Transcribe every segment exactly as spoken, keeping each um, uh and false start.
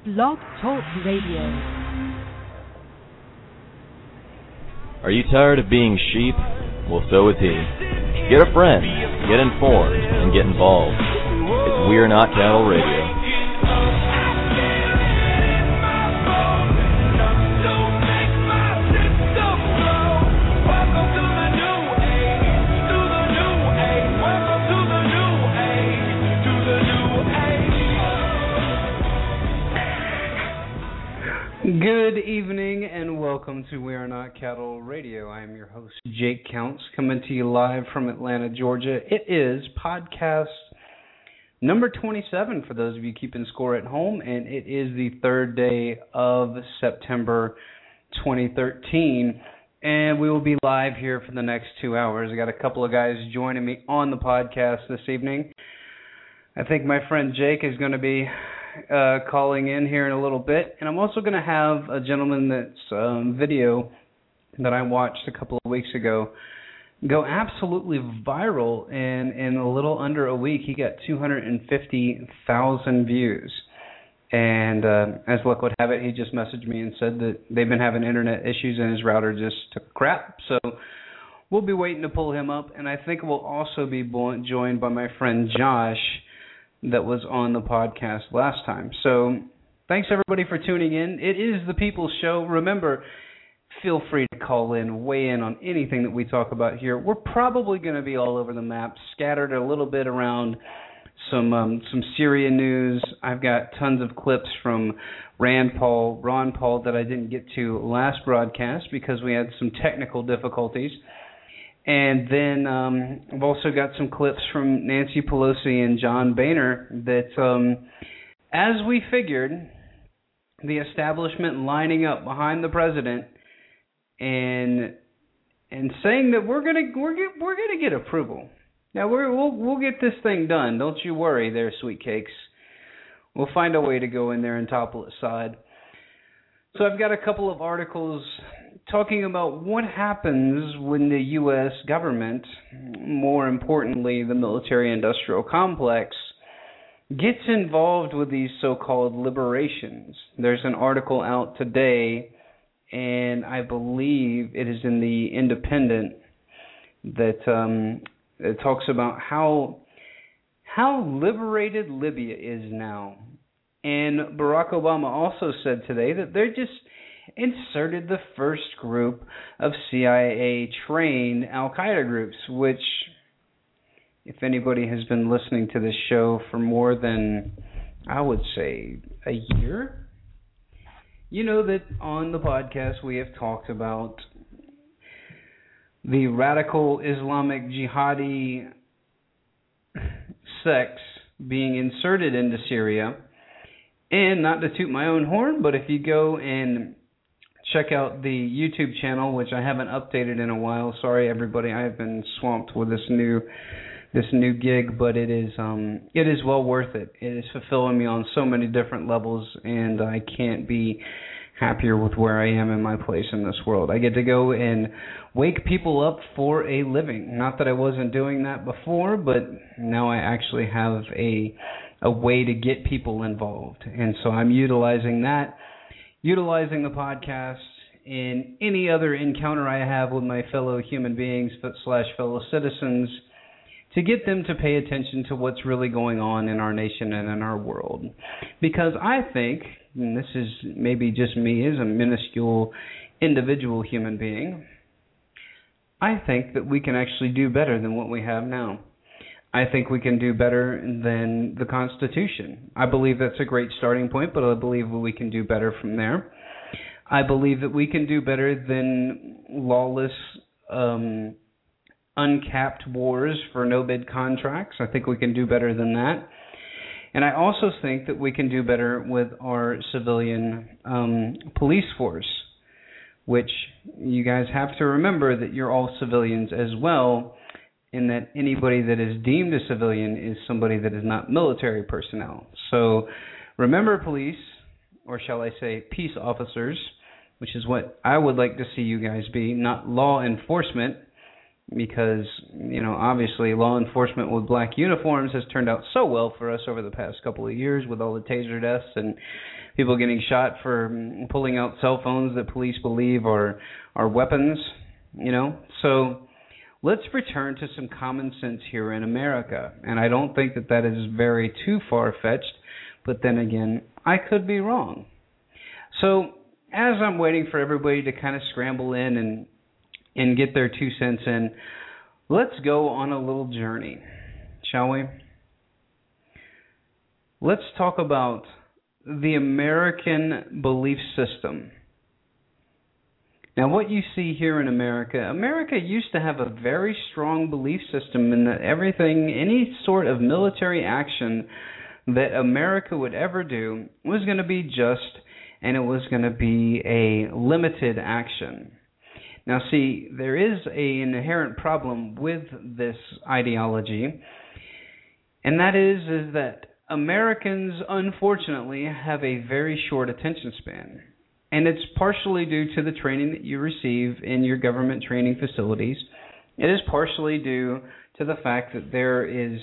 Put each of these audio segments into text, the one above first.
Blog Talk Radio. Are you tired of being sheep? Well, so is he. Get a friend, get informed, and get involved. It's We're Not Cattle Radio. Good evening and welcome to We Are Not Cattle Radio. I am your host, Jake Counts, coming to you live from Atlanta, Georgia. It is podcast number twenty-seven for those of you keeping score at home, and it is the third day of September twenty thirteen, and we will be live here for the next two hours. I got a couple of guys joining me on the podcast this evening. I think my friend Jake is going to be Uh, calling in here in a little bit, and I'm also going to have a gentleman that's um, video that I watched a couple of weeks ago go absolutely viral, and in a little under a week he got two hundred fifty thousand views, and uh, as luck would have it, he just messaged me and said that they've been having internet issues and his router just took crap, so we'll be waiting to pull him up, and I think we'll also be joined by my friend Josh that was on the podcast last time. So thanks everybody for tuning in. It is the People's Show. Remember, feel free to call in, weigh in on anything that we talk about here. We're probably going to be all over the map, scattered a little bit around some um, some Syria news. I've got tons of clips from Rand Paul, Ron Paul that I didn't get to last broadcast because we had some technical difficulties. And then um, I've also got some clips from Nancy Pelosi and John Boehner that, um, as we figured, the establishment lining up behind the president and and saying that we're gonna we're get, we're gonna get approval. Now we're, we'll we'll get this thing done. Don't you worry, there, sweet cakes. We'll find a way to go in there and topple its side. So I've got a couple of articles talking about what happens when the U S government, more importantly the military-industrial complex, gets involved with these so-called liberations. There's an article out today, and I believe it is in the Independent, that um, it talks about how how liberated Libya is now. And Barack Obama also said today that they're just inserted the first group of C I A-trained Al-Qaeda groups, which, if anybody has been listening to this show for more than, I would say, a year, you know that on the podcast we have talked about the radical Islamic jihadi sects being inserted into Syria. And not to toot my own horn, but if you go and check out the YouTube channel, which I haven't updated in a while. Sorry, everybody, I have been swamped with this new this new gig, but it is um it is well worth it. It is fulfilling me on so many different levels, and I can't be happier with where I am in my place in this world. I get to go and wake people up for a living. Not that I wasn't doing that before, but now I actually have a a way to get people involved, and so I'm utilizing that. Utilizing the podcast in any other encounter I have with my fellow human beings slash fellow citizens to get them to pay attention to what's really going on in our nation and in our world. Because I think, and this is maybe just me as a minuscule individual human being, I think that we can actually do better than what we have now. I think we can do better than the Constitution. I believe that's a great starting point, but I believe we can do better from there. I believe that we can do better than lawless, um, uncapped wars for no-bid contracts. I think we can do better than that. And I also think that we can do better with our civilian um, police force, which you guys have to remember that you're all civilians as well, in that anybody that is deemed a civilian is somebody that is not military personnel. So remember, police, or shall I say peace officers, which is what I would like to see you guys be, not law enforcement, because, you know, obviously law enforcement with black uniforms has turned out so well for us over the past couple of years with all the taser deaths and people getting shot for pulling out cell phones that police believe are, are weapons, you know. So let's return to some common sense here in America. And I don't think that that is very too far-fetched, but then again, I could be wrong. So as I'm waiting for everybody to kind of scramble in and and get their two cents in, let's go on a little journey, shall we? Let's talk about the American belief system. Now, what you see here in America, America used to have a very strong belief system in that everything, any sort of military action that America would ever do was going to be just, and it was going to be a limited action. Now, see, there is a, an inherent problem with this ideology, and that is, is that Americans, unfortunately, have a very short attention span. And it's partially due to the training that you receive in your government training facilities. It is partially due to the fact that there is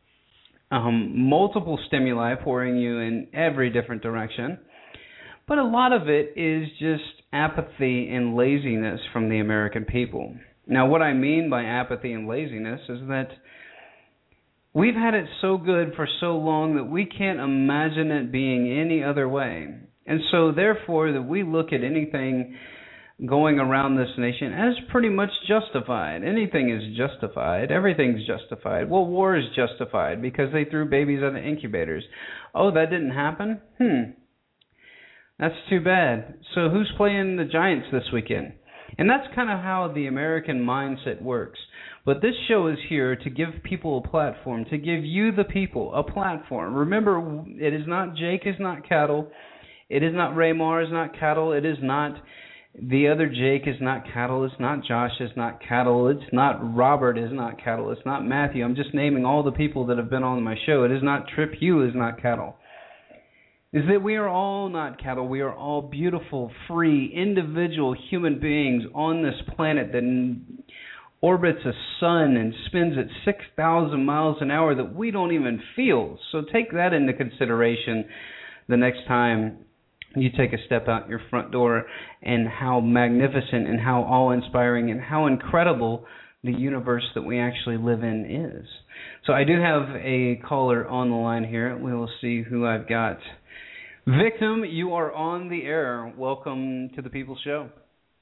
um, multiple stimuli pouring you in every different direction. But a lot of it is just apathy and laziness from the American people. Now, what I mean by apathy and laziness is that we've had it so good for so long that we can't imagine it being any other way. And so, therefore, that we look at anything going around this nation as pretty much justified. Anything is justified. Everything's justified. Well, war is justified because they threw babies out of incubators. Oh, that didn't happen? Hmm. That's too bad. So who's playing the Giants this weekend? And that's kind of how the American mindset works. But this show is here to give people a platform, to give you, the people, a platform. Remember, it is not Jake is not cattle. It is not Raymar is not cattle. It is not the other Jake is not cattle. It's not Josh is not cattle. It's not Robert is not cattle. It's not Matthew. I'm just naming all the people that have been on my show. It is not Trip Hugh is not cattle. Is that we are all not cattle. We are all beautiful, free, individual human beings on this planet that orbits a sun and spins at six thousand miles an hour that we don't even feel. So take that into consideration the next time you take a step out your front door, and how magnificent and how awe-inspiring and how incredible the universe that we actually live in is. So I do have a caller on the line here. We will see who I've got. Victim, you are on the air. Welcome to the People's Show.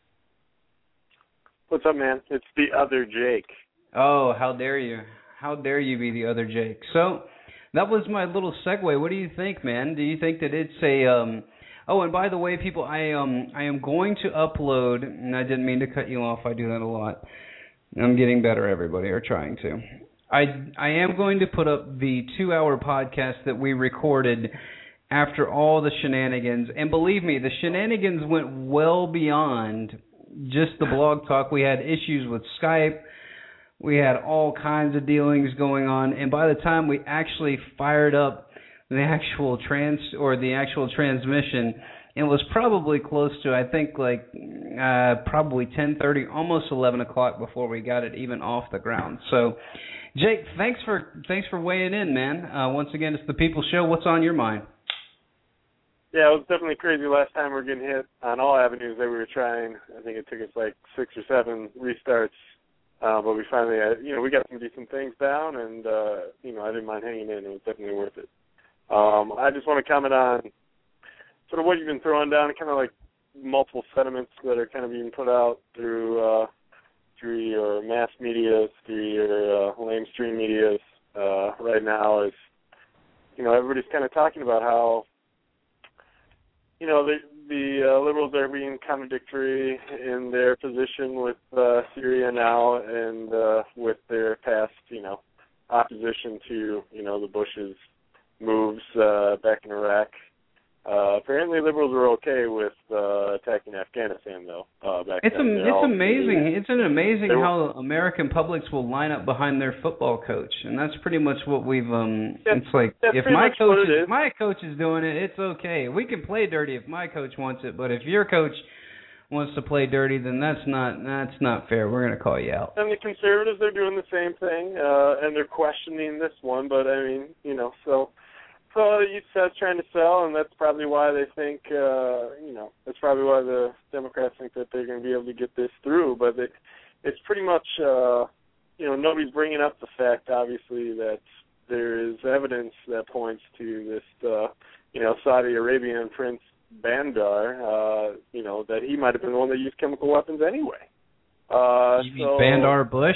What's up, man? It's the other Jake. Oh, how dare you. How dare you be the other Jake. So that was my little segue. What do you think, man? Do you think that it's a... Um, oh, and by the way, people, I um I am going to upload, and I didn't mean to cut you off. I do that a lot. I'm getting better, everybody, or trying to. I, I am going to put up the two-hour podcast that we recorded after all the shenanigans. And believe me, the shenanigans went well beyond just the blog talk. We had issues with Skype. We had all kinds of dealings going on. And by the time we actually fired up the actual trans or the actual transmission, it was probably close to, I think, like uh, probably ten thirty, almost eleven o'clock before we got it even off the ground. So, Jake, thanks for thanks for weighing in, man. Uh, once again, it's the People's Show. What's on your mind? Yeah, it was definitely crazy last time we were getting hit on all avenues that we were trying. I think it took us like six or seven restarts, uh, but we finally, had, you know, we got some decent things down, and uh, you know, I didn't mind hanging in. It was definitely worth it. Um, I just want to comment on sort of what you've been throwing down, kind of like multiple sentiments that are kind of being put out through uh, through your mass medias, through your uh, lamestream medias uh, right now. Is, you know, everybody's kind of talking about how, you know, the the uh, liberals are being contradictory in their position with uh, Syria now, and uh, with their past, you know, opposition to, you know, the Bush's moves uh, back in Iraq. Uh, apparently, liberals were okay with uh, attacking Afghanistan, though. Uh, back it's then. A, it's amazing. Really, it's an amazing were, how American publics will line up behind their football coach, and that's pretty much what we've. Um, it's like if my coach is, is my coach is doing it, it's okay. We can play dirty if my coach wants it, but if your coach wants to play dirty, then that's not that's not fair. We're going to call you out. And the conservatives are doing the same thing, uh, and they're questioning this one. But I mean, you know, so so you said trying to sell, and that's probably why they think, uh, you know, that's probably why the Democrats think that they're going to be able to get this through. But it, it's pretty much, uh, you know, nobody's bringing up the fact, obviously, that there is evidence that points to this, uh, you know, Saudi Arabian Prince Bandar, uh, you know, that he might have been the one that used chemical weapons anyway. Uh, you so, mean Bandar Bush?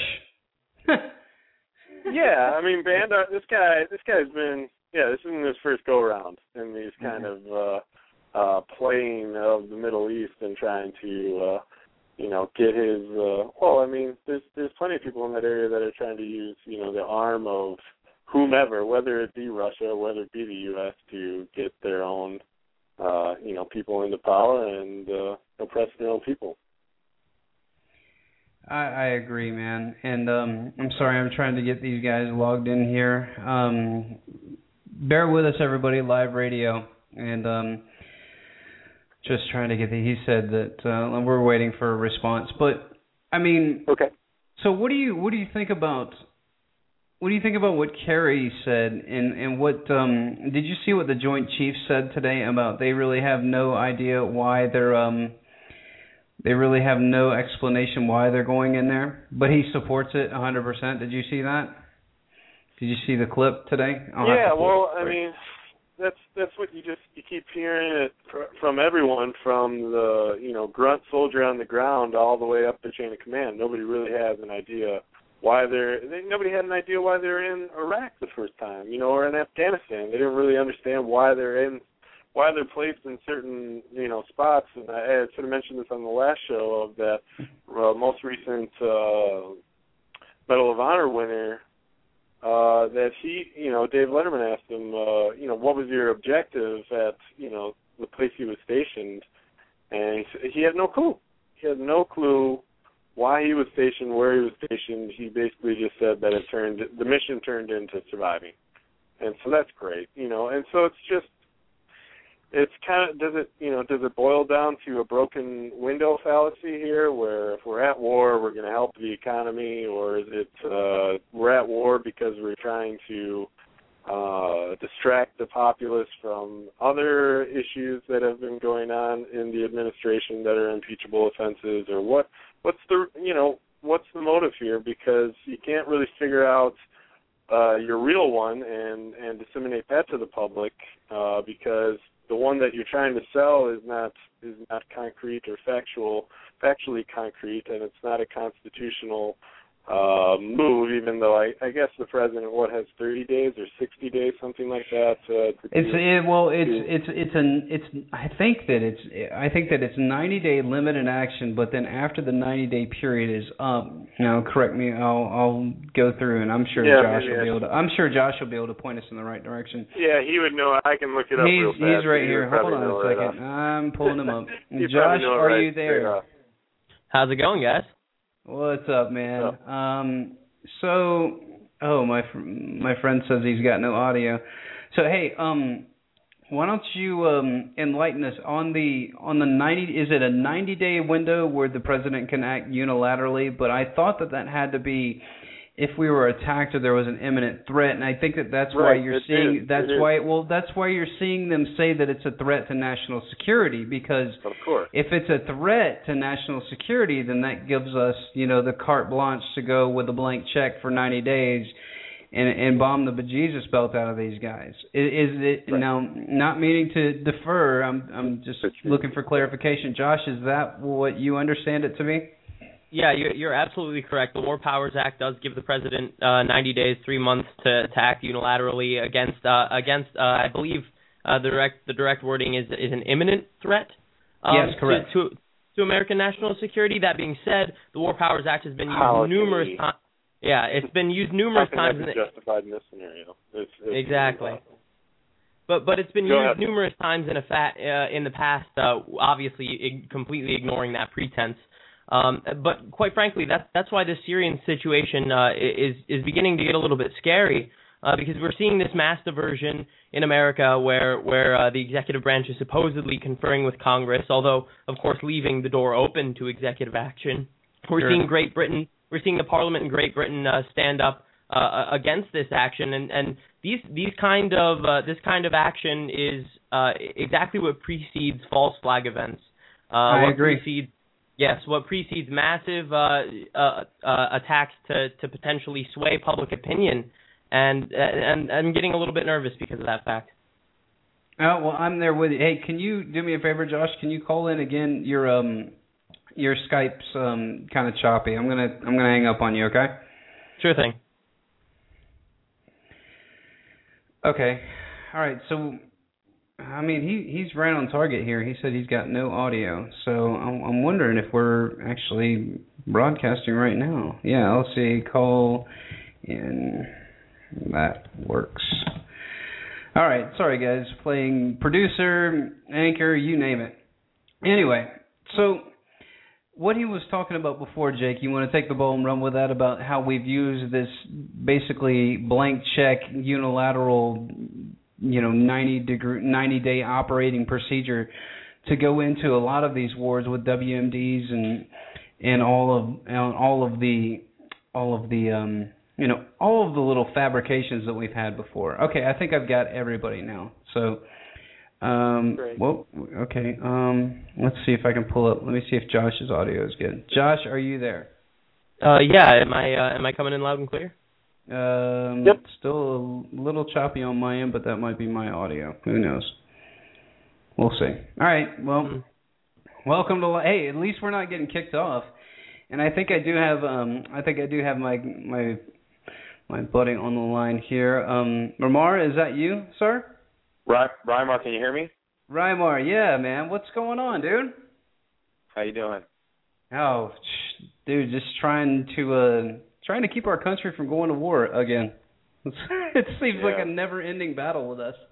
Yeah, I mean, Bandar, this guy, this guy's been, yeah, this isn't his first go-around in these kind mm-hmm. of uh, uh, playing of the Middle East and trying to, uh, you know, get his, uh, well, I mean, there's there's plenty of people in that area that are trying to use, you know, the arm of whomever, whether it be Russia, whether it be the U S, to get their own, uh, you know, people into power and uh, oppress their own people. I, I agree, man. And um, I'm sorry, I'm trying to get these guys logged in here. Um, bear with us, everybody, live radio. And um, just trying to get the, he said that uh, we're waiting for a response. But, I mean, okay. So what do you what do you think about what do you think about what Kerry said, and, and what um, did you see what the Joint Chiefs said today about they really have no idea why they're um, They really have no explanation why they're going in there, but he supports it one hundred percent. Did you see that? Did you see the clip today? I'll yeah, well, I mean, that's that's what you just you keep hearing it from everyone, from the you know grunt soldier on the ground all the way up the chain of command. Nobody really has an idea why they're. They, nobody had an idea why they're in Iraq the first time, you know, or in Afghanistan. They didn't really understand why they're in. Why they're placed in certain, you know, spots, and I, I sort of mentioned this on the last show of that uh, most recent uh, Medal of Honor winner. Uh, that he, you know, Dave Letterman asked him, uh, you know, what was your objective at, you know, the place he was stationed, and he, he had no clue. He had no clue why he was stationed, where he was stationed. He basically just said that it turned, the mission turned into surviving, and so that's great, you know, and so it's just. It's kind of, does it, you know, does it boil down to a broken window fallacy here where if we're at war, we're going to help the economy, or is it uh, we're at war because we're trying to uh, distract the populace from other issues that have been going on in the administration that are impeachable offenses, or what, what's the, you know, what's the motive here? Because you can't really figure out uh, your real one and, and disseminate that to the public uh, because the one that you're trying to sell is not is not concrete or factual, factually concrete, and it's not a constitutional uh, move. Even though I, I guess the president what has thirty days or sixty days, something like that. Uh, to it's do, it, well, it's to, it's it's an it's. I think that it's I think that it's ninety day limit in action, but then after the ninety day period is up. Now, correct me. I'll I'll go through, and I'm sure yeah, Josh yeah. will be able to. I'm sure Josh will be able to point us in the right direction. Yeah, he would know. I can look it up he's, real fast. He's right here. Hold on a second. Right I'm pulling him up. Josh, are right you there? How's it going, guys? What's up, man? Oh. Um. So, oh my my friend says he's got no audio. So hey, um, why don't you um enlighten us on the on the ninety? Is it a ninety day window where the president can act unilaterally? But I thought that that had to be if we were attacked or there was an imminent threat, and I think that that's right, why you're it seeing is, that's why well that's why you're seeing them say that it's a threat to national security, because of course. If it's a threat to national security, then that gives us, you know, the carte blanche to go with a blank check for ninety days and and bomb the bejesus belt out of these guys. Is, is it right. Now? Not meaning to defer, I'm I'm just looking for clarification. Josh, is that what you understand it to be? Yeah, you're, you're absolutely correct. The War Powers Act does give the president uh, ninety days, three months to, to act unilaterally against, uh, against uh, I believe uh, the direct the direct wording is is an imminent threat. Um, yes, correct. To, to, to American national security. That being said, the War Powers Act has been used How numerous times. Yeah, it's been used numerous How can times. That be justified in this scenario. It's, it's exactly. But but it's been Go used ahead. numerous times in a fat uh, in the past. Uh, obviously, ig- completely ignoring that pretense. Um, but quite frankly, that's that's why the Syrian situation uh, is is beginning to get a little bit scary. uh, because we're seeing this mass diversion in America where where uh, the executive branch is supposedly conferring with Congress, although, of course, leaving the door open to executive action. We're Sure. seeing Great Britain, we're seeing the Parliament in Great Britain uh, stand up uh, against this action, and, and these these kind of uh, this kind of action is uh, exactly what precedes false flag events. Uh, I what agree. Precedes, yes, what precedes massive uh, uh, uh, attacks to, to potentially sway public opinion, and and I'm getting a little bit nervous because of that fact. Oh, well, I'm there with you. Hey, can you do me a favor, Josh? Can you call in again? Your um, your Skype's um kind of choppy. I'm gonna I'm gonna hang up on you. Okay. Sure thing. Okay. All right. So, I mean, he he's right on target here. He said he's got no audio. So I'm, I'm wondering if we're actually broadcasting right now. Yeah. I'll see. Call in. That works. All right. Sorry, guys. Playing producer, anchor, you name it. Anyway, so what he was talking about before, Jake, you want to take the ball and run with that about how we've used this basically blank check unilateral, you know, ninety degree, ninety day operating procedure to go into a lot of these wars with W M Ds and and all of and all of the all of the um, you know all of the little fabrications that we've had before. Okay, I think I've got everybody now. So. Um, Great. Well, okay. Um, let's see if I can pull up. Let me see if Josh's audio is good. Josh, are you there? Uh, yeah. Am I uh, am I coming in loud and clear? Um, Yep. Still a little choppy on my end, but that might be my audio. Who knows? We'll see. All right. Well, mm-hmm. Welcome to. Hey, at least we're not getting kicked off. And I think I do have. Um, I think I do have my my my buddy on the line here. Um, Ramar, is that you, sir? Rymar, can you hear me? Rymar, yeah, man. What's going on, dude? How you doing? Oh, dude, just trying to uh, trying to keep our country from going to war again. It seems yeah. like a never-ending battle with us.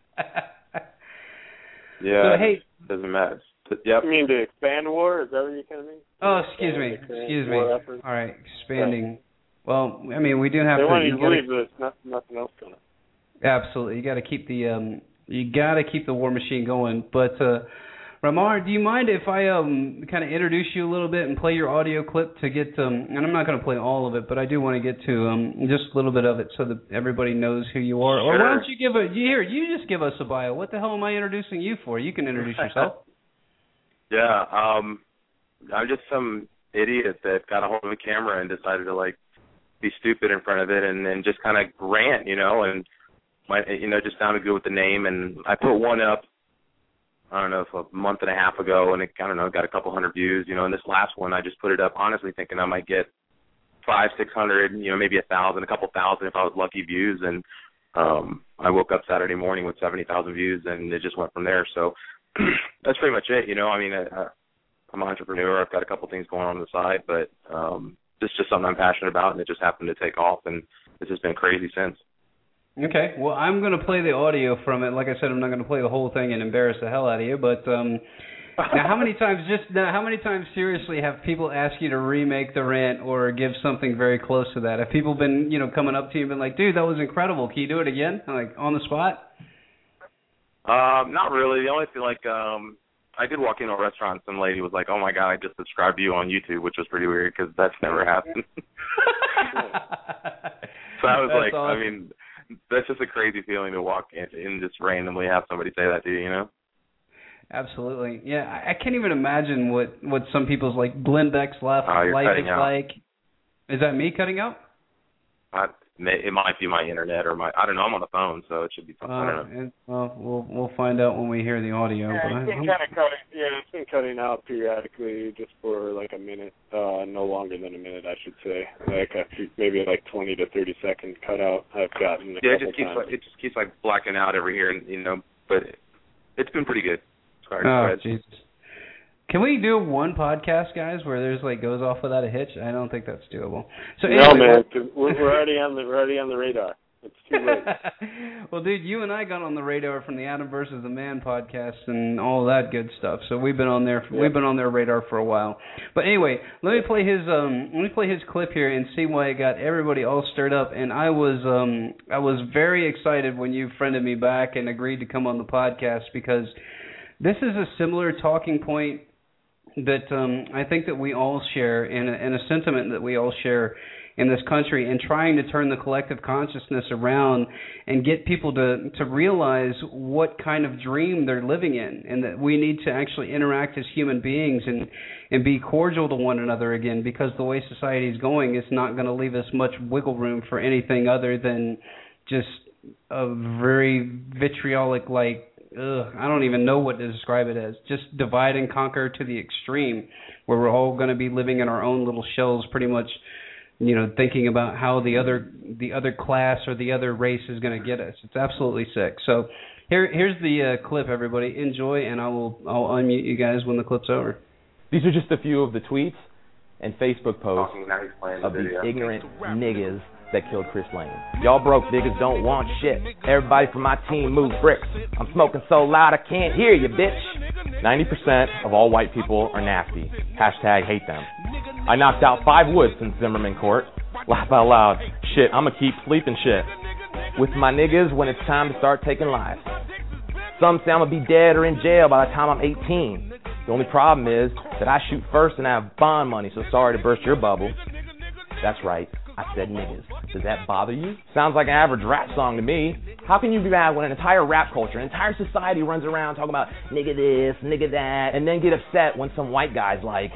yeah. So hey, doesn't matter. Yep. You mean to expand war? Is that what you kind of mean? Oh, excuse me, excuse me. All right, expanding. Right. Well, I mean, we do have they to. want you to gotta, believe there's not, nothing else going on. Absolutely, you got to keep the um, you got to keep the war machine going. But uh, Ramar, do you mind if I um kind of introduce you a little bit and play your audio clip to get um, and I'm not going to play all of it, but I do want to get to um just a little bit of it so that everybody knows who you are. Sure. Or why don't you give a you here? You just give us a bio. What the hell am I introducing you for? You can introduce yourself. yeah, um, I'm just some idiot that got a hold of a camera and decided to like be stupid in front of it and then just kind of rant, you know, and. My, you know, just sounded good with the name, and I put one up, I don't know, a month and a half ago, and it, I don't know, got a couple hundred views, you know, and this last one I just put it up honestly thinking I might get five, six hundred, you know, maybe a thousand, a couple thousand if I was lucky views, and um, I woke up Saturday morning with seventy thousand views, and it just went from there, so that's pretty much it, you know, I mean, I, I'm an entrepreneur, I've got a couple things going on, on the side, but um, this is just something I'm passionate about, and it just happened to take off, and it's just been crazy since. Okay, well, I'm going to play the audio from it. Like I said, I'm not going to play the whole thing and embarrass the hell out of you. But um, now, how many times, just now, how many times, seriously, have people asked you to remake the rant or give something very close to that? Have people been, you know, coming up to you and been like, "Dude, that was incredible. Can you do it again?" Like on the spot? Um, not really. The only thing, like, um, I did walk into a restaurant. Some lady was like, "Oh my God, I just subscribed to you on YouTube," which was pretty weird because that's never happened. So I was that's like, awesome. I mean. That's just a crazy feeling to walk in and just randomly have somebody say that to you, you know? Absolutely. Yeah, I, I can't even imagine what, what some people's, like, Glenn Beck's life, oh, life is out. like. Is that me cutting out? I, it might be my internet or my, I don't know, I'm on the phone, so it should be something. Uh, I don't know. and, well, we'll we'll find out when we hear the audio. Yeah, but it's been kind of cutting. Yeah, it's been cutting out periodically, just for like a minute, uh, no longer than a minute, I should say. Like a few, maybe like twenty to thirty second cutout. I've gotten. A yeah, it couple just keeps times. like, it just keeps like blacking out every here, and you know. But it, it's been pretty good. Sorry. Oh Jesus. Can we do one podcast, guys, where there's like goes off without a hitch? I don't think that's doable. So anyway, no, man, cause we're, we're already on the we're already on the radar. It's too late. Well, dude, you and I got on the radar from the Adam versus the Man podcast and all that good stuff. So we've been on there. Yeah. We've been on their radar for a while. But anyway, let me play his um, let me play his clip here and see why it got everybody all stirred up. And I was um, I was very excited when you friended me back and agreed to come on the podcast, because this is a similar talking point that um, I think that we all share, and a, and a sentiment that we all share in this country, and trying to turn the collective consciousness around and get people to, to realize what kind of dream they're living in, and that we need to actually interact as human beings and, and be cordial to one another again, because the way society is going, it's not going to leave us much wiggle room for anything other than just a very vitriolic, like, ugh, I don't even know what to describe it as, just divide and conquer to the extreme, where we're all going to be living in our own little shells pretty much, you know, thinking about how the other the other class or the other race is going to get us. It's absolutely sick. So here here's the uh, clip, everybody. Enjoy, and I will I'll unmute you guys when the clip's over. These are just a few of the tweets and Facebook posts of these ignorant niggas that killed Chris Lane. Y'all broke niggas don't want shit. Everybody from my team move bricks. I'm smoking so loud I can't hear you, bitch. ninety percent of all white people are nasty. Hashtag hate them. I knocked out five woods since Zimmerman court. Laugh out loud. Shit, I'ma keep sleeping shit. With my niggas when it's time to start taking lives. Some say I'ma be dead or in jail by the time I'm eighteen. The only problem is that I shoot first and I have bond money, so sorry to burst your bubble. That's right, I said niggas. Does that bother you? Sounds like an average rap song to me. How can you be mad when an entire rap culture, an entire society runs around talking about nigga this, nigga that, and then get upset when some white guy's like,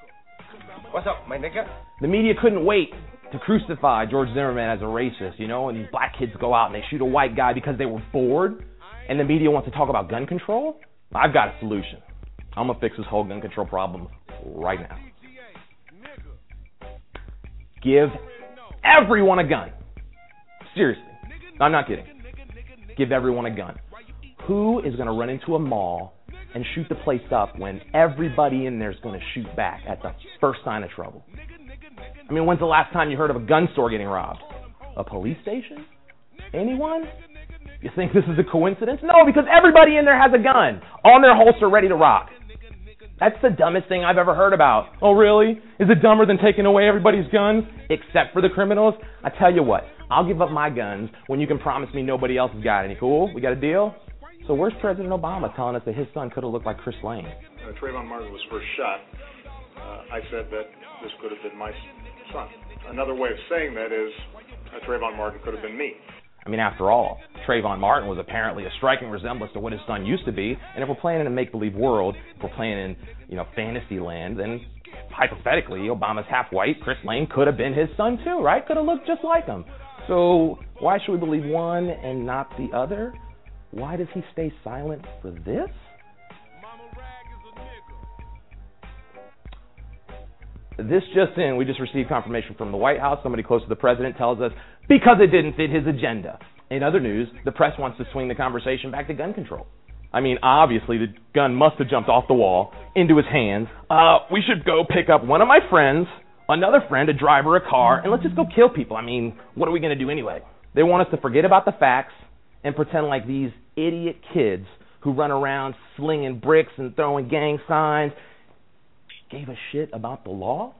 what's up, my nigga? The media couldn't wait to crucify George Zimmerman as a racist, you know, and these black kids go out and they shoot a white guy because they were bored, and the media wants to talk about gun control? I've got a solution. I'm going to fix this whole gun control problem right now. Give everyone a gun. Seriously. I'm not kidding. Give everyone a gun. Who is going to run into a mall and shoot the place up when everybody in there is going to shoot back at the first sign of trouble? I mean, when's the last time you heard of a gun store getting robbed? A police station? Anyone? You think this is a coincidence? No, because everybody in there has a gun on their holster ready to rock. That's the dumbest thing I've ever heard about. Oh, really? Is it dumber than taking away everybody's guns? Except for the criminals? I tell you what, I'll give up my guns when you can promise me nobody else has got any. Cool? We got a deal? So where's President Obama telling us that his son could have looked like Chris Lane? Uh, Trayvon Martin was first shot. Uh, I said that this could have been my son. Another way of saying that is uh, Trayvon Martin could have been me. I mean, after all, Trayvon Martin was apparently a striking resemblance to what his son used to be. And if we're playing in a make-believe world, if we're playing in, you know, fantasy land, then hypothetically, Obama's half-white. Chris Lane could have been his son too, right? Could have looked just like him. So why should we believe one and not the other? Why does he stay silent for this? This just in, we just received confirmation from the White House. Somebody close to the president tells us because it didn't fit his agenda. In other news, the press wants to swing the conversation back to gun control. I mean, obviously, the gun must have jumped off the wall into his hands. Uh, we should go pick up one of my friends, another friend, a driver, a car, and let's just go kill people. I mean, what are we going to do anyway? They want us to forget about the facts and pretend like these idiot kids who run around slinging bricks and throwing gang signs gave a shit about the law?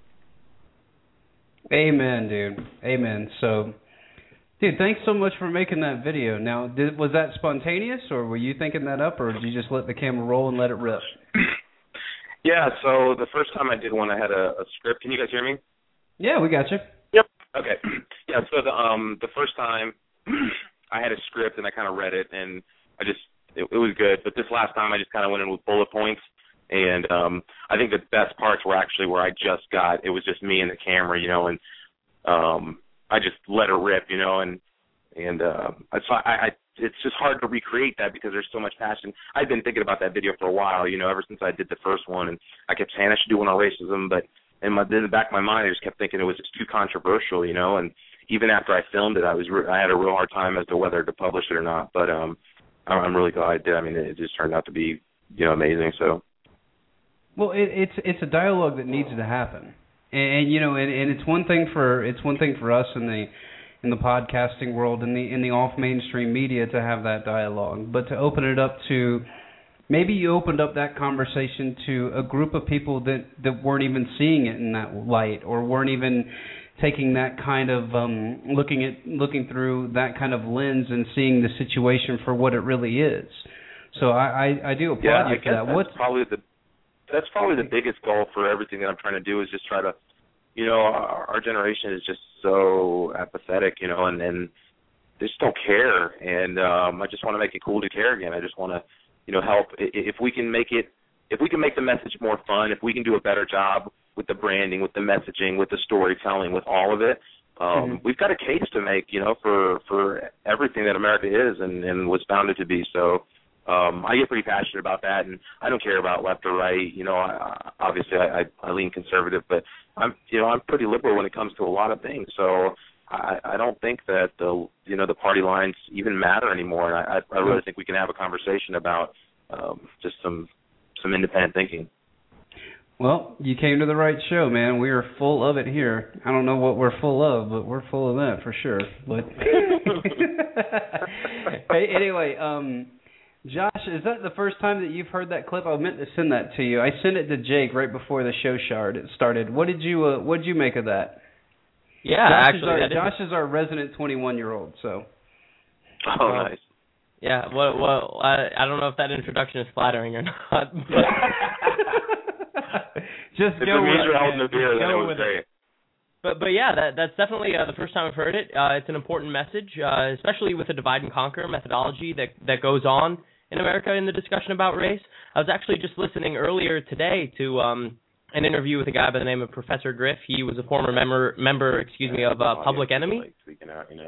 Amen, dude. Amen. So, dude, thanks so much for making that video. Now, did, was that spontaneous, or were you thinking that up, or did you just let the camera roll and let it rip? Yeah, so the first time I did one, I had a, a script. Can you guys hear me? Yeah, we got you. Yep. Okay. Yeah, so the um the first time I had a script and I kind of read it, and I just, it, it was good. But this last time I just kind of went in with bullet points. And um, I think the best parts were actually where I just got, it was just me and the camera, you know, and um, I just let it rip, you know, and and uh, I, I, it's just hard to recreate that because there's so much passion. I've been thinking about that video for a while, you know, ever since I did the first one, and I kept saying I should do one on racism, but in, my, in the back of my mind, I just kept thinking it was just too controversial, you know, and even after I filmed it, I was re- I had a real hard time as to whether to publish it or not, but um, I'm really glad I did. I mean, it just turned out to be, you know, amazing, so. Well, it, it's it's a dialogue that needs to happen, and, and you know, and, and it's one thing for it's one thing for us in the in the podcasting world, in the in the off mainstream media, to have that dialogue. But to open it up to, maybe you opened up that conversation to a group of people that, that weren't even seeing it in that light, or weren't even taking that kind of um, looking at looking through that kind of lens and seeing the situation for what it really is. So I, I, I do applaud yeah, you I for guess that. That's What's probably the that's probably the biggest goal for everything that I'm trying to do, is just try to, you know, our, our generation is just so apathetic, you know, and, and they just don't care. And um, I just want to make it cool to care again. I just want to, you know, help. If we can make it, if we can make the message more fun, if we can do a better job with the branding, with the messaging, with the storytelling, with all of it, um, mm-hmm. we've got a case to make, you know, for, for everything that America is and, and was founded to be. So um, I get pretty passionate about that, and I don't care about left or right. You know, I, obviously I, I, I lean conservative, but I'm, you know, I'm pretty liberal when it comes to a lot of things. So I, I don't think that the, you know, the party lines even matter anymore. And I, I really think we can have a conversation about um, just some, some independent thinking. Well, you came to the right show, man. We are full of it here. I don't know what we're full of, but we're full of that for sure. But hey, anyway, um, Josh, is that the first time that you've heard that clip? I meant to send that to you. I sent it to Jake right before the show started. What did you uh, What did you make of that? Yeah, Josh actually, is our, that Josh is our resident twenty-one-year-old. So. Oh, uh, nice. Yeah. Well, well, I, I don't know if that introduction is flattering or not. But Just if go with it. Holding the beer, then it was great. It. But but yeah, that that's definitely uh, the first time I've heard it. Uh, it's an important message, uh, especially with the divide and conquer methodology that that goes on in America in the discussion about race. I was actually just listening earlier today to um, an interview with a guy by the name of Professor Griff. He was a former member member, excuse me, of uh, Public Enemy. Like speaking out, you know,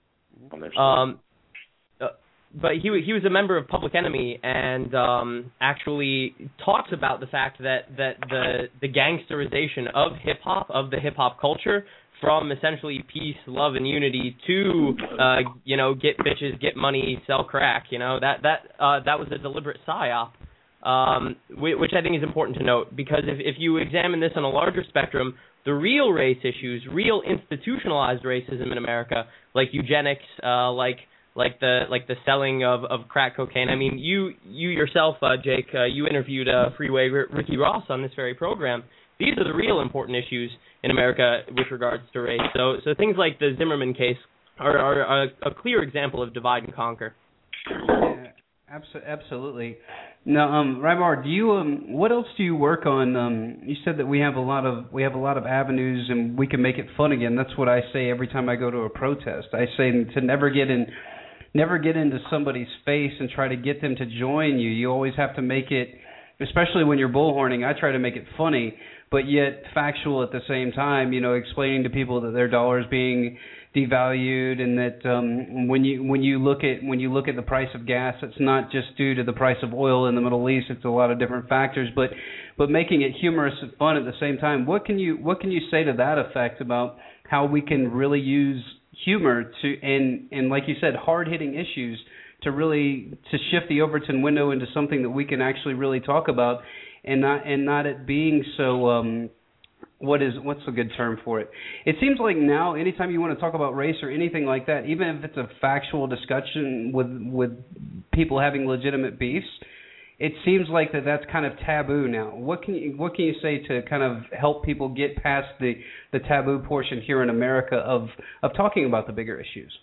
on their um, uh, but he he was a member of Public Enemy, and um, actually talks about the fact that, that the the gangsterization of hip hop, of the hip hop culture, from essentially peace, love, and unity to uh, you know, get bitches, get money, sell crack. You know, that that uh, that was a deliberate psyop, um, which I think is important to note, because if if you examine this on a larger spectrum, the real race issues, real institutionalized racism in America, like eugenics, uh, like like the like the selling of, of crack cocaine. I mean, you you yourself, uh, Jake, uh, you interviewed uh, Freeway R- Ricky Ross on this very program. These are the real important issues in America with regards to race. So so things like the Zimmerman case are, are, are a clear example of divide and conquer. Yeah, abso- absolutely. Now, um, Rybar, do you um, what else do you work on? Um, you said that we have a lot of we have a lot of avenues, and we can make it fun again. That's what I say every time I go to a protest. I say to never get in. Never get into somebody's face and try to get them to join you. You always have to make it, especially when you're bullhorning, I try to make it funny, but yet factual at the same time, you know, explaining to people that their dollar is being devalued, and that um, when you when you look at when you look at the price of gas, it's not just due to the price of oil in the Middle East, it's a lot of different factors, but but making it humorous and fun at the same time. What can you what can you say to that effect about how we can really use humor to and and like you said, hard-hitting issues to really to shift the Overton window into something that we can actually really talk about, and not and not it being so um what is what's a good term for it? It seems like now anytime you want to talk about race or anything like that, even if it's a factual discussion with with people having legitimate beefs, it seems like that that's kind of taboo now. What can you what can you say to kind of help people get past the, the taboo portion here in America of, of talking about the bigger issues?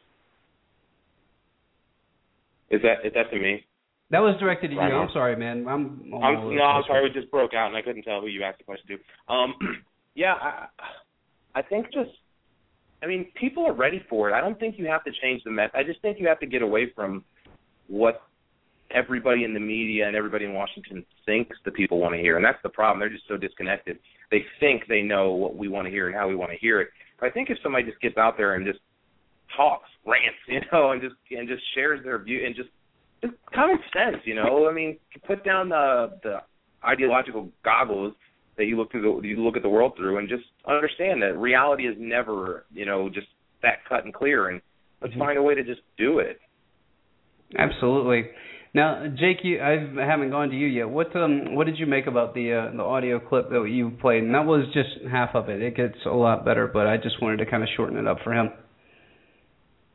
Is that is that to me? That was directed to right you. on. I'm sorry, man. I'm, I'm I'm no, I'm sorry. It just broke out, and I couldn't tell who you asked the question to. Um, yeah, I, I think just, I mean, people are ready for it. I don't think you have to change the message. I just think you have to get away from what everybody in the media and everybody in Washington thinks the people want to hear, and that's the problem. They're just so disconnected. They think they know what we want to hear and how we want to hear it. But I think if somebody just gets out there and just talks, rants, you know, and just and just shares their view and just just common sense, you know. I mean, put down the the ideological goggles that you look through the, you look at the world through, and just understand that reality is never, you know, just that cut and clear. And let's mm-hmm. find a way to just do it. Absolutely. Now, Jake, you, I haven't gone to you yet. What um, what did you make about the uh, the audio clip that you played? And that was just half of it. It gets a lot better, but I just wanted to kind of shorten it up for him.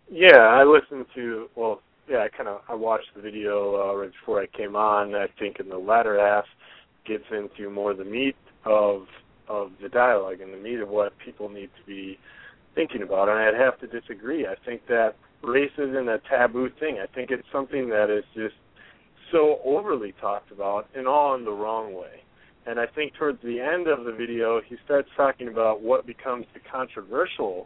Yeah, I listened to, well, yeah, I kind of, I watched the video uh, right before I came on. I think in the latter half gets into more the meat of of the dialogue and the meat of what people need to be thinking about. And I'd have to disagree. I think that race isn't a taboo thing. I think it's something that is just so overly talked about and all in the wrong way. And I think towards the end of the video, he starts talking about what becomes the controversial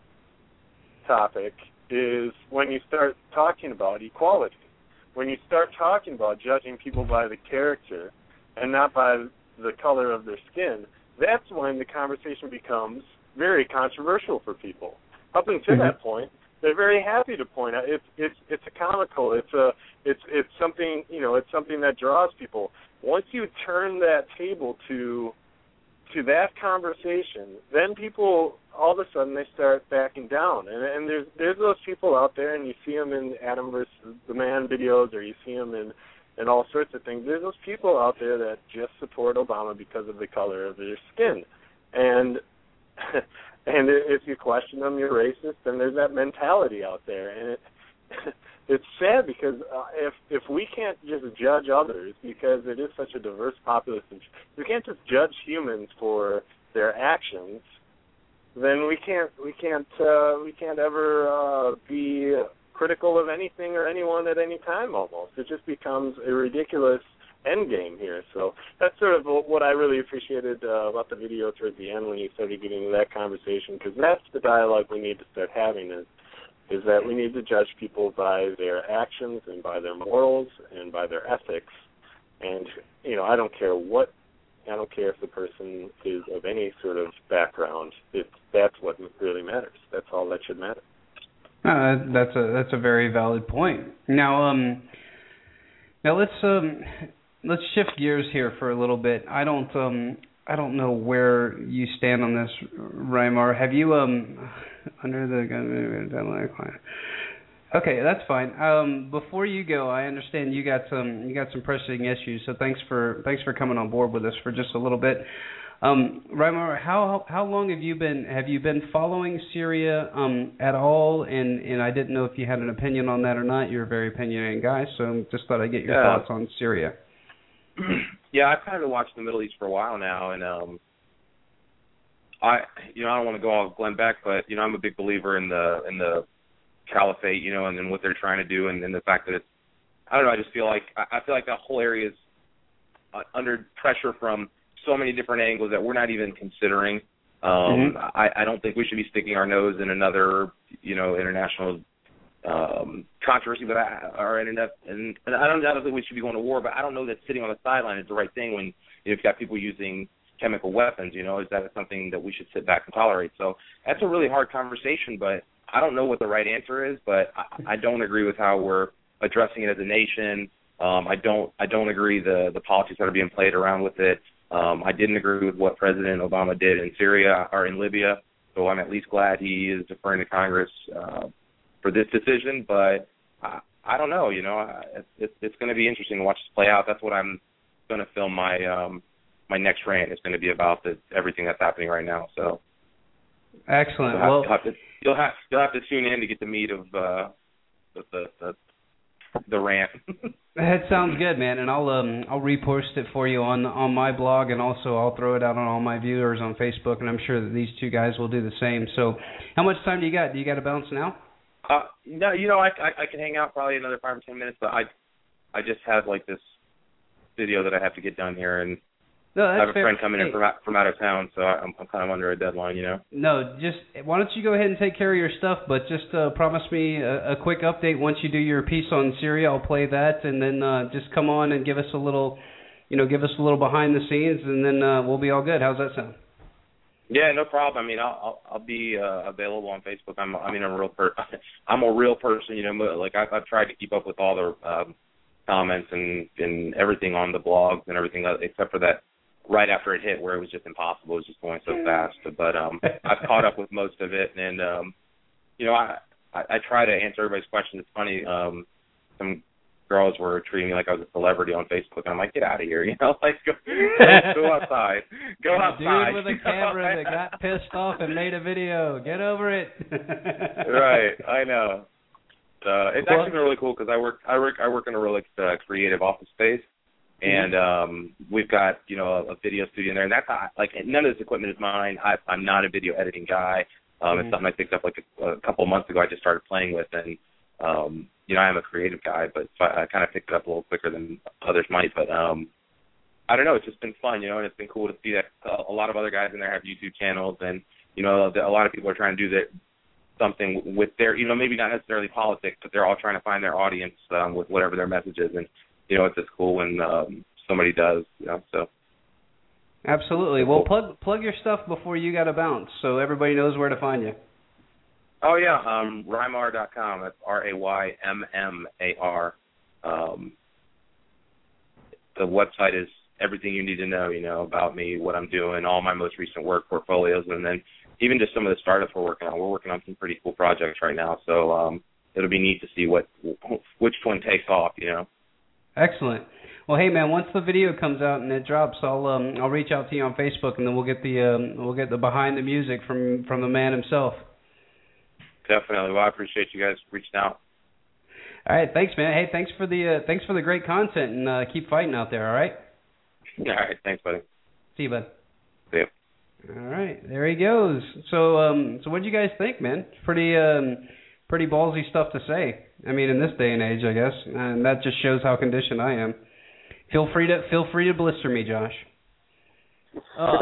topic is when you start talking about equality. When you start talking about judging people by the character and not by the color of their skin, that's when the conversation becomes very controversial for people. Up until mm-hmm. that point, they're very happy to point out it's it's it's a comical, it's a it's it's something you know it's something that draws people. Once you turn that table to to that conversation, then people all of a sudden they start backing down, and and there's there's those people out there, and you see them in Adam versus the Man videos, or you see them in and all sorts of things. There's those people out there that just support Obama because of the color of their skin, and and if you question them, you're racist. And there's that mentality out there, and it it's sad because uh, if if we can't just judge others because it is such a diverse populace, we can't just judge humans for their actions, then we can't we can't uh, we can't ever uh, be critical of anything or anyone at any time. Almost, it just becomes a ridiculous end game here. So that's sort of what I really appreciated uh, about the video towards the end when you started getting into that conversation, because that's the dialogue we need to start having is is that we need to judge people by their actions and by their morals and by their ethics. And, you know, I don't care what, I don't care if the person is of any sort of background. It, that's what really matters. That's all that should matter. Uh, that's a that's a very valid point. Now, um, now let's um, let's shift gears here for a little bit. I don't um, I don't know where you stand on this, Reimar. Have you um, under the gun? Okay, that's fine. Um, before you go, I understand you got some you got some pressing issues. So thanks for thanks for coming on board with us for just a little bit. Um, Reimar, how how long have you been have you been following Syria um, at all? And, and I didn't know if you had an opinion on that or not. You're a very opinionated guy, so just thought I'd get your yeah. thoughts on Syria. Yeah, I've kind of been watching the Middle East for a while now, and um, I you know I don't want to go off Glenn Beck, but you know I'm a big believer in the in the caliphate, you know, and, and what they're trying to do, and, and the fact that it's I don't know. I just feel like I feel like that whole area is uh, under pressure from so many different angles that we're not even considering. Um, mm-hmm. I, I don't think we should be sticking our nose in another, you know, international um, controversy, but I, or in enough, and, and I don't, I don't think we should be going to war. But I don't know that sitting on the sideline is the right thing when you know, you've got people using chemical weapons. You know, is that something that we should sit back and tolerate? So that's a really hard conversation. But I don't know what the right answer is. But I, I don't agree with how we're addressing it as a nation. Um, I don't, I don't agree the the politics that are being played around with it. Um, I didn't agree with what President Obama did in Syria or in Libya, so I'm at least glad he is deferring to Congress uh, for this decision. But I, I don't know, you know, it's, it's, it's going to be interesting to watch this play out. That's what I'm going to film my um, my next rant. It's going to be about the, everything that's happening right now. So excellent. You'll have, well, you'll have to you'll have you'll have to tune in to get the meat of uh, the, the the the rant. That sounds good, man, and I'll um I'll repost it for you on on my blog, and also I'll throw it out on all my viewers on Facebook, and I'm sure that these two guys will do the same. So, how much time do you got? Do you got to bounce now? Uh, no, you know I, I I can hang out probably another five or ten minutes, but I I just have like this video that I have to get done here, and no, that's I have a fair. friend coming hey. in from out, from out of town, so I'm I'm kind of under a deadline, you know. No, just why don't you go ahead and take care of your stuff, but just uh, promise me a, a quick update once you do your piece on Syria. I'll play that, and then uh, just come on and give us a little, you know, give us a little behind the scenes, and then uh, we'll be all good. How's that sound? Yeah, no problem. I mean, I'll I'll, I'll be uh, available on Facebook. I'm I mean, I'm a real per I'm a real person, you know. Like I've, I've tried to keep up with all the um, comments and and everything on the blogs and everything, except for that. Right after it hit, where it was just impossible, it was just going so fast. But um, I've caught up with most of it, and um, you know, I, I I try to answer everybody's questions. It's funny. Um, some girls were treating me like I was a celebrity on Facebook, and I'm like, get out of here, you know, like go, go outside, go outside. Dude with a camera that got pissed off and made a video. Get over it. Right, I know. uh, it's actually been really cool because I work I work I work in a really uh, creative office space, and um, we've got you know a, a video studio in there, and that's how, like none of this equipment is mine. I, I'm not a video editing guy. Um, mm-hmm. It's something I picked up like a, a couple of months ago. I just started playing with, and um, you know I am a creative guy, but so I, I kind of picked it up a little quicker than others might. But um, I don't know. It's just been fun, you know, and it's been cool to see that uh, a lot of other guys in there have YouTube channels, and you know a lot of people are trying to do that. Something with their, you know, maybe not necessarily politics, but they're all trying to find their audience um, with whatever their message is, and you know, it's just cool when um, somebody does, you know. So absolutely. Well, plug plug your stuff before you got to bounce, so everybody knows where to find you. Oh yeah, um, Raymar dot com. That's R A Y M M A R. Um, the website is everything you need to know, you know, about me, what I'm doing, all my most recent work portfolios, and then even just some of the startups we're working on. We're working on some pretty cool projects right now, so um, it'll be neat to see what which one takes off, you know. Excellent. Well, hey man, once the video comes out and it drops, I'll um, I'll reach out to you on Facebook, and then we'll get the um, we'll get the behind the music from, from the man himself. Definitely. Well, I appreciate you guys reaching out. All right, thanks, man. Hey, thanks for the uh, thanks for the great content, and uh, keep fighting out there. All right. All right. Thanks, buddy. See you, bud. See you. All right, there he goes. So, um, so what do you guys think, man? Pretty, um, pretty ballsy stuff to say. I mean, in this day and age, I guess, and that just shows how conditioned I am. Feel free to feel free to blister me, Josh. Oh.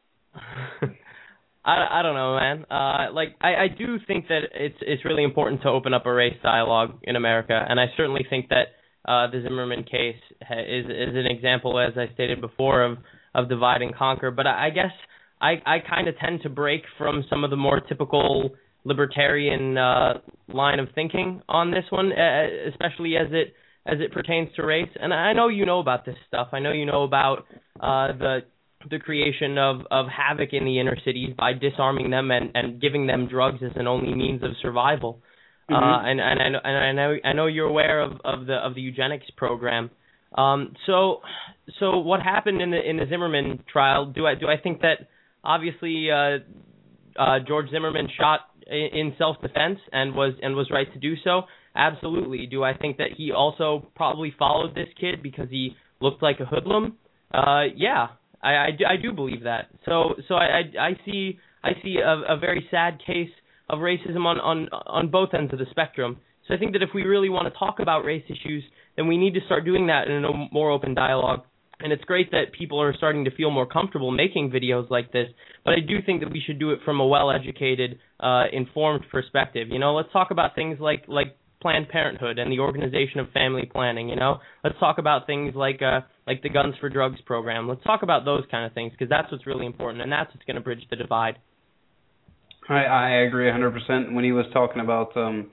I, I don't know, man. Uh, like I, I do think that it's it's really important to open up a race dialogue in America, and I certainly think that uh, the Zimmerman case ha- is is an example, as I stated before, of of divide and conquer. But I, I guess. I, I kind of tend to break from some of the more typical libertarian uh, line of thinking on this one, uh, especially as it as it pertains to race. And I know you know about this stuff. I know you know about uh, the the creation of, of havoc in the inner cities by disarming them and, and giving them drugs as an only means of survival. Mm-hmm. Uh, and and I know and I know I know you're aware of, of the of the eugenics program. Um, so so what happened in the in the Zimmerman trial? Do I do I think that obviously, uh, uh, George Zimmerman shot in self-defense and was and was right to do so. Absolutely. Do I think that he also probably followed this kid because he looked like a hoodlum? Uh, yeah, I, I, do, I do believe that. So so I, I, I see I see a, a very sad case of racism on, on on both ends of the spectrum. So I think that if we really want to talk about race issues, then we need to start doing that in a more open dialogue. And it's great that people are starting to feel more comfortable making videos like this, but I do think that we should do it from a well-educated, uh, informed perspective. You know, let's talk about things like, like Planned Parenthood and the Organization of Family Planning, you know. Let's talk about things like uh, like the Guns for Drugs program. Let's talk about those kind of things, because that's what's really important, and that's what's going to bridge the divide. I, I agree one hundred percent. When he was talking about, um,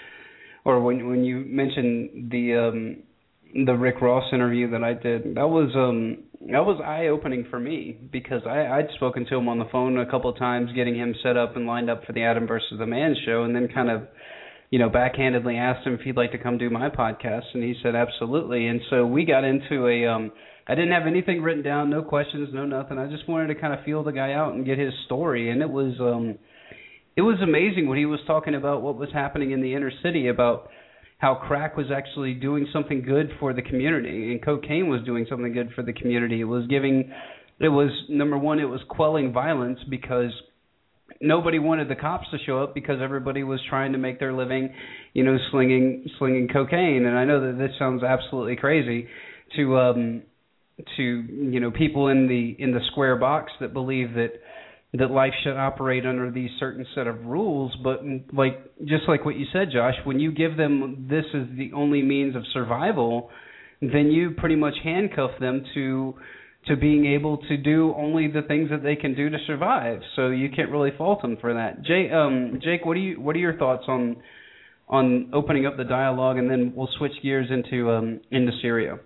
or when when you mentioned the... Um, the Rick Ross interview that I did, that was um that was eye-opening for me, because I, I'd spoken to him on the phone a couple of times, getting him set up and lined up for the Adam versus the Man show, and then kind of, you know, backhandedly asked him if he'd like to come do my podcast, and he said absolutely. And so we got into a um I didn't have anything written down, no questions, no nothing. I just wanted to kind of feel the guy out and get his story, and it was um it was amazing what he was talking about, what was happening in the inner city, about how crack was actually doing something good for the community, and cocaine was doing something good for the community. It was giving, it was, number one, it was quelling violence, because nobody wanted the cops to show up, because everybody was trying to make their living, you know, slinging slinging cocaine. And I know that this sounds absolutely crazy to um, to you know people in the in the square box that believe that that life should operate under these certain set of rules, but like just like what you said, Josh, when you give them this as the only means of survival, then you pretty much handcuff them to to being able to do only the things that they can do to survive. So you can't really fault them for that. Jay, um, Jake, what do you what are your thoughts on on opening up the dialogue, and then we'll switch gears into um, into Syria?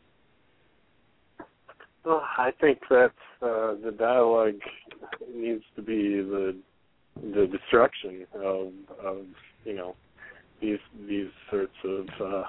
Well, I think that uh, the dialogue needs to be the the destruction of, of you know these these sorts of uh,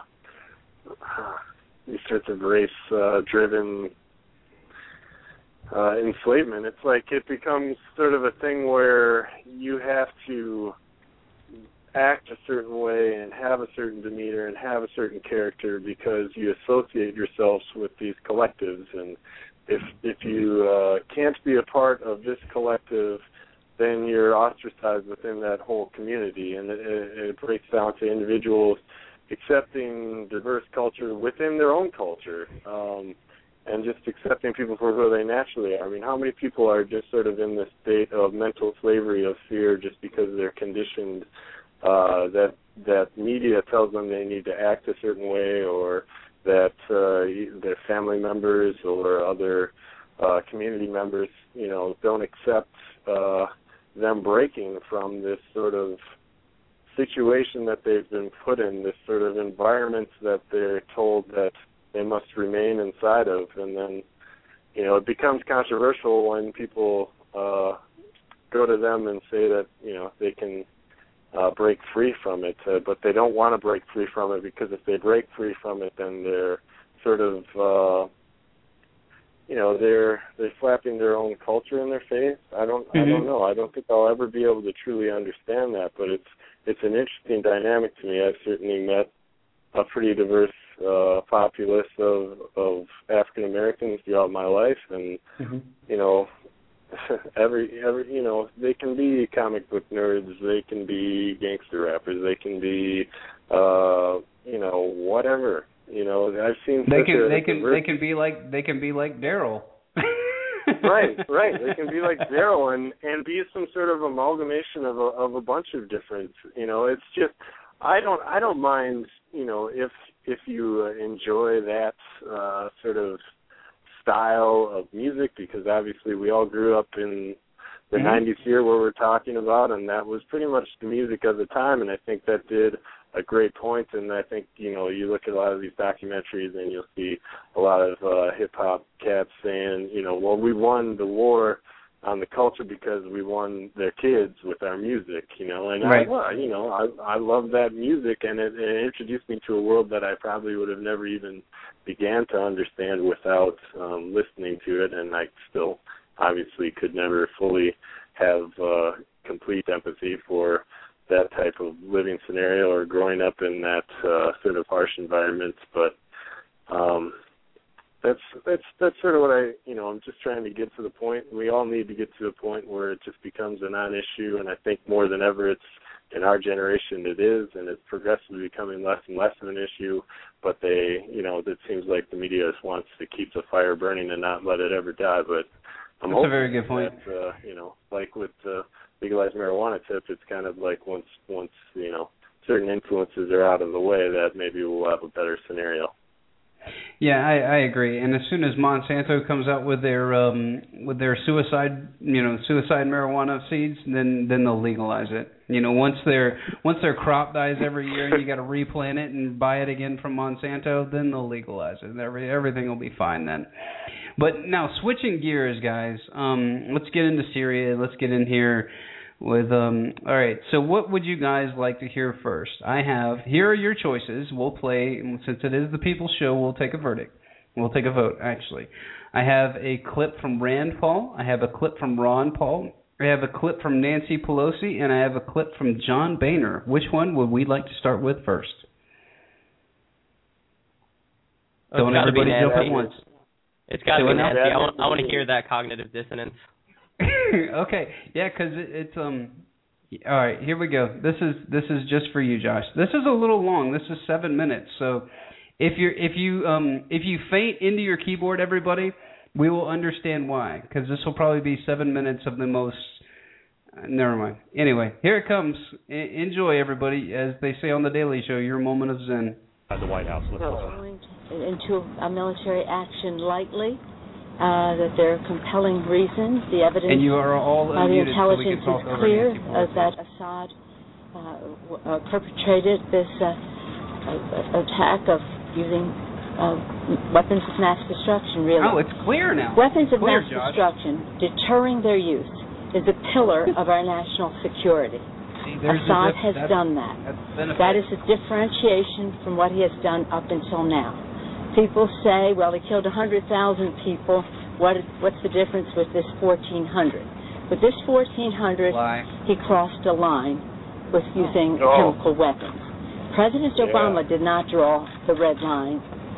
these sorts of race uh, driven uh, enslavement. It's like it becomes sort of a thing where you have to act a certain way and have a certain demeanor and have a certain character because you associate yourselves with these collectives. And if if you uh, can't be a part of this collective, then you're ostracized within that whole community. And it, it breaks down to individuals accepting diverse culture within their own culture. Um, and just accepting people for who they naturally are. I mean, how many people are just sort of in this state of mental slavery of fear just because they're conditioned uh, that that media tells them they need to act a certain way, or that uh, their family members or other uh, community members, you know, don't accept uh, them breaking from this sort of situation that they've been put in, this sort of environment that they're told that they must remain inside of. And then, you know, it becomes controversial when people uh, go to them and say that, you know, they can uh, break free from it, uh, but they don't want to break free from it, because if they break free from it, then they're sort of, uh, you know, they're they're slapping their own culture in their face. I don't, mm-hmm. I don't know. I don't think I'll ever be able to truly understand that, but it's it's an interesting dynamic to me. I've certainly met a pretty diverse uh, populace of, of African Americans throughout my life, and mm-hmm. you know, every every you know, they can be comic book nerds, they can be gangster rappers, they can be uh, you know, whatever. You know, I've seen they can a, they can diverse... they can be like they can be like Daryl. right, right. They can be like Daryl and and be some sort of amalgamation of a of a bunch of different. You know, it's just. I don't. I don't mind. You know, if if you enjoy that uh, sort of style of music, because obviously we all grew up in the mm-hmm. nineties here, where we're talking about, and that was pretty much the music of the time. And I think that did a great point. And I think, you know, you look at a lot of these documentaries, and you'll see a lot of uh, hip hop cats saying, you know, well, we won the war on the culture because we won their kids with our music, you know, and right. I, you know, I I love that music, and it, it introduced me to a world that I probably would have never even began to understand without um, listening to it, and I still obviously could never fully have uh, complete empathy for that type of living scenario or growing up in that uh, sort of harsh environment, but um That's that's that's sort of what I, you know, I'm just trying to get to the point. We all need to get to the point where it just becomes a non-issue, and I think more than ever it's, in our generation it is, and it's progressively becoming less and less of an issue, but they, you know, it seems like the media just wants to keep the fire burning and not let it ever die, but I'm That's a very good point. That, uh, you know, like with the uh, legalized marijuana tip, it's kind of like once, once, you know, certain influences are out of the way, that maybe we'll have a better scenario. Yeah, I, I agree. And as soon as Monsanto comes out with their um, with their suicide, you know, suicide marijuana seeds, then then they'll legalize it. You know, once their once their crop dies every year, and you got to replant it and buy it again from Monsanto, then they'll legalize it. Every everything will be fine then. But now switching gears, guys, um, let's get into Syria. Let's get in here. With um, all right, so what would you guys like to hear first? I have, here are your choices. We'll play, since it is the People's Show, we'll take a verdict. We'll take a vote, actually. I have a clip from Rand Paul. I have a clip from Ron Paul. I have a clip from Nancy Pelosi. And I have a clip from John Boehner. Which one would we like to start with first? Oh, Don't everybody jump at once. It's got to be Nancy. I want, I want to hear that cognitive dissonance. Okay, yeah, because it, it's um. All right, here we go. This is this is just for you, Josh. This is a little long. This is seven minutes. So, if you if you um if you faint into your keyboard, everybody, we will understand why. Because this will probably be seven minutes of the most. Uh, never mind. Anyway, here it comes. I, enjoy, everybody. As they say on the Daily Show, your moment of zen. At the White House. Going into a military action lightly. Uh, that there are compelling reasons. The evidence and you are all by the intelligence so is clear uh, that Assad uh, uh, perpetrated this uh, uh, attack of using uh, weapons of mass destruction, really. Oh, it's clear now. Weapons of clear, mass Josh. destruction, deterring their use, is a pillar of our national security. See, Assad dif- has done that. That is a differentiation from what he has done up until now. People say, well, he killed one hundred thousand people. What, what's the difference with this fourteen hundred? With this fourteen hundred, Lie. he crossed a line with using oh. chemical weapons. President yeah. Obama did not draw the red line.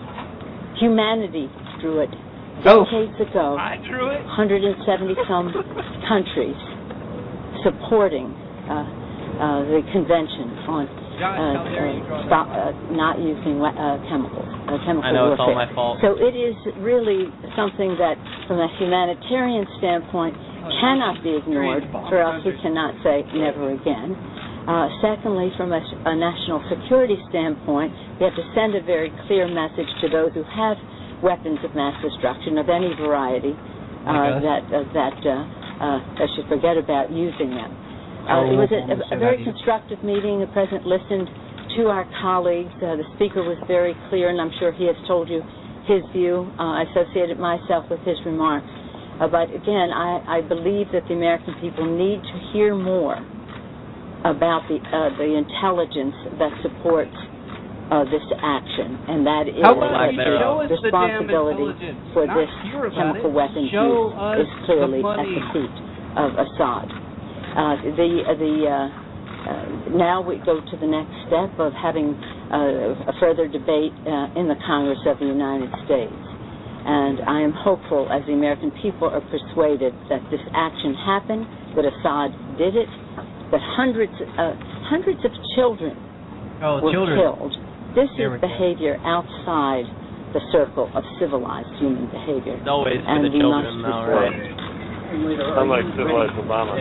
Humanity drew it decades oh, ago. I drew it. one hundred seventy some countries supporting uh, uh, the convention on uh, uh, stop, uh, not using uh, chemicals, uh, chemical I know, warfare. it's all my fault. So it is really something that, from a humanitarian standpoint, cannot be ignored, or else we cannot say never again. Uh, secondly, from a, a national security standpoint, we have to send a very clear message to those who have weapons of mass destruction of any variety uh, that uh, that uh, uh, they should forget about using them. Uh, it was a, a, a very constructive meeting. The President listened to our colleagues. Uh, the Speaker was very clear, and I'm sure he has told you his view. Uh, I associated myself with his remarks. Uh, but again, I, I believe that the American people need to hear more about the uh, the intelligence that supports uh, this action, and that is How about that you the show us responsibility the damn for Not this chemical weapons use is clearly at the feet of Assad. Uh, the uh, the uh, uh, now we go to the next step of having uh, a further debate uh, in the Congress of the United States. And I am hopeful, as the American people are persuaded that this action happened, that Assad did it, that hundreds, uh, hundreds of children oh, were children. killed. This there is behavior outside the circle of civilized human behavior. It's always for and the we children, must though, destroy right? it. Unlike civilized Obama.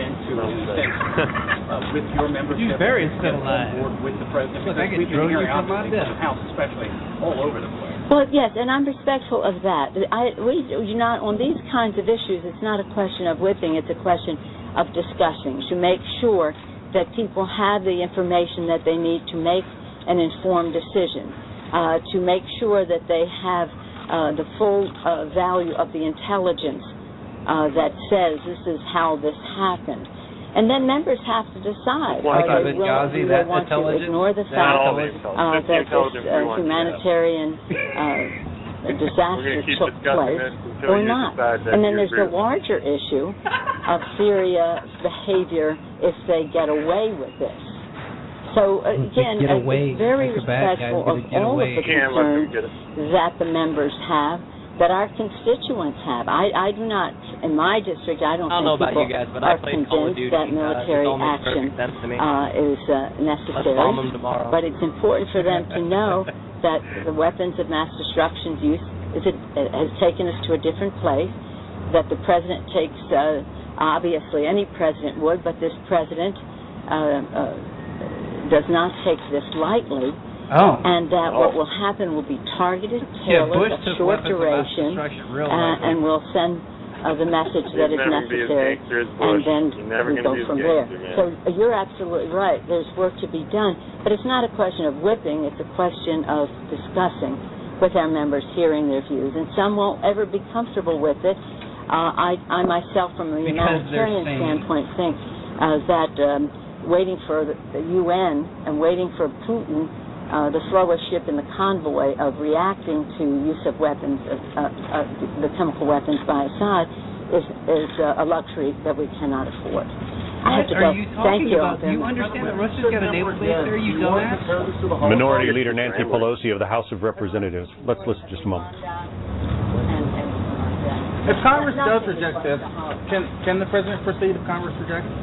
uh, with your membership, He's very civilized. With the president, Look, I because can we've throw been you hearing from my obviously desk. from the House, especially all over the place. Well, yes, and I'm respectful of that. I, we do not, on these kinds of issues, it's not a question of whipping, it's a question of discussing, to make sure that people have the information that they need to make an informed decision, uh, to make sure that they have uh, the full uh, value of the intelligence uh, that says this is how this happened. And then members have to decide, Well, are they Ghazi, willing do they that want to ignore the Not fact all the uh, intelligence. that Just this the intelligence we uh, want to humanitarian uh, disaster We're gonna keep took discussing place this until or you not. decide that And then you there's agree the larger issue of Syria's behavior if they get away with this. So uh, again, get uh, away. it's very Like the bad guys respectful of gonna get all away. of the Can't let them concerns get it. that the members have, that our constituents have. I, I do not, in my district, I don't, I don't know think about people you guys, but I are played Call of convinced Duty. that military uh, it all makes action perfect sense to me. uh, is uh, Let's necessary. bomb them tomorrow. But it's important for them to know that the weapons of mass destruction use is a, has taken us to a different place, that the president takes, uh, obviously any president would, but this president uh, uh, does not take this lightly. Oh. And that Oh. what will happen will be targeted, Yeah, tailored, Bush a took short weapons of mass duration, destruction real uh, lightly. and will send uh, the message that is You're never gonna be as necessary, gangster as and Bush. then You're never we gonna go be as from there. gangster, man. So uh, you're absolutely right. There's work to be done, but it's not a question of whipping. It's a question of discussing with our members, hearing their views, and some won't ever be comfortable with it. Uh, I, I myself, from a Because humanitarian they're saying- standpoint, think uh, that um, waiting for the, the U N and waiting for Putin, uh, the slowest ship in the convoy of reacting to use of weapons, of, uh, uh, the chemical weapons by Assad, is, is uh, a luxury that we cannot afford. I have to What go. are you Thank talking you. about? Do you understand that Russia's got a naval base there, you dumbass? Minority Leader Nancy Pelosi of the House of Representatives. Let's listen just a moment. If Congress does reject this, can can the president proceed if Congress rejects?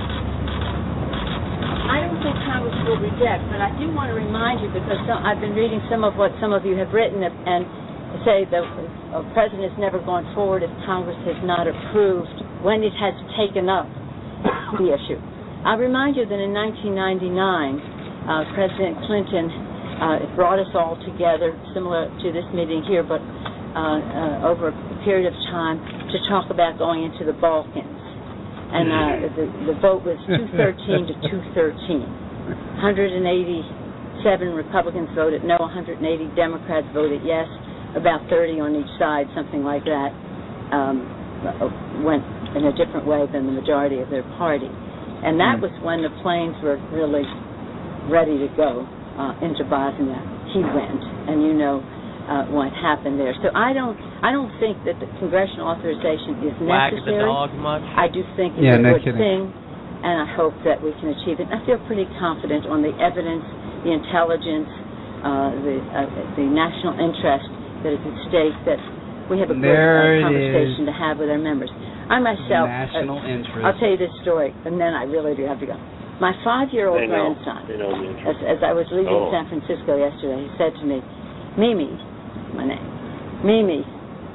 I don't think Congress will reject, but I do want to remind you, because some, I've been reading some of what some of you have written, and say the uh, president has never gone forward if Congress has not approved when it has taken up the issue. I remind you that in nineteen ninety-nine, uh, President Clinton uh, brought us all together, similar to this meeting here, but uh, uh, over a period of time, to talk about going into the Balkans. And uh, the, the vote was two thirteen to two thirteen. one hundred eighty-seven Republicans voted no, one hundred eighty Democrats voted yes, about thirty on each side, something like that, um, went in a different way than the majority of their party. And that was when the planes were really ready to go uh, into Bosnia. He went, and you know uh, what happened there. So I don't, I don't think that the congressional authorization is Wag the necessary. dog much? I do think it's Yeah, a no good kidding. thing and I hope that we can achieve it. And I feel pretty confident on the evidence, the intelligence, uh, the uh, the national interest that is at stake, that we have a good uh, conversation to have with our members. I myself, national uh, interest. I'll tell you this story, and then I really do have to go. My five-year-old grandson, as, as I was leaving oh. San Francisco yesterday, he said to me, Mimi, my name, Mimi,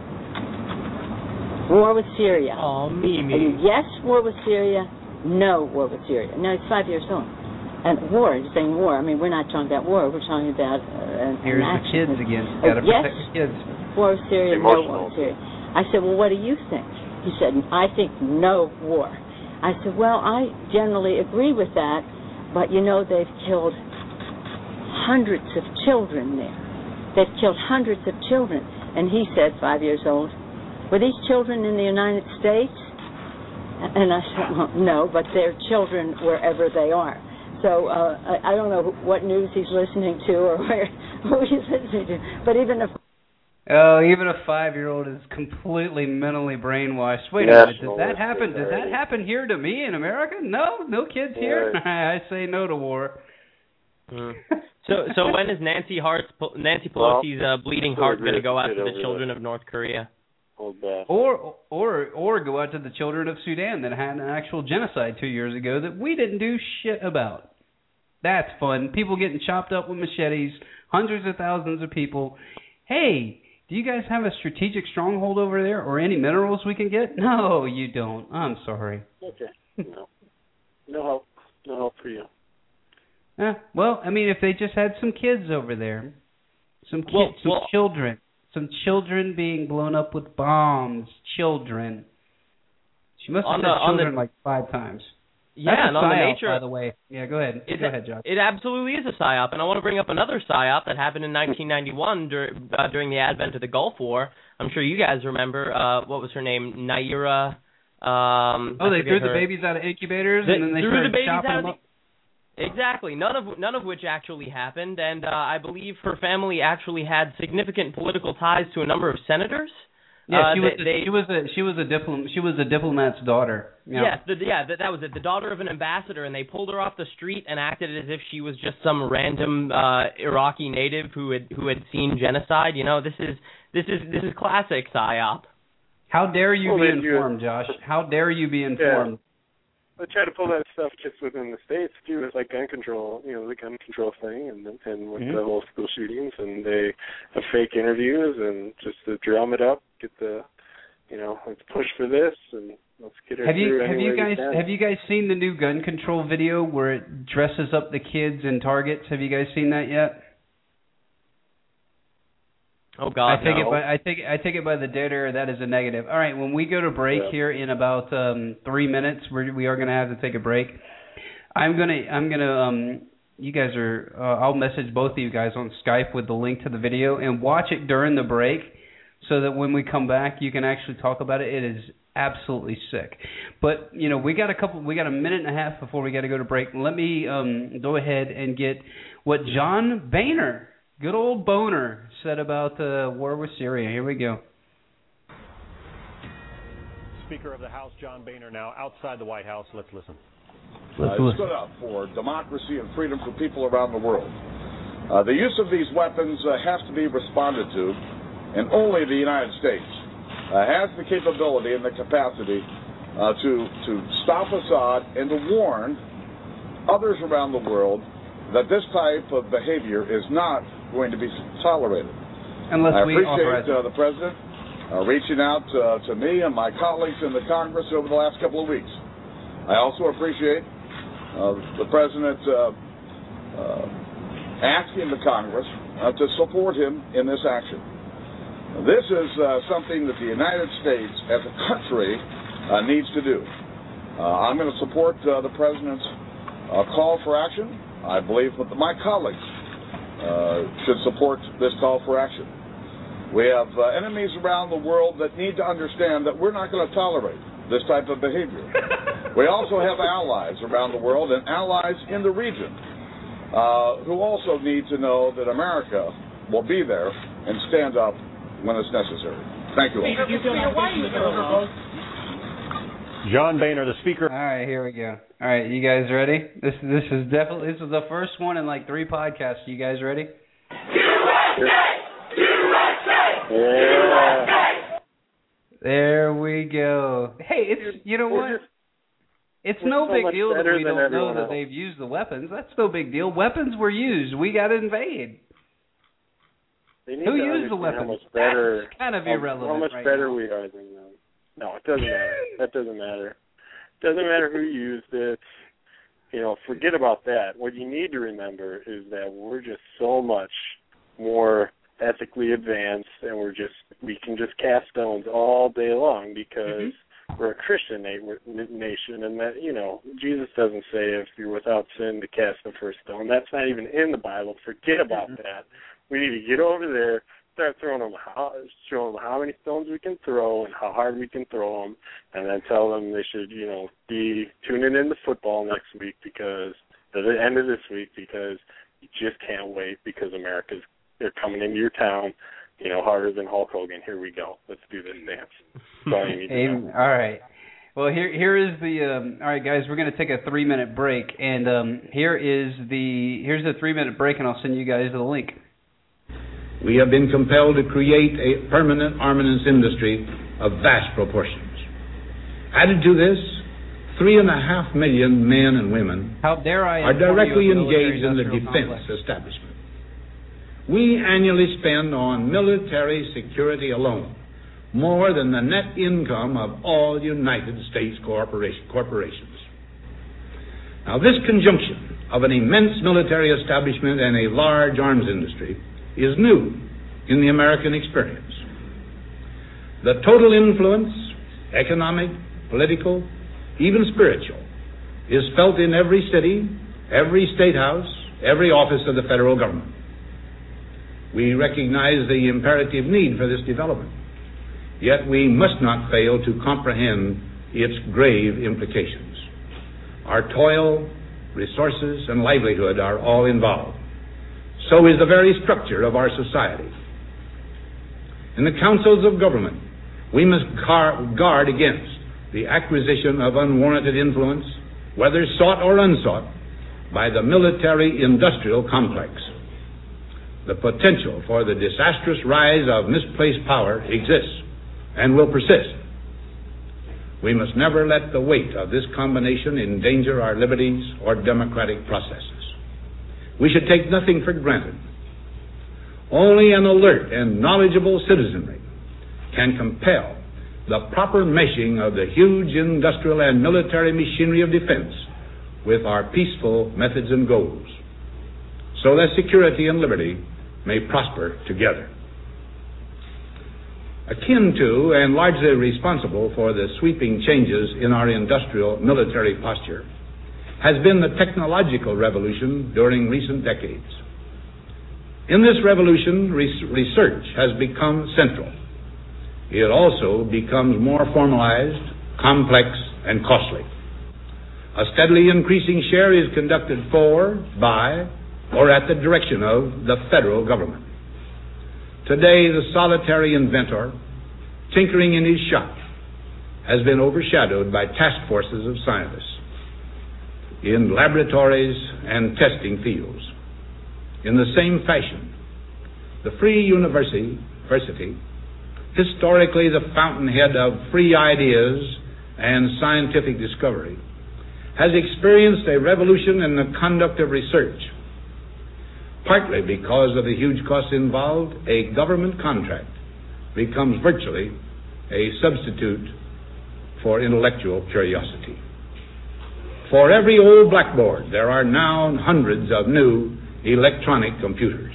war with Syria. Oh, Mimi. Are you yes, war with Syria? No, war with Syria. Now, he's five years old. And war, he's saying war. I mean, we're not talking about war. We're talking about uh, an Here's an the kids again. Uh, Got to yes, protect the kids. War with Syria, no war with Syria. I said, well, what do you think? He said, I think no war. I said, well, I generally agree with that, but, you know, they've killed hundreds of children there. They've killed hundreds of children. And he said, five years old, were these children in the United States? And I said, well, no, but they're children wherever they are. So uh, I, I don't know what news he's listening to or where, who he's listening to, but even if Oh, even a five-year-old is completely mentally brainwashed. Wait a minute, does that happen? Does that happen here to me in America? No, no kids here. I say no to war. Mm. So, so when is Nancy Hart's, Nancy Pelosi's uh, bleeding heart going to go out to the children of North Korea? Or, or, or go out to the children of Sudan that had an actual genocide two years ago that we didn't do shit about. That's fun. People getting chopped up with machetes, hundreds of thousands of people. Hey. Do you guys have a strategic stronghold over there or any minerals we can get? No, you don't. I'm sorry. Okay. No. No help. No help for you. Eh, well, I mean, if they just had some kids over there, some kids, well, some well, children, some children being blown up with bombs, children. She must have said the, children the, like five times. Yeah, That's and a on psyop, the nature, by the way. Yeah, go ahead. It, go ahead, Josh. It absolutely is a psyop, and I want to bring up another psyop that happened in nineteen ninety-one dur- uh, during the advent of the Gulf War. I'm sure you guys remember. Uh, what was her name? Naira. Um, oh, they threw her. the babies out of incubators, they, and then they threw started the babies chopping out them of up. The, exactly. None of none of which actually happened, and uh, I believe her family actually had significant political ties to a number of senators. Yeah, she uh, was they, a, they, she was a she was a diplom she was a diplomat's daughter. Yeah, yes, the, yeah, that, that was it. The daughter of an ambassador, and they pulled her off the street and acted as if she was just some random uh, Iraqi native who had who had seen genocide. You know, this is this is this is classic psyop. How dare you well, be informed, you, Josh? How dare you be informed? Yeah. They try to pull that stuff just within the states too. It's like gun control, you know, the gun control thing, and and with mm-hmm. the whole school shootings, and they have fake interviews and just to drum it up, get the, you know, let's push for this and let's get it have you through have you guys can. have you guys seen the new gun control video where it dresses up the kids in targets? Have you guys seen that yet? Oh God, I take no. it by I take I take it by the dead air. That is a negative. All right, when we go to break yeah. here in about um, three minutes, we're, we are going to have to take a break. I'm gonna I'm gonna um you guys are uh, I'll message both of you guys on Skype with the link to the video and watch it during the break, so that when we come back you can actually talk about it. It is absolutely sick. But you know we got a couple we got a minute and a half before we got to go to break. Let me um, go ahead and get what John Boehner. Good old Boner said about the war with Syria. Here we go. Speaker of the House, John Boehner, now outside the White House. Let's listen. Let's uh, listen. Stood up for democracy and freedom for people around the world. Uh, the use of these weapons uh, has to be responded to, and only the United States uh, has the capability and the capacity uh, to to stop Assad and to warn others around the world that this type of behavior is not going to be tolerated. Unless I we appreciate uh, the President uh, reaching out uh, to me and my colleagues in the Congress over the last couple of weeks. I also appreciate uh, the President uh, uh, asking the Congress uh, to support him in this action. This is uh, something that the United States as a country uh, needs to do. Uh, I'm going to support uh, the President's uh, call for action. I believe that my colleagues uh, should support this call for action. We have uh, enemies around the world that need to understand that we're not going to tolerate this type of behavior. We also have allies around the world and allies in the region uh, who also need to know that America will be there and stand up when it's necessary. Thank you all. John Boehner, the Speaker. All right, here we go. All right, you guys ready? This this is definitely this is the first one in like three podcasts. You guys ready? U S A! U S A! Yeah. There we go. Hey, it's you know what? It's no big deal that we don't know that they've used the weapons. That's no big deal. Weapons were used. We got to invade. Who used the weapons? How much better, That's kind of irrelevant. How much right better now. we are than them. No, it doesn't matter. That doesn't matter. It doesn't matter who used it. You know, forget about that. What you need to remember is that we're just so much more ethically advanced, and we're just we can just cast stones all day long because mm-hmm. we're a Christian na- nation, and that you know Jesus doesn't say if you're without sin to cast the first stone. That's not even in the Bible. Forget about mm-hmm. that. We need to get over there, start throwing them, how, showing them how many stones we can throw and how hard we can throw them, and then tell them they should, you know, be tuning in to football next week because at the end of this week because you just can't wait because America's they're coming into your town, you know, harder than Hulk Hogan. Here we go. Let's do this dance. That's all you need to know. All right. Well, here here is the um, all right, guys. We're going to take a three minute break, and um, here is the here's the three minute break, and I'll send you guys the link. We have been compelled to create a permanent armaments industry of vast proportions. Added to this, three and a half million men and women How dare I are directly engaged in the defense complex. establishment. We annually spend on military security alone more than the net income of all United States corporation, corporations. Now, this conjunction of an immense military establishment and a large arms industry is new in the American experience. The total influence, economic, political, even spiritual, is felt in every city, every state house, every office of the federal government. We recognize the imperative need for this development, yet we must not fail to comprehend its grave implications. Our toil, resources, and livelihood are all involved. So is the very structure of our society. In the councils of government, we must guard against the acquisition of unwarranted influence, whether sought or unsought, by the military-industrial complex. The potential for the disastrous rise of misplaced power exists and will persist. We must never let the weight of this combination endanger our liberties or democratic processes. We should take nothing for granted. Only an alert and knowledgeable citizenry can compel the proper meshing of the huge industrial and military machinery of defense with our peaceful methods and goals, so that security and liberty may prosper together. Akin to and largely responsible for the sweeping changes in our industrial military posture has been the technological revolution during recent decades. In this revolution, research has become central. It also becomes more formalized, complex, and costly. A steadily increasing share is conducted for, by, or at the direction of the federal government. Today, the solitary inventor, tinkering in his shop, has been overshadowed by task forces of scientists in laboratories and testing fields. In the same fashion, the Free University, university, historically the fountainhead of free ideas and scientific discovery, has experienced a revolution in the conduct of research. Partly because of the huge costs involved, a government contract becomes virtually a substitute for intellectual curiosity. For every old blackboard, there are now hundreds of new electronic computers.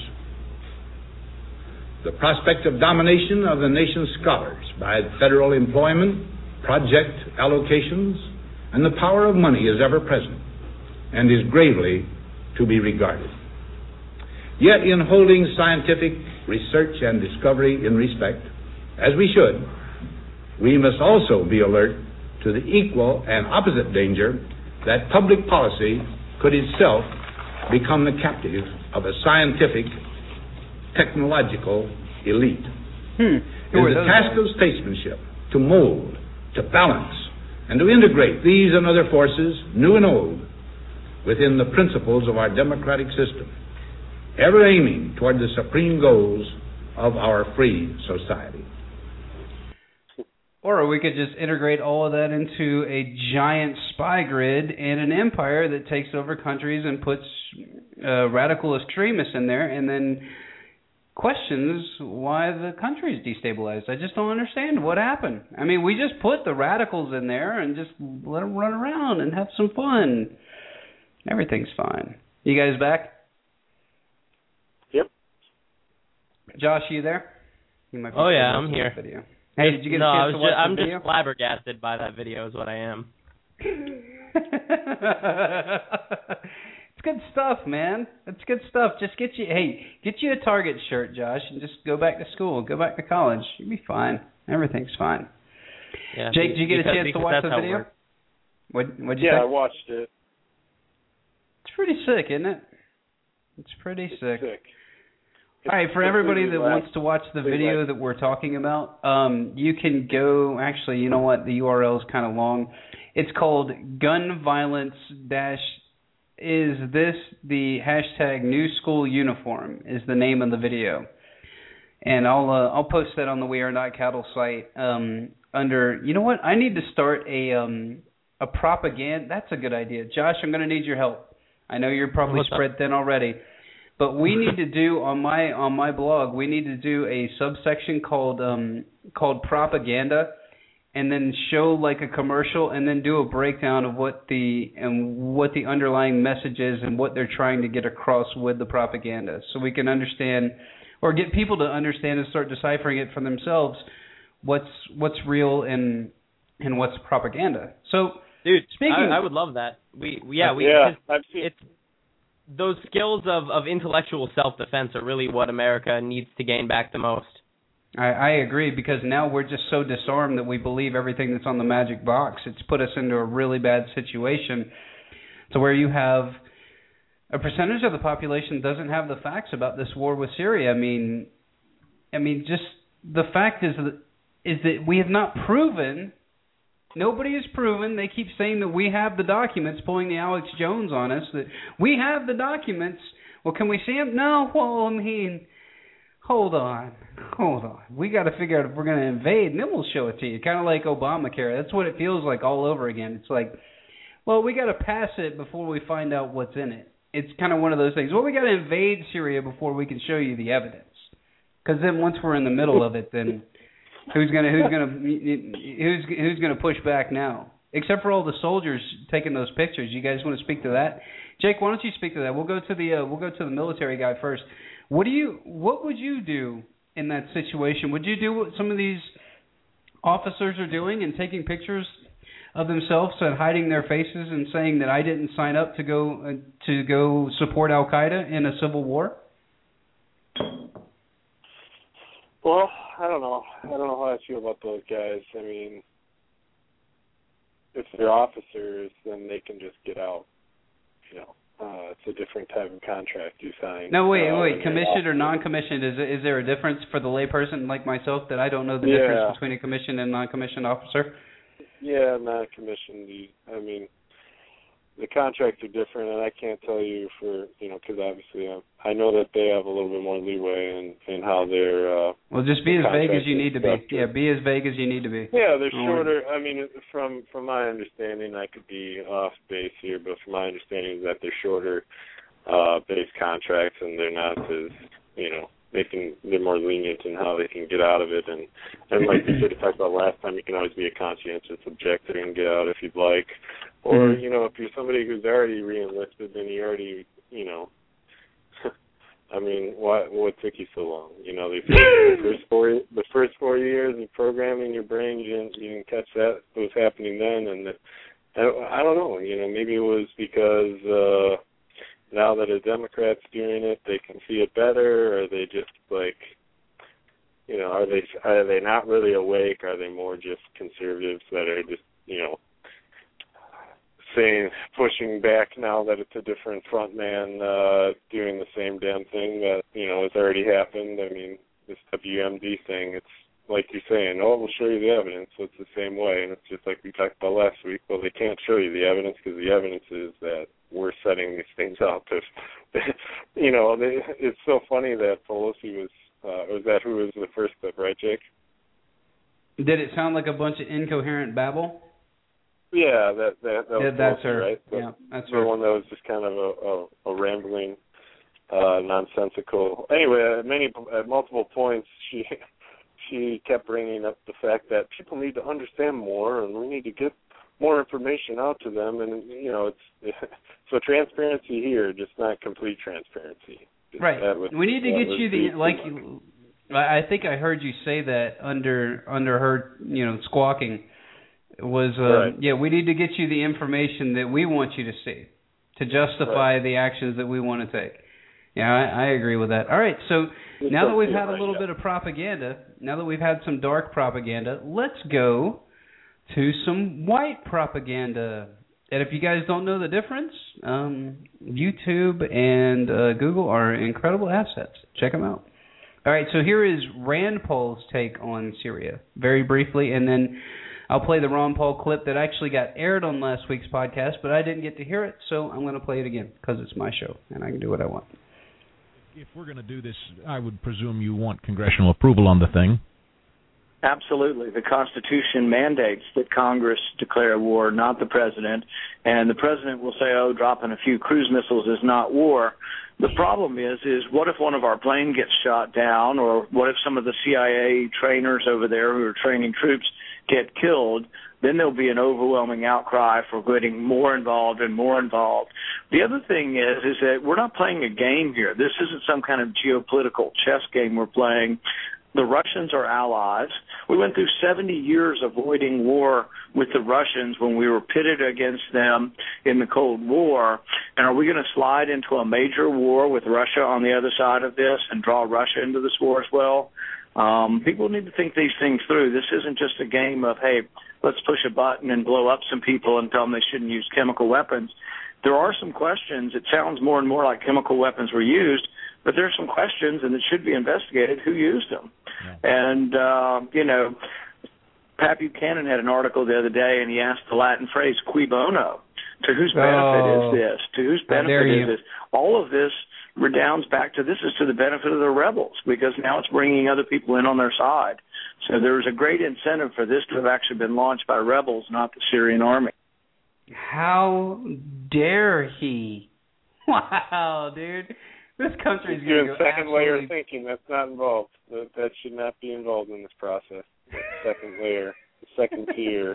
The prospect of domination of the nation's scholars by federal employment, project allocations, and the power of money is ever present and is gravely to be regarded. Yet in holding scientific research and discovery in respect, as we should, we must also be alert to the equal and opposite danger that public policy could itself become the captive of a scientific, technological elite. Hmm. It is the task of statesmanship to mold, to balance, and to integrate these and other forces, new and old, within the principles of our democratic system, ever aiming toward the supreme goals of our free society. Or we could just integrate all of that into a giant spy grid and an empire that takes over countries and puts uh, radical extremists in there and then questions why the country is destabilized. I just don't understand what happened. I mean, we just put the radicals in there and just let them run around and have some fun. Everything's fine. You guys back? Yep. Josh, you there? You might be oh, yeah, I'm here. Video. Hey, did you get no, a chance I was to watch just, the I'm video? just flabbergasted by that video is what I am. It's good stuff, man. It's good stuff. Just get you, hey, get you a Target shirt, Josh, and just go back to school, go back to college. You'll be fine. Everything's fine. Yeah, Jake, did you get because, a chance to watch the video? What what'd you yeah, think? I watched it. It's pretty sick, isn't it? It's pretty it's sick. sick. All right, for everybody that last, wants to watch the video that we're talking about, um, you can go, actually, you know what, the U R L is kind of long. It's called Gun Violence Dash, is this the hashtag New School Uniform is the name of the video. And I'll uh, I'll post that on the We Are Not Cattle site um, under, you know what, I need to start a um, a propaganda, that's a good idea. Josh, I'm going to need your help. I know you're probably What's spread up? thin already. But we need to do on my on my blog. We need to do a subsection called um, called propaganda, and then show like a commercial, and then do a breakdown of what the and what the underlying message is and what they're trying to get across with the propaganda, so we can understand or get people to understand and start deciphering it for themselves. What's what's real and and what's propaganda. So, dude, speaking, I, I would love that. We yeah we yeah I've seen it's. Those skills of, of intellectual self-defense are really what America needs to gain back the most. I, I agree, because now we're just so disarmed that we believe everything that's on the magic box. It's put us into a really bad situation to where you have a percentage of the population doesn't have the facts about this war with Syria. I mean, I mean, just the fact is that, is that we have not proven. Nobody has proven. They keep saying that we have the documents, pulling the Alex Jones on us, that we have the documents. Well, can we see them? No. Well, I mean, hold on. Hold on. We got to figure out if we're going to invade, and then we'll show it to you. Kind of like Obamacare. That's what it feels like all over again. It's like, well, we got to pass it before we find out what's in it. It's kind of one of those things. Well, we got to invade Syria before we can show you the evidence. Because then once we're in the middle of it, then... Who's gonna who's gonna who's who's gonna push back now? Except for all the soldiers taking those pictures. You guys want to speak to that? Jake, why don't you speak to that? We'll go to the uh, we'll go to the military guy first. What do you what would you do in that situation? Would you do what some of these officers are doing and taking pictures of themselves and hiding their faces and saying that I didn't sign up to go uh, to go support Al Qaeda in a civil war? Well, I don't know. I don't know how I feel about those guys. I mean, if they're officers, then they can just get out. You know, uh, it's a different type of contract you sign. No, wait, uh, wait. Commissioned or non-commissioned? Is is there a difference for the layperson like myself that I don't know the yeah. difference between a commissioned and non-commissioned officer? Yeah, non-commissioned. I mean, the contracts are different, and I can't tell you for, you know, because obviously I'm, I know that they have a little bit more leeway in, in how they're... Uh, well, just be as vague as you need to be. Yeah, be as vague as you need to be. Yeah, they're shorter. I mean, from from my understanding, I could be off base here, but from my understanding is that they're shorter uh, base contracts, and they're not as, you know, they can, they're more lenient in how they can get out of it. And, and like we sort of talked about last time, you can always be a conscientious objector and get out if you'd like. Or, mm-hmm. you know, if you're somebody who's already re-enlisted, then you already, you know, I mean, what what took you so long? You know, the first four the first four years of programming your brain, you didn't you didn't catch that what was happening then, and the, I, I don't know. You know, maybe it was because uh, now that a Democrat's doing it, they can see it better, or they just like, you know, are they are they not really awake? Are they more just conservatives that are just, you know, saying, pushing back now that it's a different front man uh, doing the same damn thing that, you know, has already happened? I mean, this W M D thing, it's like you're saying, oh, we'll show you the evidence. So it's the same way, and it's just like we talked about last week. Well, they can't show you the evidence because the evidence is that we're setting these things up. If, you know, they, it's so funny that Pelosi was, uh, was that who was the first step, right, Jake? Did it sound like a bunch of incoherent babble? Yeah, that that, that yeah, was that's Pelosi, her. Right? The, yeah, that's the her. one that was just kind of a, a, a rambling, uh, nonsensical. Anyway, at many at multiple points, she she kept bringing up the fact that people need to understand more, and we need to get more information out to them. And you know, it's so transparency here, just not complete transparency. Just right. Was, we need to get you the like. You, I think I heard you say that under under her, you know, squawking. Was uh, right. yeah, we need to get you the information that we want you to see to justify right. the actions that we want to take. Yeah, I, I agree with that. All right, so it's now that we've had a little right, bit yeah. of propaganda, now that we've had some dark propaganda, let's go to some white propaganda. And if you guys don't know the difference, um, YouTube and uh, Google are incredible assets. Check them out. All right, so here is Rand Paul's take on Syria, very briefly, and then I'll play the Ron Paul clip that actually got aired on last week's podcast, but I didn't get to hear it, so I'm going to play it again because it's my show, and I can do what I want. If we're going to do this, I would presume you want congressional approval on the thing. Absolutely. The Constitution mandates that Congress declare war, not the president. And the president will say, oh, dropping a few cruise missiles is not war. The problem is, is what if one of our planes gets shot down, or what if some of the C I A trainers over there who are training troops get killed? Then there'll be an overwhelming outcry for getting more involved and more involved. The other thing is, is that we're not playing a game here. This isn't some kind of geopolitical chess game we're playing. The Russians are allies. We went through seventy years avoiding war with the Russians when we were pitted against them in the Cold War. And are we going to slide into a major war with Russia on the other side of this and draw Russia into this war as well? Um, people need to think these things through. This isn't just a game of, hey, let's push a button and blow up some people and tell them they shouldn't use chemical weapons. There are some questions. It sounds more and more like chemical weapons were used, but there are some questions, and it should be investigated who used them. Yeah. And, uh, you know, Pat Buchanan had an article the other day, and he asked the Latin phrase, cui bono? To whose benefit oh, is this? To whose benefit is this? All of this redounds back to this is to the benefit of the rebels, because now it's bringing other people in on their side. So there's a great incentive for this to have actually been launched by rebels, not the Syrian army. How dare he? Wow, dude. This country's going to go second absolutely... layer thinking. That's not involved. That, that should not be involved in this process. Second layer, second tier.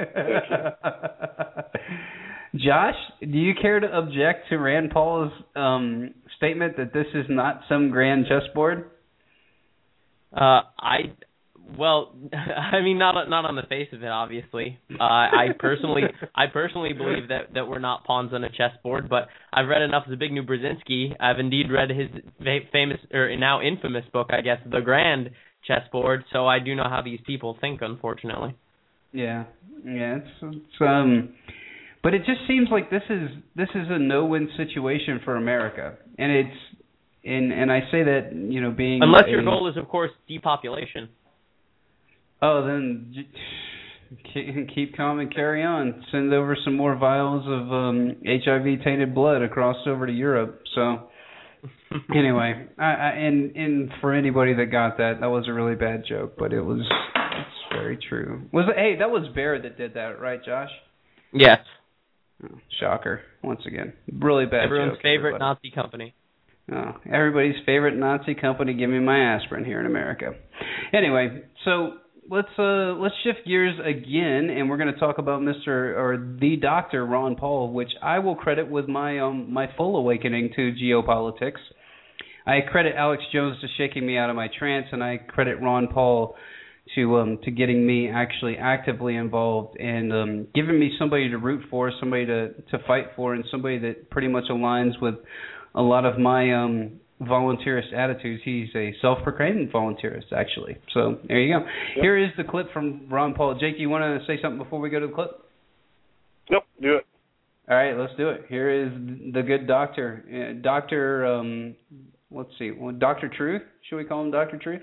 Josh, do you care to object to Rand Paul's um, statement that this is not some grand chessboard? Uh, I, well, I mean, not not on the face of it, obviously. Uh, I personally, I personally believe that, that we're not pawns on a chessboard. But I've read enough of Zbigniew Brzezinski. I've indeed read his famous or now infamous book, I guess, The Grand Chessboard. So I do know how these people think, unfortunately. Yeah, yeah, it's, it's um, but it just seems like this is this is a no-win situation for America, and it's and and I say that you know being unless a, your goal is of course depopulation. Oh, then keep calm and carry on. Send over some more vials of um, H I V-tainted blood across over to Europe. So anyway, I, I, and and for anybody that got that, that was a really bad joke, but it was. It's very true. Was it, hey, that was Bear that did that, right, Josh? Yes. Oh, shocker. Once again, really bad Everyone's joke. favorite everybody. Nazi company. Oh, everybody's favorite Nazi company. Give me my aspirin here in America. Anyway, so let's uh, let's shift gears again, and we're going to talk about Mister or the Doctor Ron Paul, which I will credit with my um my full awakening to geopolitics. I credit Alex Jones to shaking me out of my trance, and I credit Ron Paul to um to getting me actually actively involved and um giving me somebody to root for, somebody to to fight for, and somebody that pretty much aligns with a lot of my um volunteerist attitudes. He's a self-proclaimed volunteerist, actually. So there you go. Yep. Here is the clip from Ron Paul. Jake, you want to say something before we go to the clip? Nope, do it. All right, let's do it. Here is the good doctor, uh, Doctor um let's see, well, Doctor Truth. Should we call him Doctor Truth, maybe?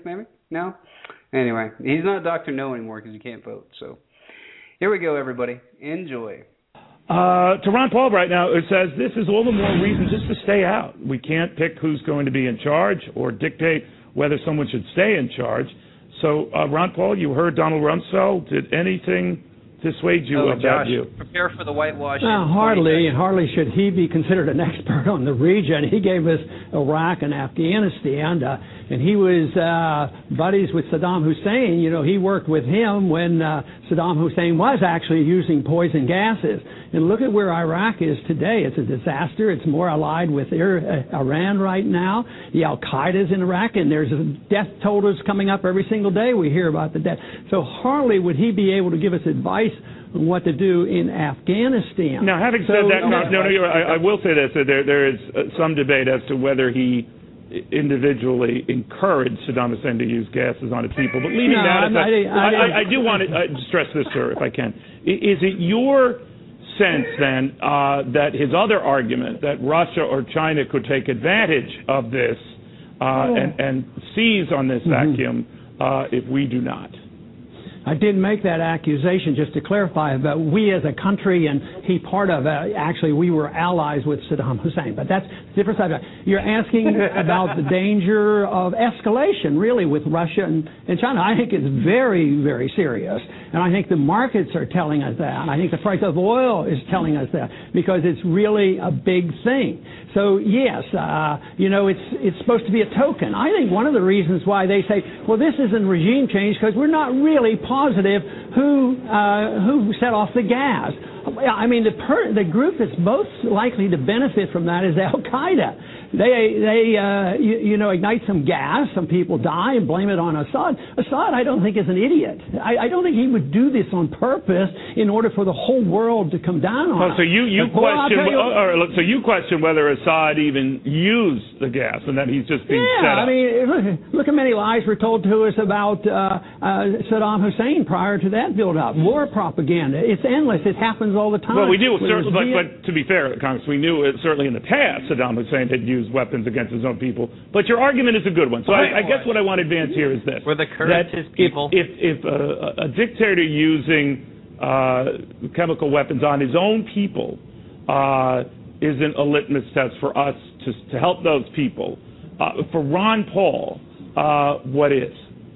No? Anyway, he's not Doctor No anymore because he can't vote. So here we go, everybody. Enjoy. Uh, to Ron Paul right now, it says this is all the more reason just to stay out. We can't pick who's going to be in charge or dictate whether someone should stay in charge. So, uh, Ron Paul, you heard Donald Rumsfeld. Did anything dissuade you oh, about Josh, you? Prepare for the whitewash. Uh, hardly, hardly should he be considered an expert on the region. He gave us Iraq and Afghanistan, uh, and he was uh, buddies with Saddam Hussein. You know, he worked with him when uh, Saddam Hussein was actually using poison gases. And look at where Iraq is today. It's a disaster. It's more allied with Iran right now. The Al-Qaeda's in Iraq, and there's death totals coming up every single day. We hear about the death. So hardly would he be able to give us advice on what to do in Afghanistan. Now, having so, said that, okay. no, no, no I, I will say this. That there, there is some debate as to whether he individually encouraged Saddam Hussein to use gases on its people. But leaving no, that aside, I, I, I, I, I do want to uh, stress this, sir, if I can. Is it your sense, then, uh, that his other argument that Russia or China could take advantage of this uh, oh. and, and seize on this mm-hmm. vacuum uh, if we do not? I did make that accusation just to clarify, but we as a country and he part of it, actually we were allies with Saddam Hussein, but that's a different side. You're asking about the danger of escalation really with Russia and, and China. I think it's very, very serious, and I think the markets are telling us that, and I think the price of oil is telling us that because it's really a big thing. So yes, uh, you know, it's it's supposed to be a token. I think one of the reasons why they say, well, this isn't regime change because we're not really positive who uh, who set off the gas. I mean, the per- the group that's most likely to benefit from that is Al-Qaeda. They, they, uh, you, you know, ignite some gas, some people die, and blame it on Assad. Assad, I don't think, is an idiot. I, I don't think he would do this on purpose in order for the whole world to come down on oh, so you, you us. question, you, oh, or, so you question whether Assad even used the gas and that he's just being yeah, set up. I mean, look, look how many lies were told to us about uh, uh, Saddam Hussein prior to that build-up. War propaganda. It's endless. It happens all the time. Well, we do, certainly, but, Viet- but to be fair, Congress, we knew it, certainly in the past Saddam Hussein had used weapons against his own people. But your argument is a good one. So I, I guess what I want to advance here is this. We're the Curtis people. If, if, if a, a dictator using uh, chemical weapons on his own people uh, isn't a litmus test for us to, to help those people, uh, for Ron Paul, uh, what is?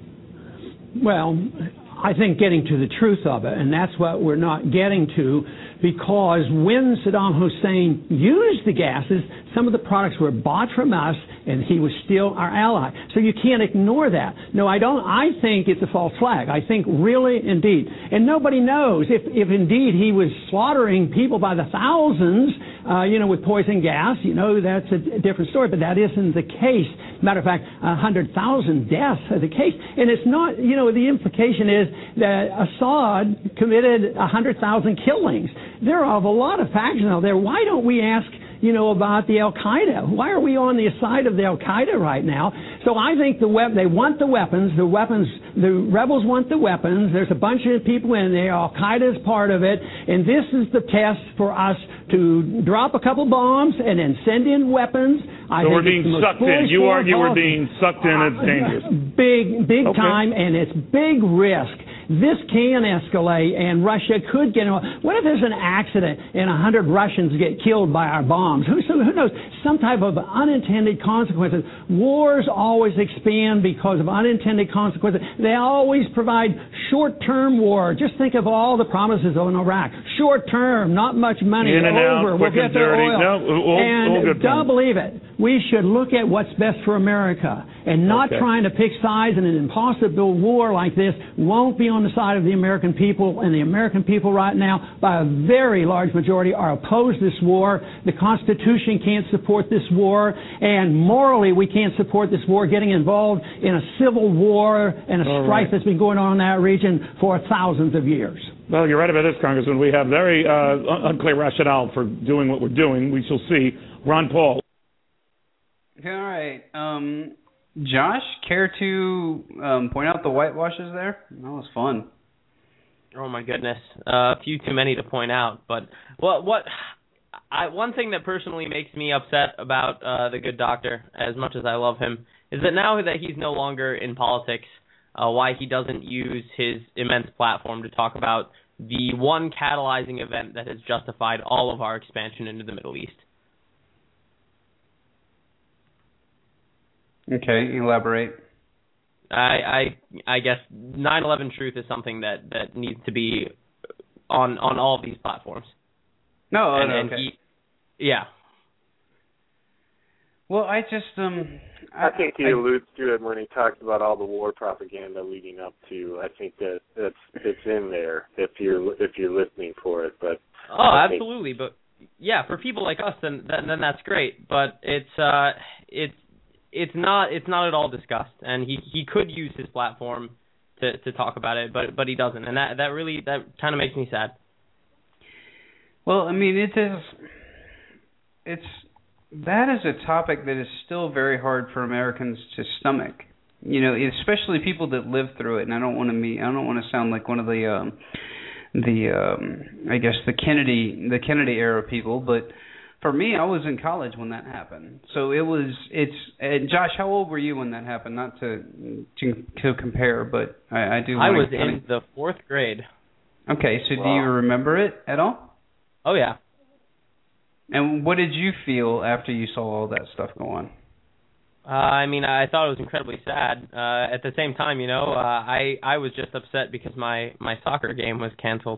Well, I think getting to the truth of it, and that's what we're not getting to, because when Saddam Hussein used the gases, some of the products were bought from us, and he was still our ally. So you can't ignore that. No, I don't. I think it's a false flag. I think really, indeed. And nobody knows if, if indeed he was slaughtering people by the thousands, uh, you know, with poison gas. You know, that's a different story, but that isn't the case. Matter of fact, one hundred thousand deaths are the case. And it's not, you know, the implication is that Assad committed one hundred thousand killings. There are a lot of factions out there. Why don't we ask, you know, about the Al-Qaeda? Why are we on the side of the Al-Qaeda right now? So I think the web, they want the weapons. The weapons, the rebels want the weapons. There's a bunch of people in there. Al-Qaeda is part of it. And this is the test for us to drop a couple bombs and then send in weapons. I so think we're being sucked in. You argue we're being sucked in. It's dangerous. Big, big okay. time, and it's big risk. This can escalate, and Russia could get involved. What if there's an accident and a hundred Russians get killed by our bombs? Who, who knows? Some type of unintended consequences. Wars always expand because of unintended consequences. They always provide short-term war. Just think of all the promises in Iraq. Short-term, not much money. In and over. out, we'll get their oil. No, all, and all good don't believe it. We should look at what's best for America and not okay. trying to pick sides in an impossible war like this. Won't be on the side of the American people, and the American people right now, by a very large majority, are opposed to this war. The Constitution can't support this war, and morally we can't support this war, getting involved in a civil war and a All strife right. that's been going on in that region for thousands of years. Well, you're right about this, Congressman. We have very uh, unclear rationale for doing what we're doing. We shall see. Ron Paul. All right. Um, Josh, care to um, point out the whitewashes there? That was fun. Oh my goodness, uh, a few too many to point out. But what what I, one thing that personally makes me upset about uh, the good doctor, as much as I love him, is that now that he's no longer in politics, uh, why he doesn't use his immense platform to talk about the one catalyzing event that has justified all of our expansion into the Middle East. Okay, elaborate. I I, I guess nine eleven Truth is something that, that needs to be on on all of these platforms. No, and, no and okay. He, yeah. Well, I just um. I, I think he I, alludes to it when he talks about all the war propaganda leading up to. I think that it's it's in there if you're if you're listening for it. But oh, absolutely. But yeah, for people like us, then then, then that's great. But it's uh it's it's not it's not at all discussed, and he, he could use his platform to, to talk about it, but but he doesn't, and that that really that kind of makes me sad. Well, I mean, it is it's. That is a topic that is still very hard for Americans to stomach. You know, especially people that live through it. And I don't want to me. I don't want to sound like one of the, um, the um, I guess the Kennedy, the Kennedy era people. But for me, I was in college when that happened. So it was. It's. And Josh, how old were you when that happened? Not to to, to compare, but I, I do. I was to, in the fourth grade. Okay, so wow. do you remember it at all? Oh yeah. And what did you feel after you saw all that stuff go on? Uh, I mean, I thought it was incredibly sad. Uh, at the same time, you know, uh, I I was just upset because my, my soccer game was canceled.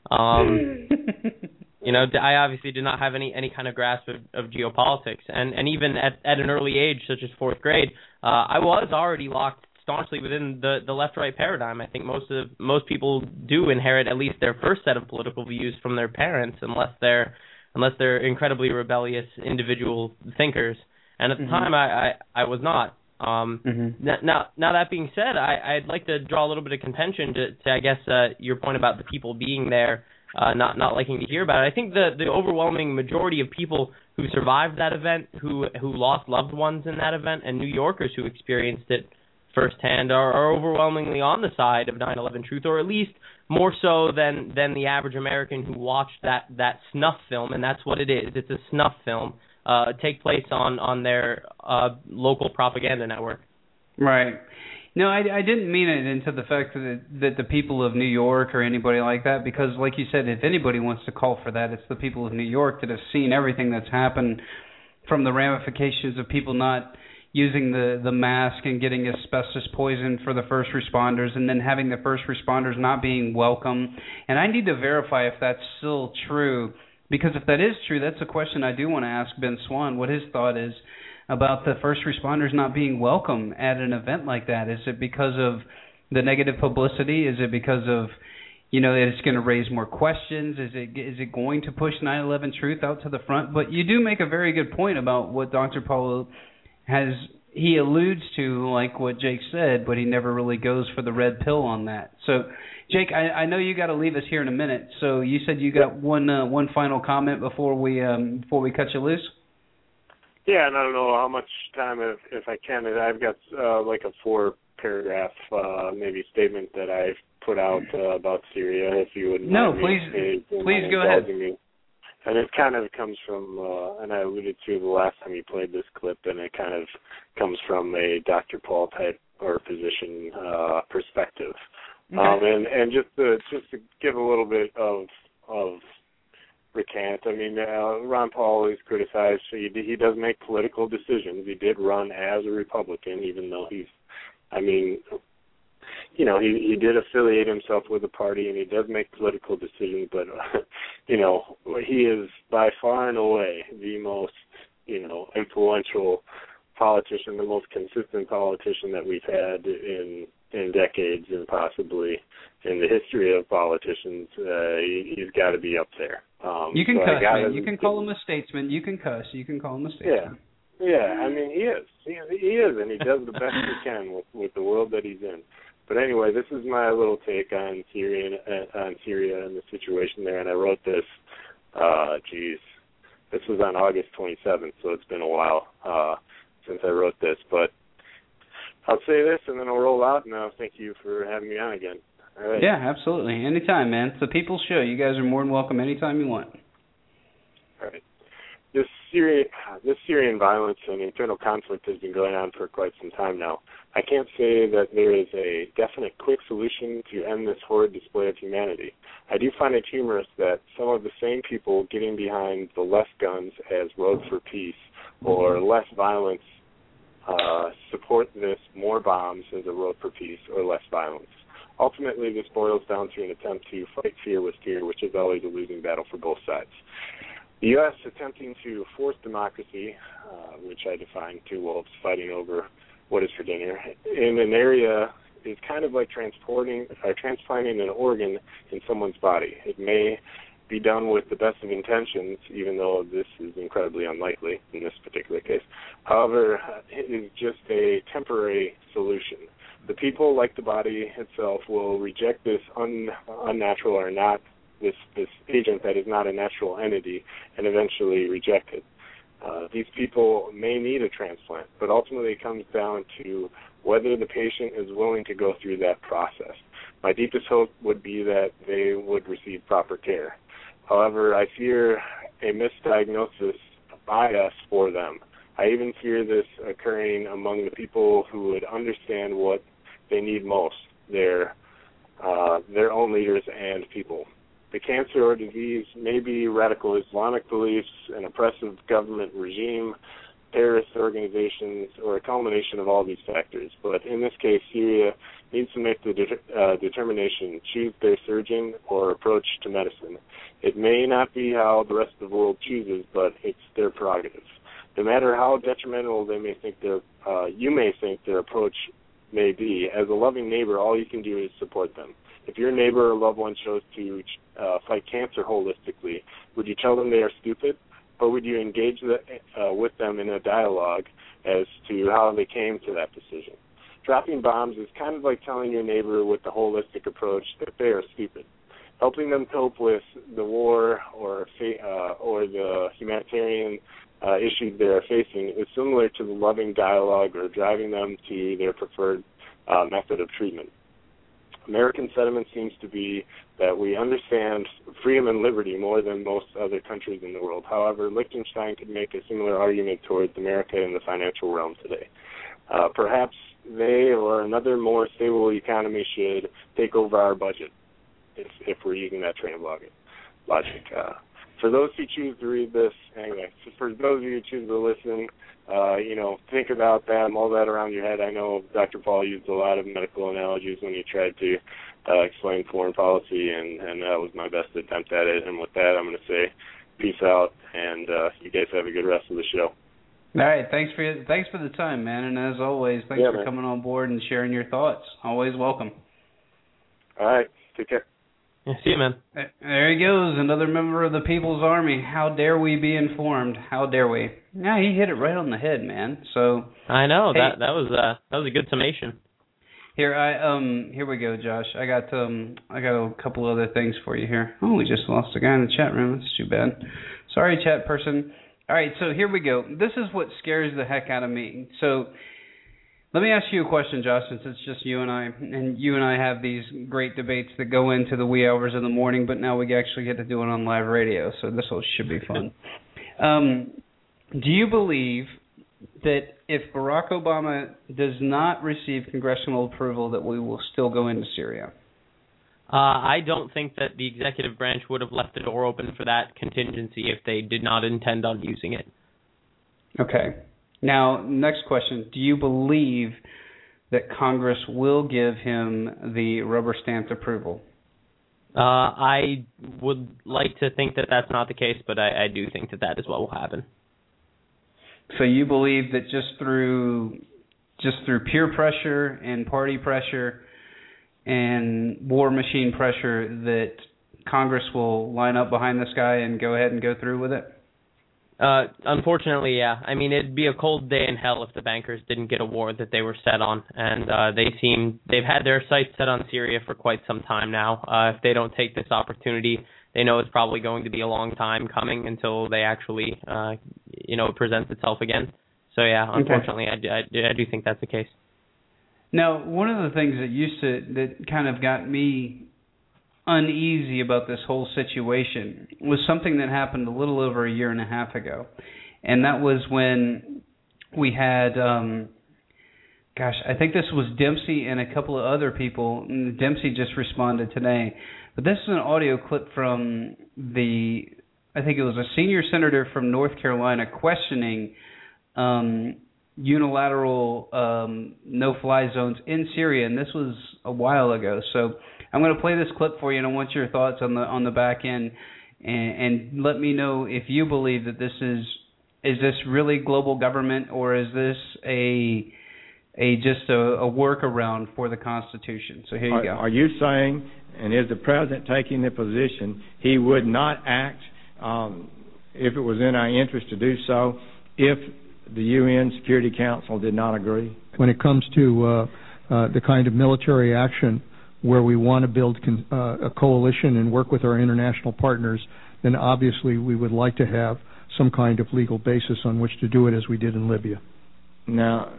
Um, you know, I obviously did not have any, any kind of grasp of, of geopolitics, and, and even at, at an early age, such as fourth grade, uh, I was already locked staunchly within the, the left-right paradigm. I think most of most people do inherit at least their first set of political views from their parents, unless they're unless they're incredibly rebellious individual thinkers. And at the mm-hmm. time, I, I, I was not. Um, mm-hmm. Now, now that being said, I, I'd like to draw a little bit of contention to, to I guess, uh, your point about the people being there, uh, not not liking to hear about it. I think the, the overwhelming majority of people who survived that event, who who lost loved ones in that event, and New Yorkers who experienced it firsthand are, are overwhelmingly on the side of nine eleven Truth, or at least more so than than the average American who watched that, that snuff film, and that's what it is. It's a snuff film, uh, take place on, on their uh, local propaganda network. Right. No, I, I didn't mean it into the fact that, that the people of New York or anybody like that, because like you said, if anybody wants to call for that, it's the people of New York that have seen everything that's happened, from the ramifications of people not using the, the mask and getting asbestos poison for the first responders, and then having the first responders not being welcome. And I need to verify if that's still true, because if that is true, that's a question I do want to ask Ben Swann, what his thought is about the first responders not being welcome at an event like that. Is it because of the negative publicity? Is it because of, you know, that it's going to raise more questions? Is it is it going to push nine eleven Truth out to the front? But you do make a very good point about what Doctor Paulo has, he alludes to, like what Jake said, but he never really goes for the red pill on that. So, Jake, I, I know you got to leave us here in a minute. So you said you got one uh, one final comment before we um, before we cut you loose. Yeah, and I don't know how much time, if if I can. I've got uh, like a four paragraph uh, maybe statement that I've put out uh, about Syria. If you wouldn't no, mind please me, please go ahead. Me. And it kind of comes from, uh, and I alluded to the last time you played this clip, and it kind of comes from a Doctor Paul type or physician uh, perspective. Okay. Um, and, and just to, just to give a little bit of of recant, I mean, uh, Ron Paul is criticized. He, he does make political decisions. He did run as a Republican, even though he's, I mean, you know, he, he did affiliate himself with the party, and he does make political decisions, but, uh, you know, he is by far and away the most, you know, influential politician, the most consistent politician that we've had in in decades, and possibly in the history of politicians. Uh, he, he's got to be up there. Um, you can so cuss, man. You can call him a statesman. You can cuss. You can call him a statesman. Yeah, yeah. I mean, he is. He, he is, and he does the best he can with, with the world that he's in. But anyway, this is my little take on Syria, uh, on Syria and the situation there. And I wrote this. Uh, geez, this was on August twenty-seventh, so it's been a while uh, since I wrote this. But I'll say this, and then I'll roll out. And I'll thank you for having me on again. All right. Yeah, absolutely. Anytime, man. It's the People's Show. You guys are more than welcome anytime you want. All right. this Syrian, this Syrian violence and internal conflict has been going on for quite some time now. I can't say that there is a definite quick solution to end this horrid display of humanity. I do find it humorous that some of the same people getting behind the less guns as road for peace or less violence uh, support this more bombs as a road for peace or less violence. Ultimately, this boils down to an attempt to fight fear with fear, which is always a losing battle for both sides. The U S attempting to force democracy, uh, which I define two wolves fighting over what is for dinner, in an area is kind of like transporting or transplanting an organ in someone's body. It may be done with the best of intentions, even though this is incredibly unlikely in this particular case. However, it is just a temporary solution. The people, like the body itself, will reject this un, unnatural or not this this agent that is not a natural entity and eventually reject it. Uh, these people may need a transplant, but ultimately it comes down to whether the patient is willing to go through that process. My deepest hope would be that they would receive proper care. However, I fear a misdiagnosis by us for them. I even fear this occurring among the people who would understand what they need most, their uh, their own leaders and people. The cancer or disease may be radical Islamic beliefs, an oppressive government regime, terrorist organizations, or a culmination of all these factors. But in this case, Syria needs to make the de- uh, determination, choose their surgeon or approach to medicine. It may not be how the rest of the world chooses, but it's their prerogative. No matter how detrimental they may think their, uh, you may think their approach may be, as a loving neighbor, all you can do is support them. If your neighbor or loved one chose to uh, fight cancer holistically, would you tell them they are stupid, or would you engage the, uh, with them in a dialogue as to how they came to that decision? Dropping bombs is kind of like telling your neighbor with the holistic approach that they are stupid. Helping them cope with the war or uh, or the humanitarian uh, issues they are facing is similar to the loving dialogue or driving them to their preferred uh, method of treatment. American sentiment seems to be that we understand freedom and liberty more than most other countries in the world. However, Liechtenstein could make a similar argument towards America in the financial realm today. Uh, perhaps they or another more stable economy should take over our budget, if, if we're using that train of logic. Uh, for those who choose to read this, anyway, so for those of you who choose to listen, Uh, you know, think about that, mull that around your head. I know Doctor Paul used a lot of medical analogies when he tried to uh, explain foreign policy, and, and that was my best attempt at it. And with that, I'm going to say peace out, and uh, you guys have a good rest of the show. All right, thanks for your, thanks for the time, man, and as always, thanks yeah, for man. coming on board and sharing your thoughts. Always welcome. All right, take care. Yeah, see you, man. There he goes, another member of the People's Army. How dare we be informed? How dare we? Yeah, he hit it right on the head, man. So I know hey, that that was uh, that was a good summation. Here I um here we go, Josh. I got um I got a couple other things for you here. Oh, we just lost a guy in the chat room. That's too bad. Sorry, chat person. All right, so here we go. This is what scares the heck out of me. So let me ask you a question, Josh, since it's just you and I, and you and I have these great debates that go into the wee hours of the morning, but now we actually get to do it on live radio, so this will, should be fun. Um, do you believe that if Barack Obama does not receive congressional approval that we will still go into Syria? Uh, I don't think that the executive branch would have left the door open for that contingency if they did not intend on using it. Okay. Now, next question. Do you believe that Congress will give him the rubber-stamped approval? Uh, I would like to think that that's not the case, but I, I do think that that is what will happen. So you believe that just through just through peer pressure and party pressure and war machine pressure that Congress will line up behind this guy and go ahead and go through with it? Uh, unfortunately, yeah. I mean, it'd be a cold day in hell if the bankers didn't get a war that they were set on, and uh, they seem they've had their sights set on Syria for quite some time now. Uh, if they don't take this opportunity, they know it's probably going to be a long time coming until they actually, uh, you know, it presents itself again. So yeah, unfortunately, okay. I, I, I do think that's the case. Now, one of the things that used to that kind of got me uneasy about this whole situation was something that happened a little over a year and a half ago. And that was when we had, um, gosh, I think this was Dempsey and a couple of other people. Dempsey just responded today. But this is an audio clip from the, I think it was a senior senator from North Carolina questioning um, unilateral um, no-fly zones in Syria, and this was a while ago. So I'm going to play this clip for you, and I want your thoughts on the on the back end, and, and let me know if you believe that this is is this really global government, or is this a a just a, a workaround for the Constitution? So here you are, go. Are you saying, and is the president taking the position he would not act um, if it was in our interest to do so if the U N Security Council did not agree? When it comes to uh, uh, the kind of military action where we want to build con- uh, a coalition and work with our international partners, then obviously we would like to have some kind of legal basis on which to do it, as we did in Libya. Now,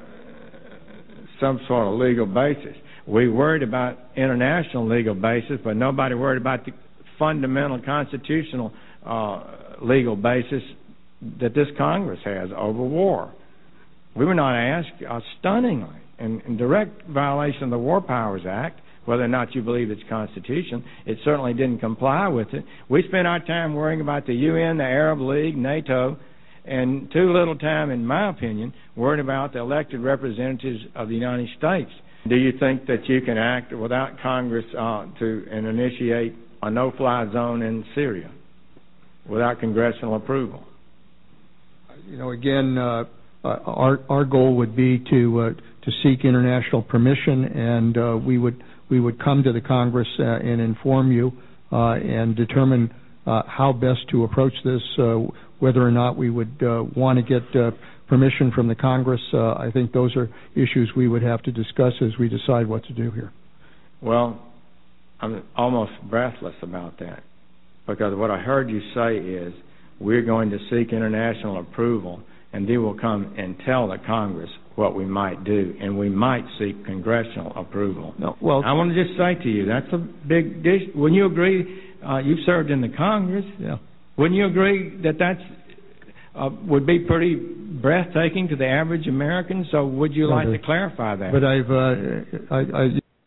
some sort of legal basis. We worried about international legal basis, but nobody worried about the fundamental constitutional uh, legal basis that this Congress has over war. We were not asked, uh, stunningly, in, in direct violation of the War Powers Act, whether or not you believe it's Constitution. It certainly didn't comply with it. We spent our time worrying about the U N, the Arab League, NATO, and too little time, in my opinion, worrying about the elected representatives of the United States. Do you think that you can act without Congress uh, to and initiate a no-fly zone in Syria without congressional approval? You know, again, uh, our our goal would be to uh, to seek international permission, and uh, we would we would come to the Congress uh, and inform you uh, and determine uh, how best to approach this. Uh, whether or not we would uh, want to get uh, permission from the Congress, uh, I think those are issues we would have to discuss as we decide what to do here. Well, I'm almost breathless about that, because what I heard you say is we're going to seek international approval, and they will come and tell the Congress what we might do, and we might seek congressional approval. No, well, I want to just say to you, that's a big dish. Wouldn't you agree? Uh, you've served in the Congress. Yeah. Wouldn't you agree that that's uh, would be pretty breathtaking to the average American? So would you no, like the, to clarify that? But I've, uh, I, I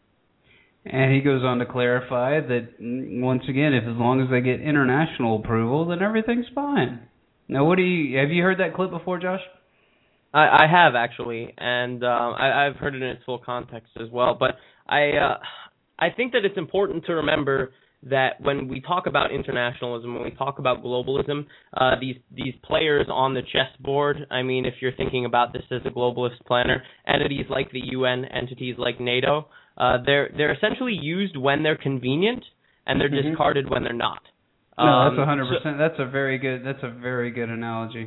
And he goes on to clarify that, once again, if as long as they get international approval, then everything's fine. Now, what do you have you heard that clip before, Josh? I, I have actually, and um, I, I've heard it in its full context as well. But I, uh, I think that it's important to remember that when we talk about internationalism, when we talk about globalism, uh, these these players on the chessboard, I mean, if you're thinking about this as a globalist planner, entities like the U N, entities like NATO, uh, they're they're essentially used when they're convenient, and they're mm-hmm. discarded when they're not. No, that's one hundred percent. So, that's a very good. That's a very good analogy.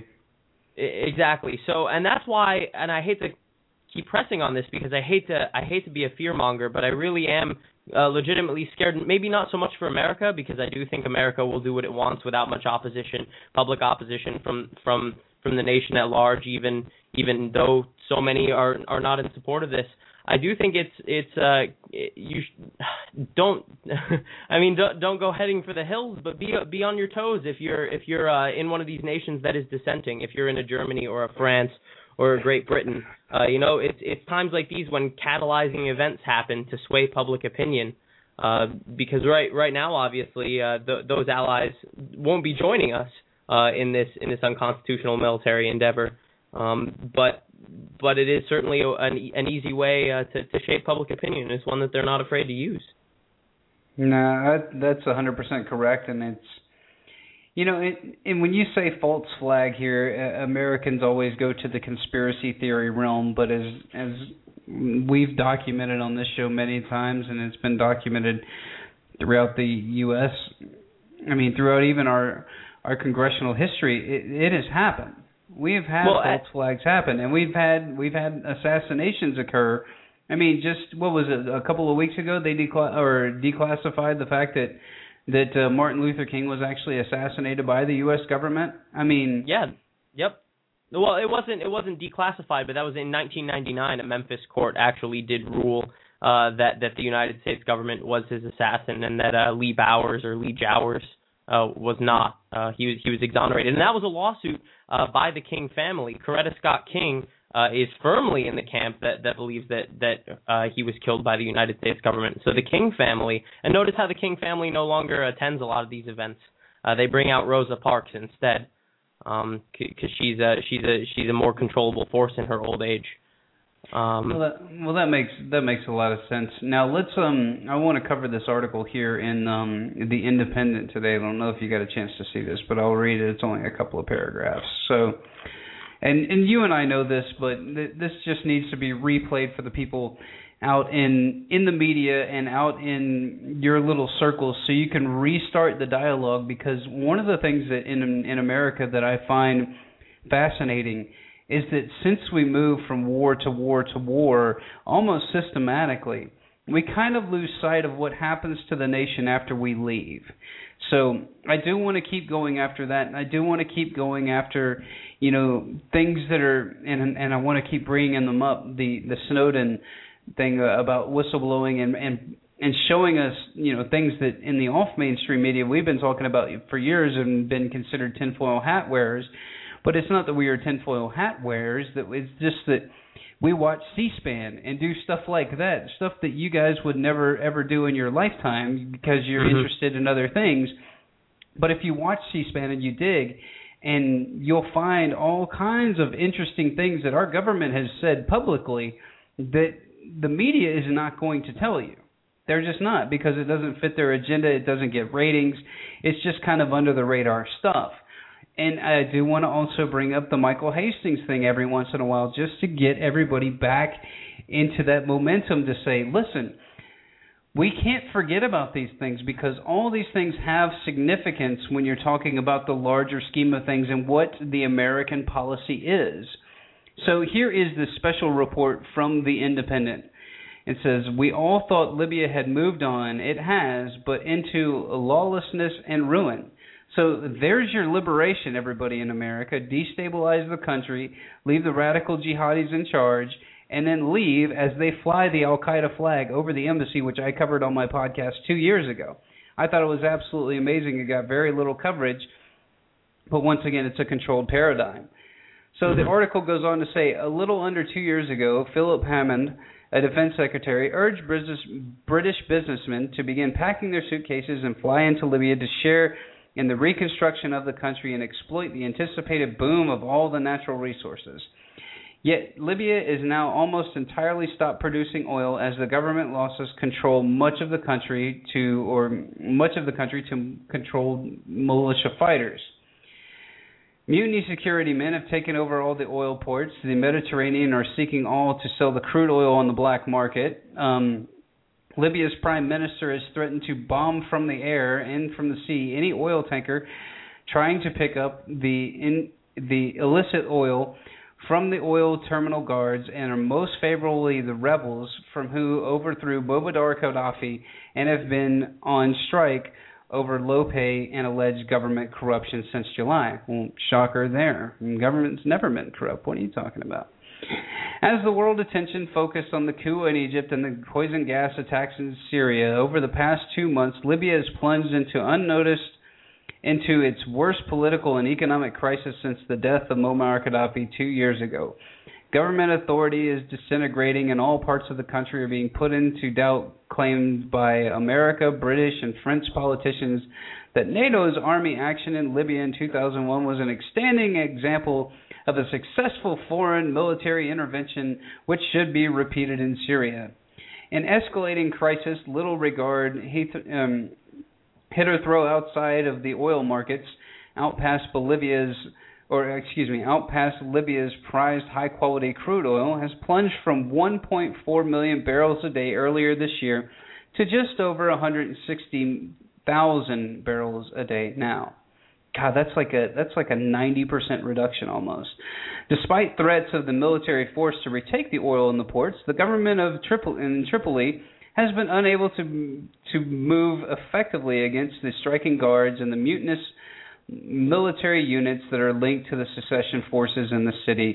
Exactly. So, and that's why, and I hate to keep pressing on this because I hate to I hate to be a fearmonger, but I really am uh, legitimately scared. Maybe not so much for America, because I do think America will do what it wants without much opposition, public opposition from from from the nation at large. Even even though so many are are not in support of this, I do think it's it's uh you sh- don't I mean don't don't go heading for the hills, but be be on your toes if you're if you're uh, in one of these nations that is dissenting. If you're in a Germany or a France or a Great Britain, uh, you know it's it's times like these when catalyzing events happen to sway public opinion. Uh, because right right now, obviously, uh, th- those allies won't be joining us uh, in this in this unconstitutional military endeavor. Um, but but it is certainly an, an easy way uh, to, to shape public opinion. It's one that they're not afraid to use. No, that's one hundred percent correct, and it's, you know, it, and when you say false flag here, uh, Americans always go to the conspiracy theory realm, but as as we've documented on this show many times, and it's been documented throughout the U S, I mean, throughout even our our congressional history, it, it has happened. We've had well, false I, flags happen, and we've had we've had assassinations occur. I mean, just what was it? A couple of weeks ago, they decla- or declassified the fact that that uh, Martin Luther King was actually assassinated by the U S government. I mean, yeah, yep. Well, it wasn't it wasn't declassified, but that was in nineteen ninety-nine. A Memphis court actually did rule uh, that that the United States government was his assassin, and that uh, Lee Bowers or Lee Jowers uh, was not. Uh, he was he was exonerated, and that was a lawsuit uh, by the King family. Coretta Scott King uh, is firmly in the camp that, that believes that that uh, he was killed by the United States government. So the King family, and notice how the King family no longer attends a lot of these events. Uh, they bring out Rosa Parks instead, because um, she's a she's a she's a more controllable force in her old age. Um, well, that, well, that makes that makes a lot of sense. Now let's. Um, I want to cover this article here in um, the Independent today. I don't know if you got a chance to see this, but I'll read it. It's only a couple of paragraphs. So, and and you and I know this, but th- this just needs to be replayed for the people out in in the media and out in your little circles, so you can restart the dialogue. Because one of the things that in in America that I find fascinating is that since we move from war to war to war almost systematically, we kind of lose sight of what happens to the nation after we leave. So I do want to keep going after that, and I do want to keep going after, you know, things that are, and and I want to keep bringing them up, the, the Snowden thing about whistleblowing and, and and showing us, you know, things that in the off-mainstream media we've been talking about for years and been considered tinfoil hat wearers. But it's not that we are tinfoil hat wearers. That it's just that we watch C-SPAN and do stuff like that, stuff that you guys would never ever do in your lifetime because you're mm-hmm. interested in other things. But if you watch C-SPAN and you dig, and you'll find all kinds of interesting things that our government has said publicly that the media is not going to tell you. They're just not, because it doesn't fit their agenda. It doesn't get ratings. It's just kind of under the radar stuff. And I do want to also bring up the Michael Hastings thing every once in a while, just to get everybody back into that momentum to say, listen, we can't forget about these things, because all these things have significance when you're talking about the larger scheme of things and what the American policy is. So here is the special report from The Independent. It says, we all thought Libya had moved on. It has, but into lawlessness and ruin. So there's your liberation, everybody in America. Destabilize the country, leave the radical jihadis in charge, and then leave as they fly the Al-Qaeda flag over the embassy, which I covered on my podcast two years ago. I thought it was absolutely amazing. It got very little coverage, but once again, it's a controlled paradigm. So the article goes on to say, a little under two years ago, Philip Hammond, a defense secretary, urged British, British businessmen to begin packing their suitcases and fly into Libya to share in the reconstruction of the country and exploit the anticipated boom of all the natural resources. Yet Libya is now almost entirely stopped producing oil as the government losses control much of the country to, or much of the country to control militia fighters. Mutiny security men have taken over all the oil ports. The Mediterranean are seeking all to sell the crude oil on the black market. Um, Libya's prime minister has threatened to bomb from the air and from the sea any oil tanker trying to pick up the in, the illicit oil from the oil terminal guards, and are most favorably the rebels from who overthrew Muammar Gaddafi and have been on strike over low pay and alleged government corruption since July. Well, shocker there. Government's never been corrupt. What are you talking about? As the world attention focused on the coup in Egypt and the poison gas attacks in Syria over the past two months, Libya has plunged into unnoticed into its worst political and economic crisis since the death of Muammar Gaddafi two years ago. Government authority is disintegrating, and all parts of the country are being put into doubt claims by America, British, and French politicians that NATO's army action in Libya in two thousand one was an outstanding example of a successful foreign military intervention which should be repeated in Syria. An escalating crisis, little regard, um, hit or throw outside of the oil markets, out past Bolivia's or excuse me, out past Libya's prized high-quality crude oil, has plunged from one point four million barrels a day earlier this year to just over one hundred sixty thousand barrels a day now. God, that's like a that's like a ninety percent reduction almost. Despite threats of the military force to retake the oil in the ports, the government of Tripoli, in Tripoli has been unable to to move effectively against the striking guards and the mutinous military units that are linked to the secession forces in the city.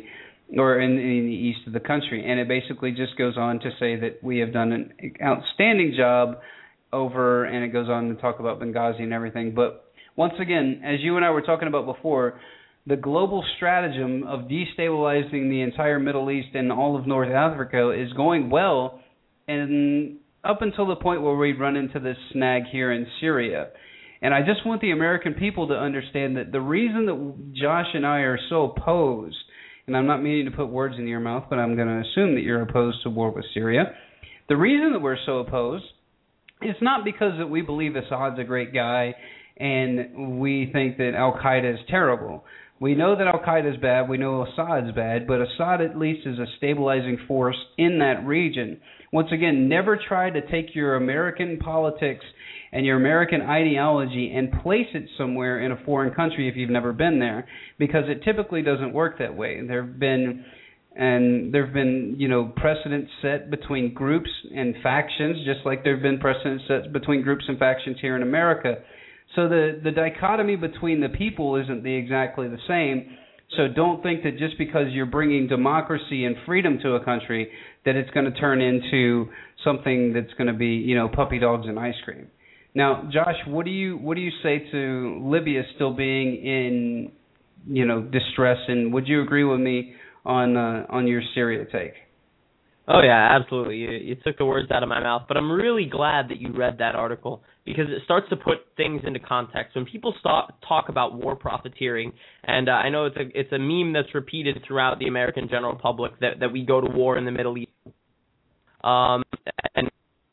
or in, in the east of the country. And it basically just goes on to say that we have done an outstanding job over, and it goes on to talk about Benghazi and everything. But once again, as you and I were talking about before, the global stratagem of destabilizing the entire Middle East and all of North Africa is going well, and up until the point where we run into this snag here in Syria. And I just want the American people to understand that the reason that Josh and I are so opposed, and I'm not meaning to put words in your mouth, but I'm going to assume that you're opposed to war with Syria. The reason that we're so opposed is not because that we believe Assad's a great guy and we think that Al-Qaeda is terrible. We know that Al-Qaeda is bad. We know Assad's bad, but Assad at least is a stabilizing force in that region. Once again, never try to take your American politics and your American ideology and place it somewhere in a foreign country if you've never been there, because it typically doesn't work that way. There have been and there have been, you know, precedents set between groups and factions, just like there have been precedents set between groups and factions here in America. So the, the dichotomy between the people isn't the, exactly the same. So don't think that just because you're bringing democracy and freedom to a country that it's going to turn into something that's going to be, you know, puppy dogs and ice cream. Now, Josh, what do you what do you say to Libya still being in, you know, distress? And would you agree with me on uh, on your Syria take? Oh, yeah, absolutely. You, you took the words out of my mouth. But I'm really glad that you read that article, because it starts to put things into context. When people stop, talk about war profiteering, and uh, I know it's a it's a meme that's repeated throughout the American general public that, that we go to war in the Middle East um, and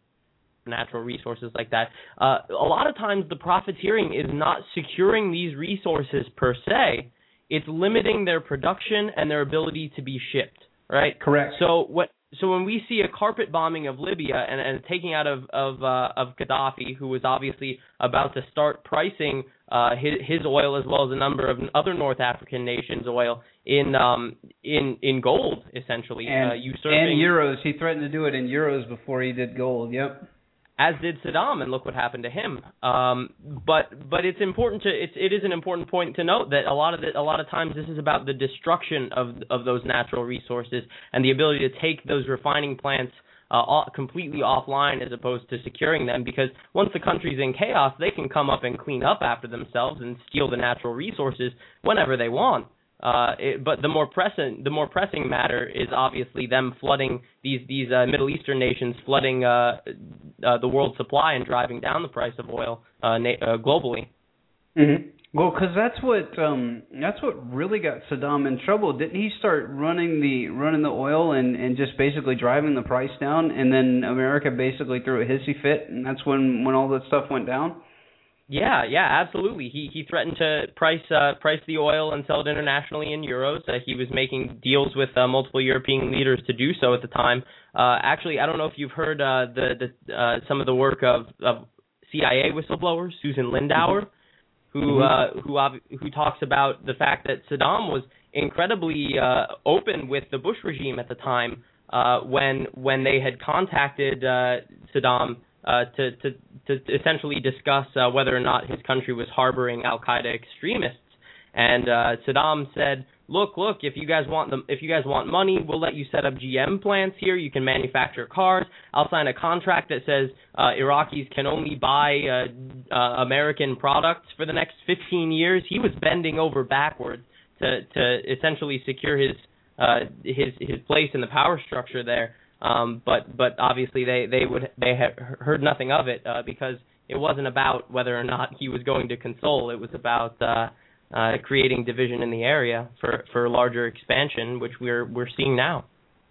natural resources like that. Uh, a lot of times the profiteering is not securing these resources per se. It's limiting their production and their ability to be shipped, right? Correct. So what? So when we see a carpet bombing of Libya and, and taking out of of, uh, of Gaddafi, who was obviously about to start pricing uh, his, his oil as well as a number of other North African nations' oil in um, in in gold, essentially, and, uh, usurping and euros. He threatened to do it in euros before he did gold. Yep. As did Saddam, and look what happened to him. Um, but but it's important to it's it is an important point to note that a lot of the, a lot of times this is about the destruction of of those natural resources and the ability to take those refining plants uh, off, completely offline as opposed to securing them. Because once the country's in chaos, they can come up and clean up after themselves and steal the natural resources whenever they want. Uh, it, but the more pressing, the more pressing matter is obviously them flooding these these uh, Middle Eastern nations, flooding uh, uh, the world supply and driving down the price of oil uh, na- uh, globally. Mm-hmm. Well, because that's what um, that's what really got Saddam in trouble. Didn't he start running the running the oil and, and just basically driving the price down, and then America basically threw a hissy fit, and that's when, when all that stuff went down? Yeah, yeah, absolutely. He he threatened to price uh, price the oil and sell it internationally in euros. Uh, he was making deals with uh, multiple European leaders to do so at the time. Uh, actually, I don't know if you've heard uh, the the uh, some of the work of, of C I A whistleblower Susan Lindauer, who uh, who uh, who talks about the fact that Saddam was incredibly uh, open with the Bush regime at the time uh, when when they had contacted uh, Saddam. Uh, to, to, to essentially discuss uh, whether or not his country was harboring Al-Qaeda extremists. And uh, Saddam said, look, look, if you guys want them, if you guys want money, we'll let you set up G M plants here. You can manufacture cars. I'll sign a contract that says uh, Iraqis can only buy uh, uh, American products for the next fifteen years. He was bending over backwards to, to essentially secure his, uh, his, his place in the power structure there. Um, but but obviously they, they would they had heard nothing of it uh, because it wasn't about whether or not he was going to console. It was about uh, uh, creating division in the area for, for larger expansion, which we're we're seeing now.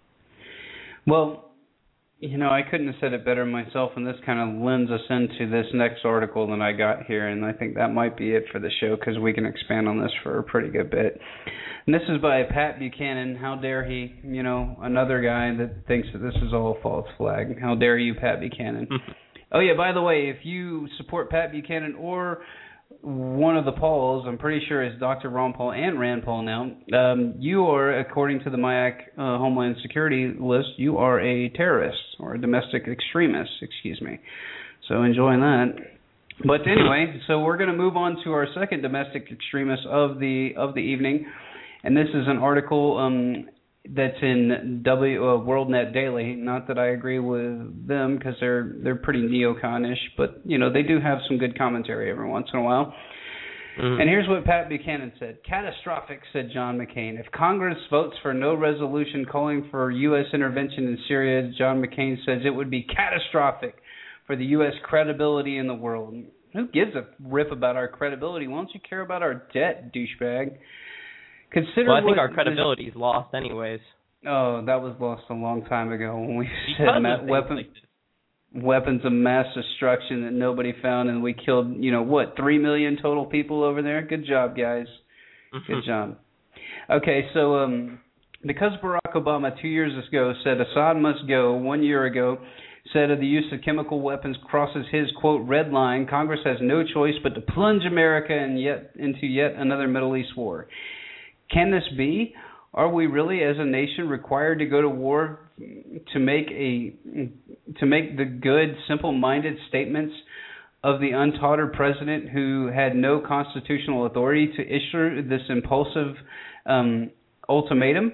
Well, you know, I couldn't have said it better myself, and this kind of lends us into this next article that I got here, and I think that might be it for the show because we can expand on this for a pretty good bit. And this is by Pat Buchanan. How dare he, you know, another guy that thinks that this is all a false flag. How dare you, Pat Buchanan. Oh, yeah, by the way, if you support Pat Buchanan or one of the Pauls, I'm pretty sure it's Doctor Ron Paul and Rand Paul now, um, you are, according to the M I A C uh, Homeland Security list, you are a terrorist or a domestic extremist, excuse me. So enjoying that. But anyway, so we're going to move on to our second domestic extremist of the of the evening. And this is an article um, that's in W uh, WorldNet Daily. Not that I agree with them because they're they're pretty neocon-ish, but you know they do have some good commentary every once in a while. Mm-hmm. And here's what Pat Buchanan said. Catastrophic, said John McCain. If Congress votes for no resolution calling for U S intervention in Syria, John McCain says it would be catastrophic for the U S credibility in the world. Who gives a rip about our credibility? Why don't you care about our debt, douchebag? Consider well, I think what our credibility is lost anyways. Oh, that was lost a long time ago when we because said ma- weapon, like weapons of mass destruction that nobody found, and we killed, you know, what, three million total people over there? Good job, guys. Mm-hmm. Good job. Okay, so um, because Barack Obama two years ago said Assad must go, one year ago said of the use of chemical weapons crosses his, quote, red line, Congress has no choice but to plunge America in yet, into yet another Middle East war. Can this be? Are we really, as a nation, required to go to war to make a to make the good, simple-minded statements of the untaught president who had no constitutional authority to issue this impulsive um, ultimatum?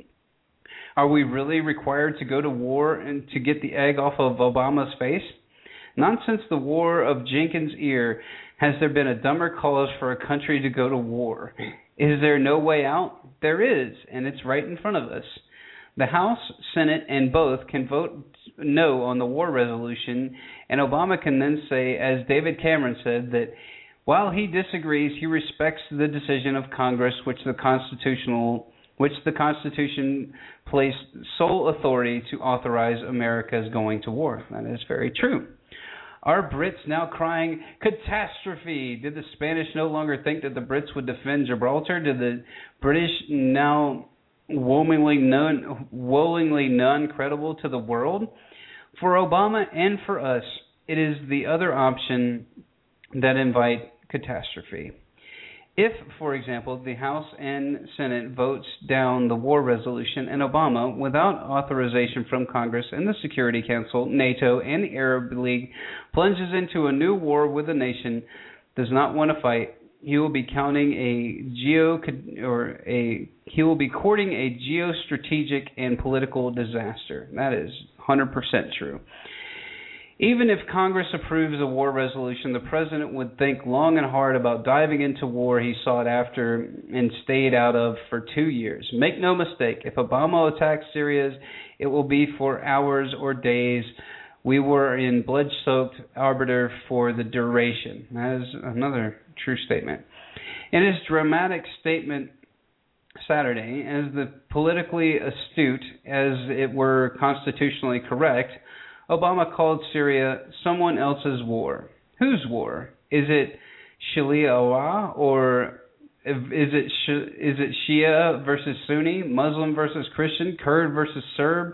Are we really required to go to war and to get the egg off of Obama's face? Not since the War of Jenkins' Ear has there been a dumber cause for a country to go to war. Is there no way out? There is, and it's right in front of us. The House, Senate, and both can vote no on the war resolution, and Obama can then say, as David Cameron said, that while he disagrees, he respects the decision of Congress, which the constitutional, which the Constitution placed sole authority to authorize America's going to war. That is very true. Are Brits now crying catastrophe? Did the Spanish no longer think that the Brits would defend Gibraltar? Did the British now woefully non, woefully non-credible to the world? For Obama and for us, it is the other option that invite catastrophe. If, for example, the House and Senate votes down the war resolution and Obama, without authorization from Congress and the Security Council, NATO, and the Arab League, plunges into a new war with a nation does not want to fight, he will be counting a geo or a he will be courting a geostrategic and political disaster. That is one hundred percent true. Even if Congress approves a war resolution, the president would think long and hard about diving into war he sought after and stayed out of for two years. Make no mistake, if Obama attacks Syria, it will be for hours or days. We were in blood-soaked arbiter for the duration. That is another true statement. In his dramatic statement Saturday, as the politically astute as it were constitutionally correct, Obama called Syria someone else's war. Whose war? Is it Sharia or is it is it Shia versus Sunni, Muslim versus Christian, Kurd versus Serb,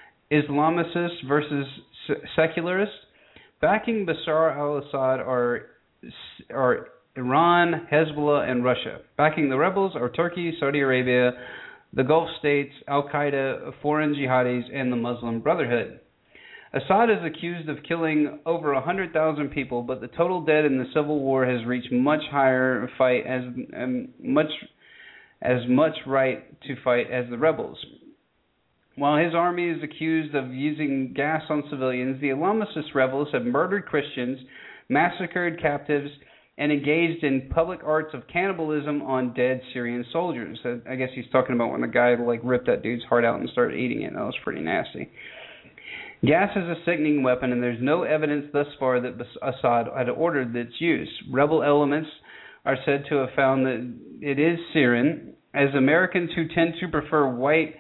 Islamicist versus secularist? Backing Bashar al-Assad are are Iran, Hezbollah, and Russia. Backing the rebels are Turkey, Saudi Arabia, the Gulf states, Al-Qaeda, foreign jihadis, and the Muslim Brotherhood. Assad is accused of killing over one hundred thousand people, but the total dead in the civil war has reached much higher fight as um, much as much right to fight as the rebels. While his army is accused of using gas on civilians, the Islamist rebels have murdered Christians, massacred captives, and engaged in public arts of cannibalism on dead Syrian soldiers. I guess he's talking about when the guy like ripped that dude's heart out and started eating it. That was pretty nasty. Gas is a sickening weapon, and there's no evidence thus far that Assad had ordered its use. Rebel elements are said to have found that it is sarin, as Americans who tend to prefer white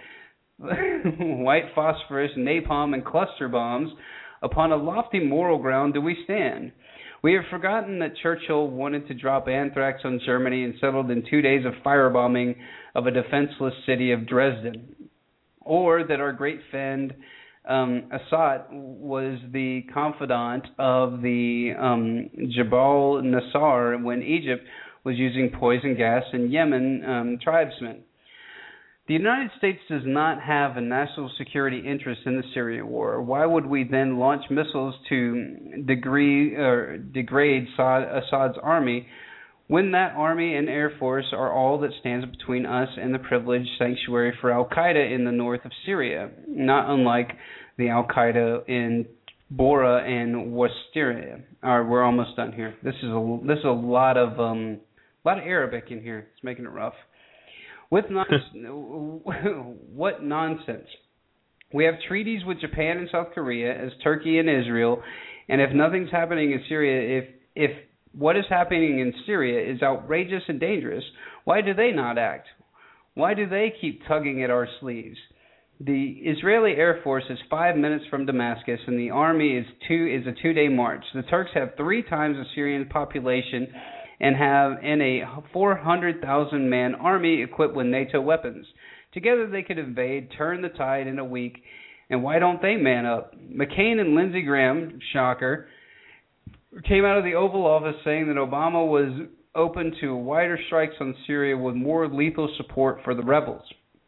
white phosphorus, napalm, and cluster bombs, upon a lofty moral ground do we stand. We have forgotten that Churchill wanted to drop anthrax on Germany and settled in two days of firebombing of a defenseless city of Dresden, or that our great friend Um, Assad was the confidant of the um, Jabal Nasser when Egypt was using poison gas in Yemen um, tribesmen. The United States does not have a national security interest in the Syria war. Why would we then launch missiles to degree, or degrade Assad, Assad's army when that army and air force are all that stands between us and the privileged sanctuary for Al-Qaeda in the north of Syria, not unlike the Al-Qaeda in Bora and Worcester. All right, we're almost done here. This is a this is a lot of um a lot of Arabic in here. It's making it rough. With non- what nonsense? We have treaties with Japan and South Korea, as Turkey and Israel, and if nothing's happening in Syria, if if what is happening in Syria is outrageous and dangerous, why do they not act? Why do they keep tugging at our sleeves? The Israeli Air Force is five minutes from Damascus, and the army is two is a two-day march. The Turks have three times the Syrian population and have in a four hundred thousand man army equipped with NATO weapons. Together they could invade, turn the tide in a week, and why don't they man up? McCain and Lindsey Graham, shocker, came out of the Oval Office saying that Obama was open to wider strikes on Syria with more lethal support for the rebels.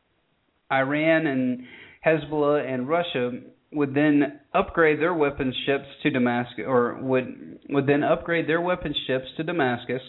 Iran and Hezbollah and Russia would then upgrade their weapons ships to Damascus, or would would then upgrade their weapons ships to Damascus.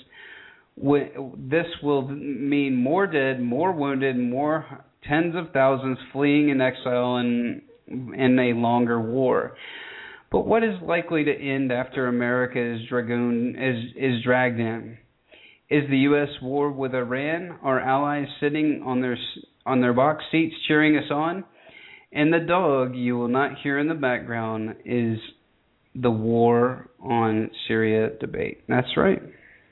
This will mean more dead, more wounded, more tens of thousands fleeing in exile and in a longer war. But what is likely to end after America is dragoon is is dragged in? Is the U S war with Iran, our allies sitting on their on their box seats cheering us on? And the dog you will not hear in the background is the war on Syria debate. That's right.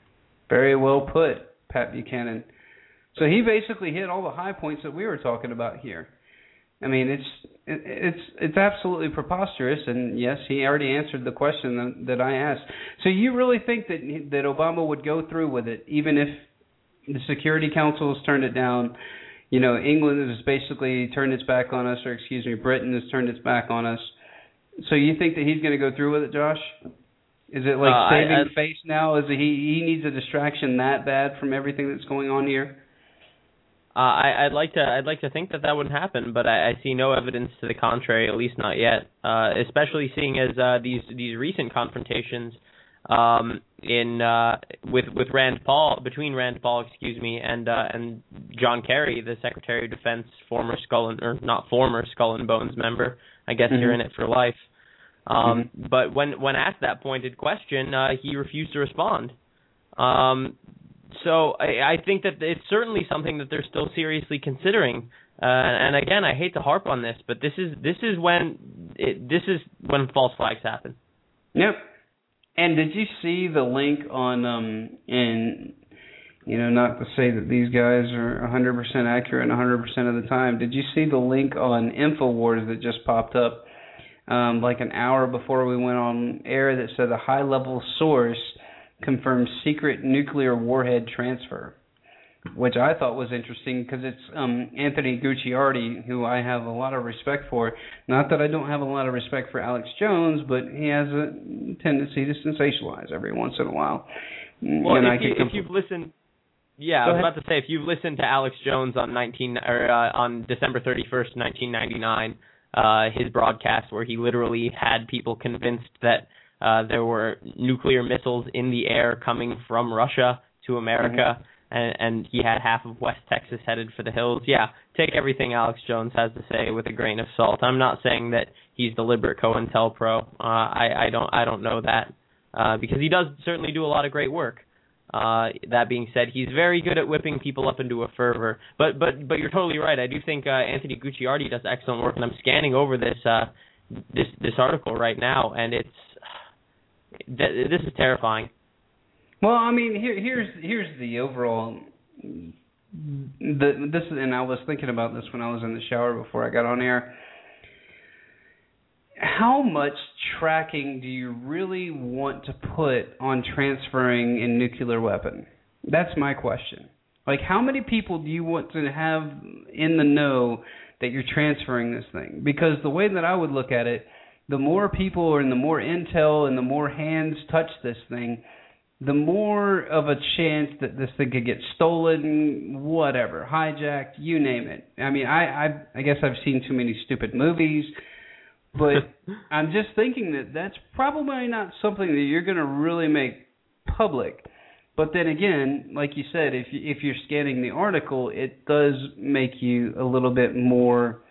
Very well put, Pat Buchanan. So he basically hit all the high points that we were talking about here. I mean, it's it's it's absolutely preposterous, and yes, he already answered the question that, that I asked. So you really think that that Obama would go through with it, even if the Security Council has turned it down? You know, England has basically turned its back on us, or excuse me, Britain has turned its back on us. So you think that he's going to go through with it, Josh? Is it like uh, saving I, I, face now? Is it he he needs a distraction that bad from everything that's going on here? Uh, I, I'd like to I'd like to think that that would happen, but I, I see no evidence to the contrary, at least not yet. Uh, especially seeing as uh, these these recent confrontations um, in uh, with with Rand Paul between Rand Paul, excuse me, and uh, and John Kerry, the Secretary of Defense, former Skull and or not former Skull and Bones member. I guess mm-hmm. you're in it for life. Um, mm-hmm. But when when asked that pointed question, uh, he refused to respond. Um, So I, I think that it's certainly something that they're still seriously considering. Uh, and again, I hate to harp on this, but this is this is when it, this is when false flags happen. Yep. And did you see the link on um in you know not to say that these guys are one hundred percent accurate one hundred percent of the time. Did you see the link on InfoWars that just popped up um, like an hour before we went on air that said a high level source confirms secret nuclear warhead transfer, which I thought was interesting because it's um, Anthony Gucciardi, who I have a lot of respect for. Not that I don't have a lot of respect for Alex Jones, but he has a tendency to sensationalize every once in a while. Well, and if, I you, if you've listened, yeah, Go I was ahead. about to say, if you've listened to Alex Jones on nineteen or uh, on December thirty-first, nineteen ninety-nine, uh, his broadcast where he literally had people convinced that Uh, there were nuclear missiles in the air coming from Russia to America, mm-hmm. and, and he had half of West Texas headed for the hills. Yeah, take everything Alex Jones has to say with a grain of salt. I'm not saying that he's deliberate COINTELPRO. Uh, I, I don't I don't know that uh, because he does certainly do a lot of great work. Uh, that being said, he's very good at whipping people up into a fervor. But but but you're totally right. I do think uh, Anthony Gucciardi does excellent work, and I'm scanning over this uh, this this article right now, and it's. This is terrifying. Well, I mean, here, here's here's the overall. The this and I was thinking about this when I was in the shower before I got on air. How much tracking do you really want to put on transferring a nuclear weapon? That's my question. Like, how many people do you want to have in the know that you're transferring this thing? Because the way that I would look at it, the more people and the more intel and the more hands touch this thing, the more of a chance that this thing could get stolen, whatever, hijacked, you name it. I mean, I I, I guess I've seen too many stupid movies, but I'm just thinking that that's probably not something that you're going to really make public. But then again, like you said, if you, if you're scanning the article, it does make you a little bit more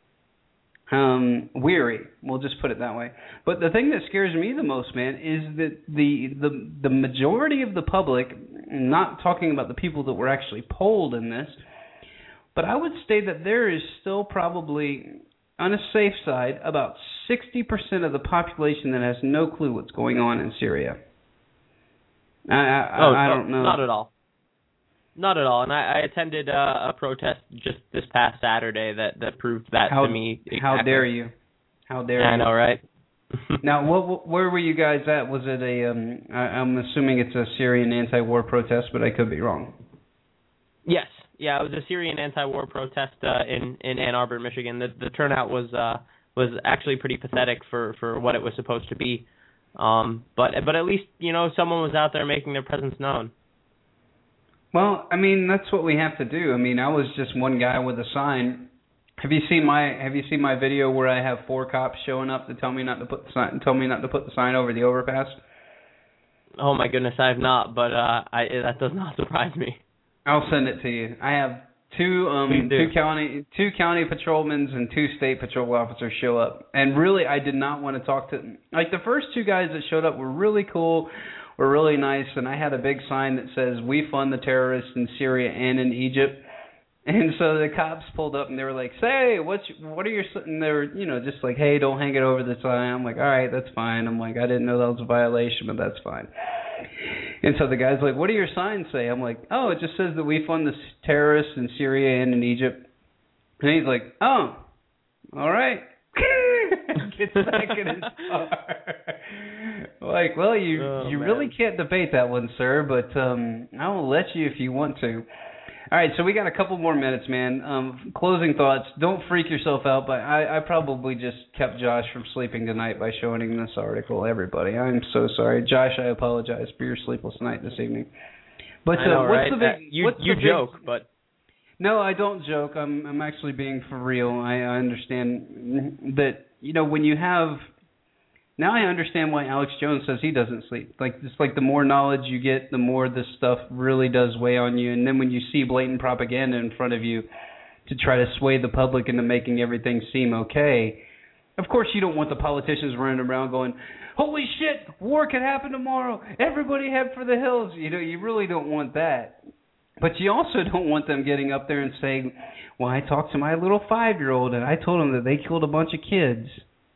um, weary. We'll just put it that way. But the thing that scares me the most, man, is that the the the majority of the public, not talking about the people that were actually polled in this, but I would say that there is still probably, on a safe side, about sixty percent of the population that has no clue what's going on in Syria. I, I, oh, I don't know. Not at all. Not at all. And I, I attended uh, a protest just this past Saturday that, that proved that how, to me. Exactly. How dare you? How dare yeah, you? I know, right? Now, what, where were you guys at? Was it a? Um, I, I'm assuming it's a Syrian anti-war protest, but I could be wrong. Yes. Yeah, it was a Syrian anti-war protest uh, in in Ann Arbor, Michigan. The the turnout was uh, was actually pretty pathetic for, for what it was supposed to be. Um, but but at least, you know, someone was out there making their presence known. Well, I mean, that's what we have to do. I mean, I was just one guy with a sign. Have you seen my Have you seen my video where I have four cops showing up to tell me not to put the sign, tell me not to put the sign over the overpass? Oh my goodness, I have not, but uh, I that does not surprise me. I'll send it to you. I have two um two county two county patrolmen and two state patrol officers show up, and really I did not want to talk to them. Like the first two guys that showed up were really cool, were really nice, and I had a big sign that says "We fund the terrorists in Syria and in Egypt." And so the cops pulled up and they were like, "Say, what's what are your?" And they were, you know, just like, "Hey, don't hang it over the sign." I'm like, "All right, that's fine." I'm like, "I didn't know that was a violation, but that's fine." And so the guy's like, "What do your signs say?" I'm like, "Oh, it just says that we fund the terrorists in Syria and in Egypt." And he's like, "Oh, all right." Gets back in his car. Like, well, you oh, you man. really can't debate that one, sir, but um, I will let you if you want to. All right, so we got a couple more minutes, man. Um, closing thoughts. Don't freak yourself out, but I, I probably just kept Josh from sleeping tonight by showing him this article. Everybody, I'm so sorry, Josh. I apologize for your sleepless night this evening. But I know, uh, what's right? the big? Uh, you what's you the joke, big, but no, I don't joke. I'm I'm actually being for real. I, I understand that, you know, when you have. Now I understand why Alex Jones says he doesn't sleep. Like it's like the more knowledge you get, the more this stuff really does weigh on you. And then when you see blatant propaganda in front of you to try to sway the public into making everything seem okay, of course you don't want the politicians running around going, "Holy shit, war could happen tomorrow. Everybody head for the hills." You know, you really don't want that. But you also don't want them getting up there and saying, "Well, I talked to my little five-year-old and I told him that they killed a bunch of kids."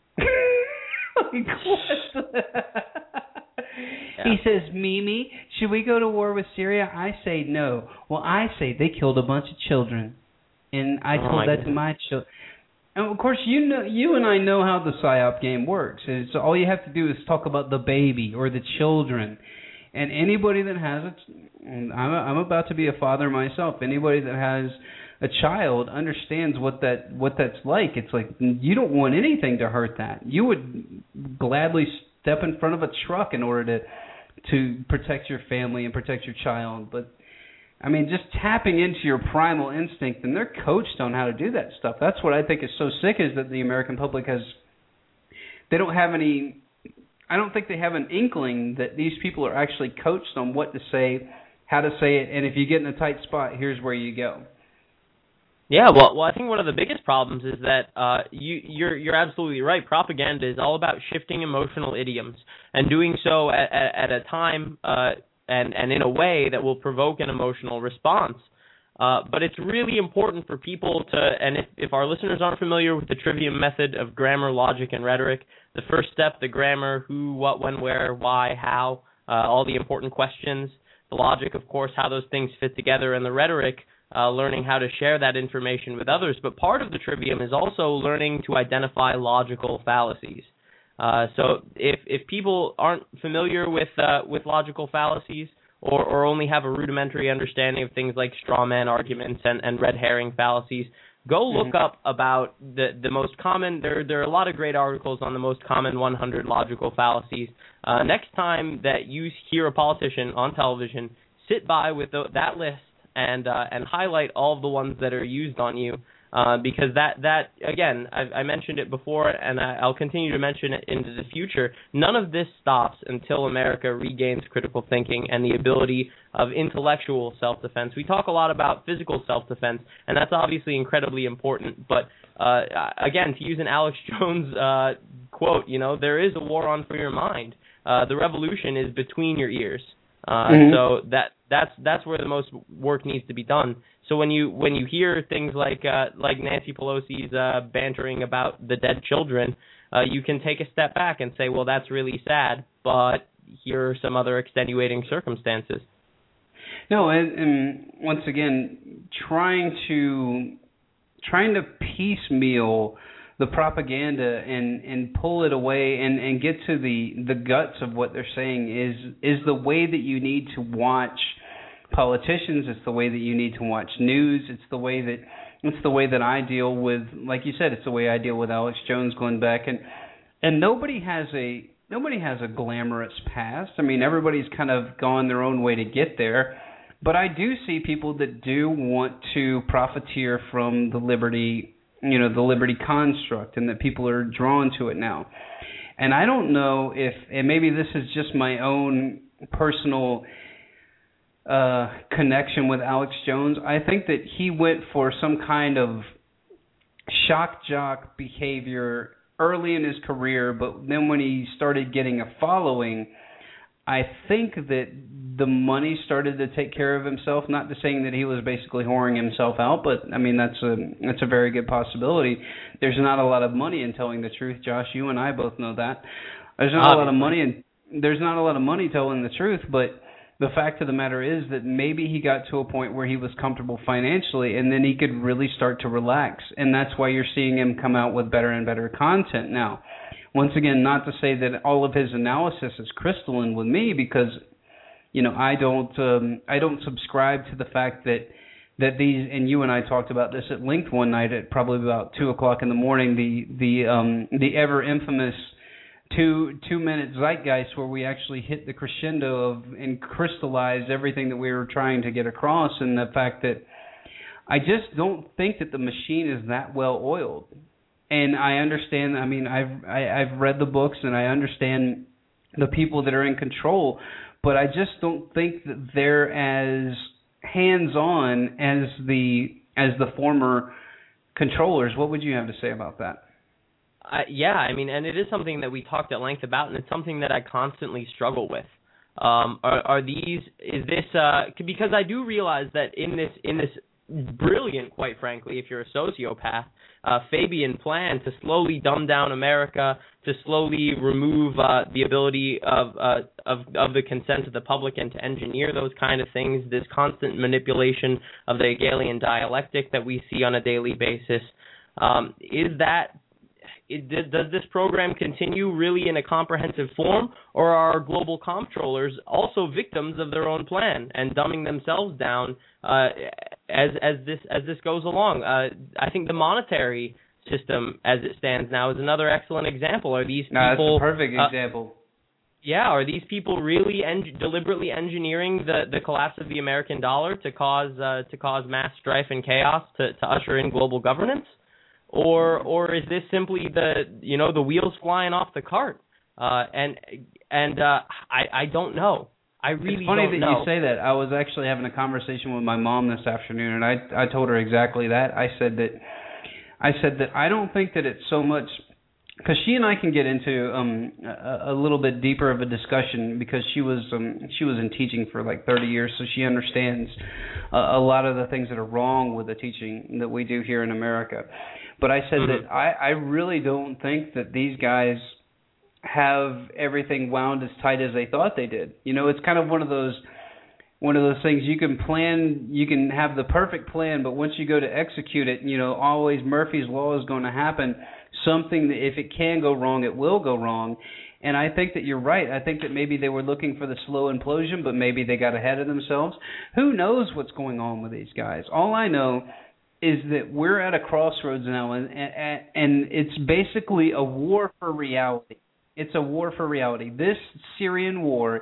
Yeah. He says, "Mimi, should we go to war with Syria?" I say no. Well, I say they killed a bunch of children, and I oh told that goodness. to my children. And of course, you know, you and I know how the PSYOP game works. It's all you have to do is talk about the baby or the children, and anybody that has a, I'm I'm about to be a father myself. Anybody that has a child understands what that what that's like. It's like you don't want anything to hurt that. You would gladly step in front of a truck in order to to protect your family and protect your child. But I mean, just tapping into your primal instinct, and they're coached on how to do that stuff. That's what I think is so sick, is that the American public has, they don't have any, I don't think they have an inkling that these people are actually coached on what to say, how to say it, and if you get in a tight spot, here's where you go. Yeah, well, well, I think one of the biggest problems is that uh, you, you're you're absolutely right. Propaganda is all about shifting emotional idioms and doing so at, at, at a time uh, and and in a way that will provoke an emotional response. Uh, but it's really important for people to, and if, if our listeners aren't familiar with the trivium method of grammar, logic, and rhetoric, the first step, the grammar, who, what, when, where, why, how, uh, all the important questions. The logic, of course, how those things fit together, and the rhetoric, Uh, learning how to share that information with others. But part of the trivium is also learning to identify logical fallacies. Uh, so if if people aren't familiar with uh, with logical fallacies, or, or only have a rudimentary understanding of things like straw man arguments and, and red herring fallacies, go look mm-hmm. up about the, the most common, there, there are a lot of great articles on the most common one hundred logical fallacies. Uh, next time that you hear a politician on television, sit by with the, that list and uh, and highlight all of the ones that are used on you, Uh, because that, that again, I, I mentioned it before, and I, I'll continue to mention it into the future. None of this stops until America regains critical thinking and the ability of intellectual self-defense. We talk a lot about physical self-defense, and that's obviously incredibly important. But uh, again, to use an Alex Jones uh, quote, you know, there is a war on for your mind. Uh, the revolution is between your ears. Uh, mm-hmm. So that that's that's where the most work needs to be done. So when you when you hear things like uh, like Nancy Pelosi's uh, bantering about the dead children, uh, you can take a step back and say, well, that's really sad, but here are some other extenuating circumstances. No, and, and once again, trying to trying to piecemeal the propaganda and, and pull it away and, and get to the, the guts of what they're saying is is the way that you need to watch politicians. It's the way that you need to watch news. It's the way that it's the way that I deal with, like you said, it's the way I deal with Alex Jones, Glenn Beck, and and nobody has a nobody has a glamorous past. I mean, everybody's kind of gone their own way to get there. But I do see people that do want to profiteer from the liberty, you know, the liberty construct, and that people are drawn to it now. And I don't know if, and maybe this is just my own personal uh, connection with Alex Jones. I think that he went for some kind of shock jock behavior early in his career, but then when he started getting a following, I think that the money started to take care of himself. Not to saying that he was basically whoring himself out, but I mean that's a that's a very good possibility. There's not a lot of money in telling the truth, Josh. You and I both know that. There's not Obviously. a lot of money in there's not a lot of money telling the truth, but the fact of the matter is that maybe he got to a point where he was comfortable financially, and then he could really start to relax, and that's why you're seeing him come out with better and better content now. Once again, not to say that all of his analysis is crystalline with me, because you know I don't um, I don't subscribe to the fact that that these, and you and I talked about this at length one night at probably about two o'clock in the morning. The the um, the ever infamous two two minute zeitgeist where we actually hit the crescendo of and crystallized everything that we were trying to get across, and the fact that I just don't think that the machine is that well oiled. And I understand, I mean, I've I, I've read the books and I understand the people that are in control, but I just don't think that they're as hands-on as the as the former controllers. What would you have to say about that? Uh, yeah, I mean, and it is something that we talked at length about, and it's something that I constantly struggle with. Um, are, are these, is this, uh, because I do realize that in this in this brilliant, quite frankly, if you're a sociopath, Uh, Fabian plan to slowly dumb down America, to slowly remove uh, the ability of, uh, of of the consent of the public and to engineer those kind of things, this constant manipulation of the Hegelian dialectic that we see on a daily basis. Um, is that, it, does this program continue really in a comprehensive form, or are global comptrollers also victims of their own plan and dumbing themselves down uh, as as this as this goes along? Uh, I think the monetary system, as it stands now, is another excellent example. Are these people? No, that's a perfect uh, example. Yeah, are these people really en- deliberately engineering the, the collapse of the American dollar to cause uh, to cause mass strife and chaos to, to usher in global governance? Or or is this simply the you know the wheels flying off the cart? Uh, and and uh, I I don't know. I really it's funny don't that know. you say that. I was actually having a conversation with my mom this afternoon, and I I told her exactly that. I said that I said that I don't think that it's so much, because she and I can get into um a, a little bit deeper of a discussion, because she was um she was in teaching for like thirty years, so she understands a, a lot of the things that are wrong with the teaching that we do here in America. But I said mm-hmm. that I, I really don't think that these guys have everything wound as tight as they thought they did. You know, it's kind of one of those one of those things you can plan, you can have the perfect plan, but once you go to execute it, you know, always Murphy's Law is going to happen. Something that if it can go wrong, it will go wrong. And I think that you're right. I think that maybe they were looking for the slow implosion, but maybe they got ahead of themselves. Who knows what's going on with these guys? All I know is that we're at a crossroads now, and, and and it's basically a war for reality. It's a war for reality. This Syrian war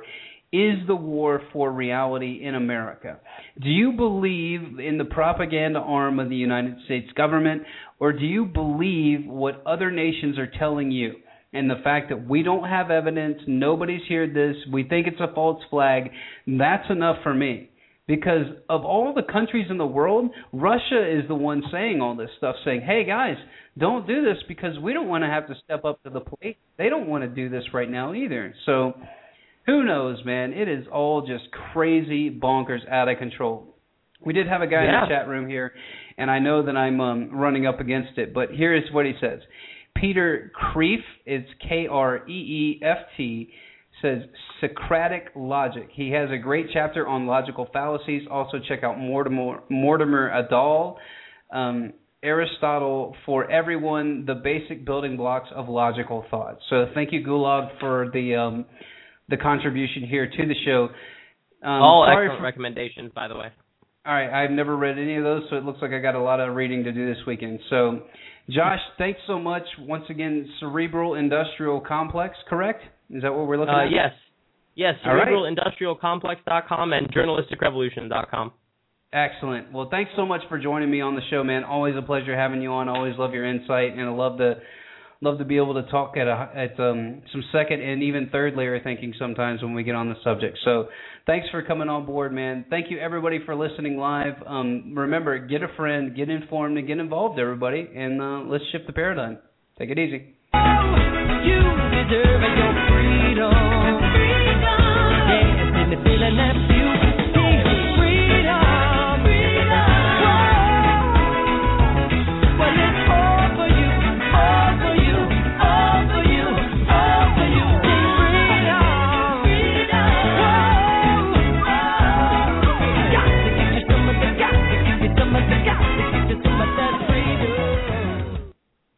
is the war for reality in America? Do you believe in the propaganda arm of the United States government, or do you believe what other nations are telling you? And the fact that we don't have evidence, nobody's heard this, we think it's a false flag, that's enough for me. Because of all the countries in the world, Russia is the one saying all this stuff, saying, hey, guys, don't do this because we don't want to have to step up to the plate. They don't want to do this right now either. So who knows, man? It is all just crazy, bonkers, out of control. We did have a guy yeah. in the chat room here, and I know that I'm um, running up against it, but here is what he says. Peter Kreeft, it's K R E E F T, says Socratic logic. He has a great chapter on logical fallacies. Also check out Mortimer, Mortimer Adall, um, Aristotle for Everyone, the basic building blocks of logical thought. So thank you, Gulag, for the um, the contribution here to the show. Um, All excellent for, recommendations, by the way. All right, I've never read any of those, so it looks like I got a lot of reading to do this weekend. So, Josh, thanks so much. Once again, Cerebral Industrial Complex, correct? Is that what we're looking uh, at? Yes. Yes, cerebral industrial complex dot com and journalistic revolution dot com. Excellent. Well, thanks so much for joining me on the show, man. Always a pleasure having you on. Always love your insight, and I love to love to be able to talk at a, at um, some second and even third layer thinking sometimes when we get on the subject. So thanks for coming on board, man. Thank you, everybody, for listening live. Um, remember, get a friend, get informed, and get involved, everybody, and uh, let's shift the paradigm. Take it easy. You deserve it.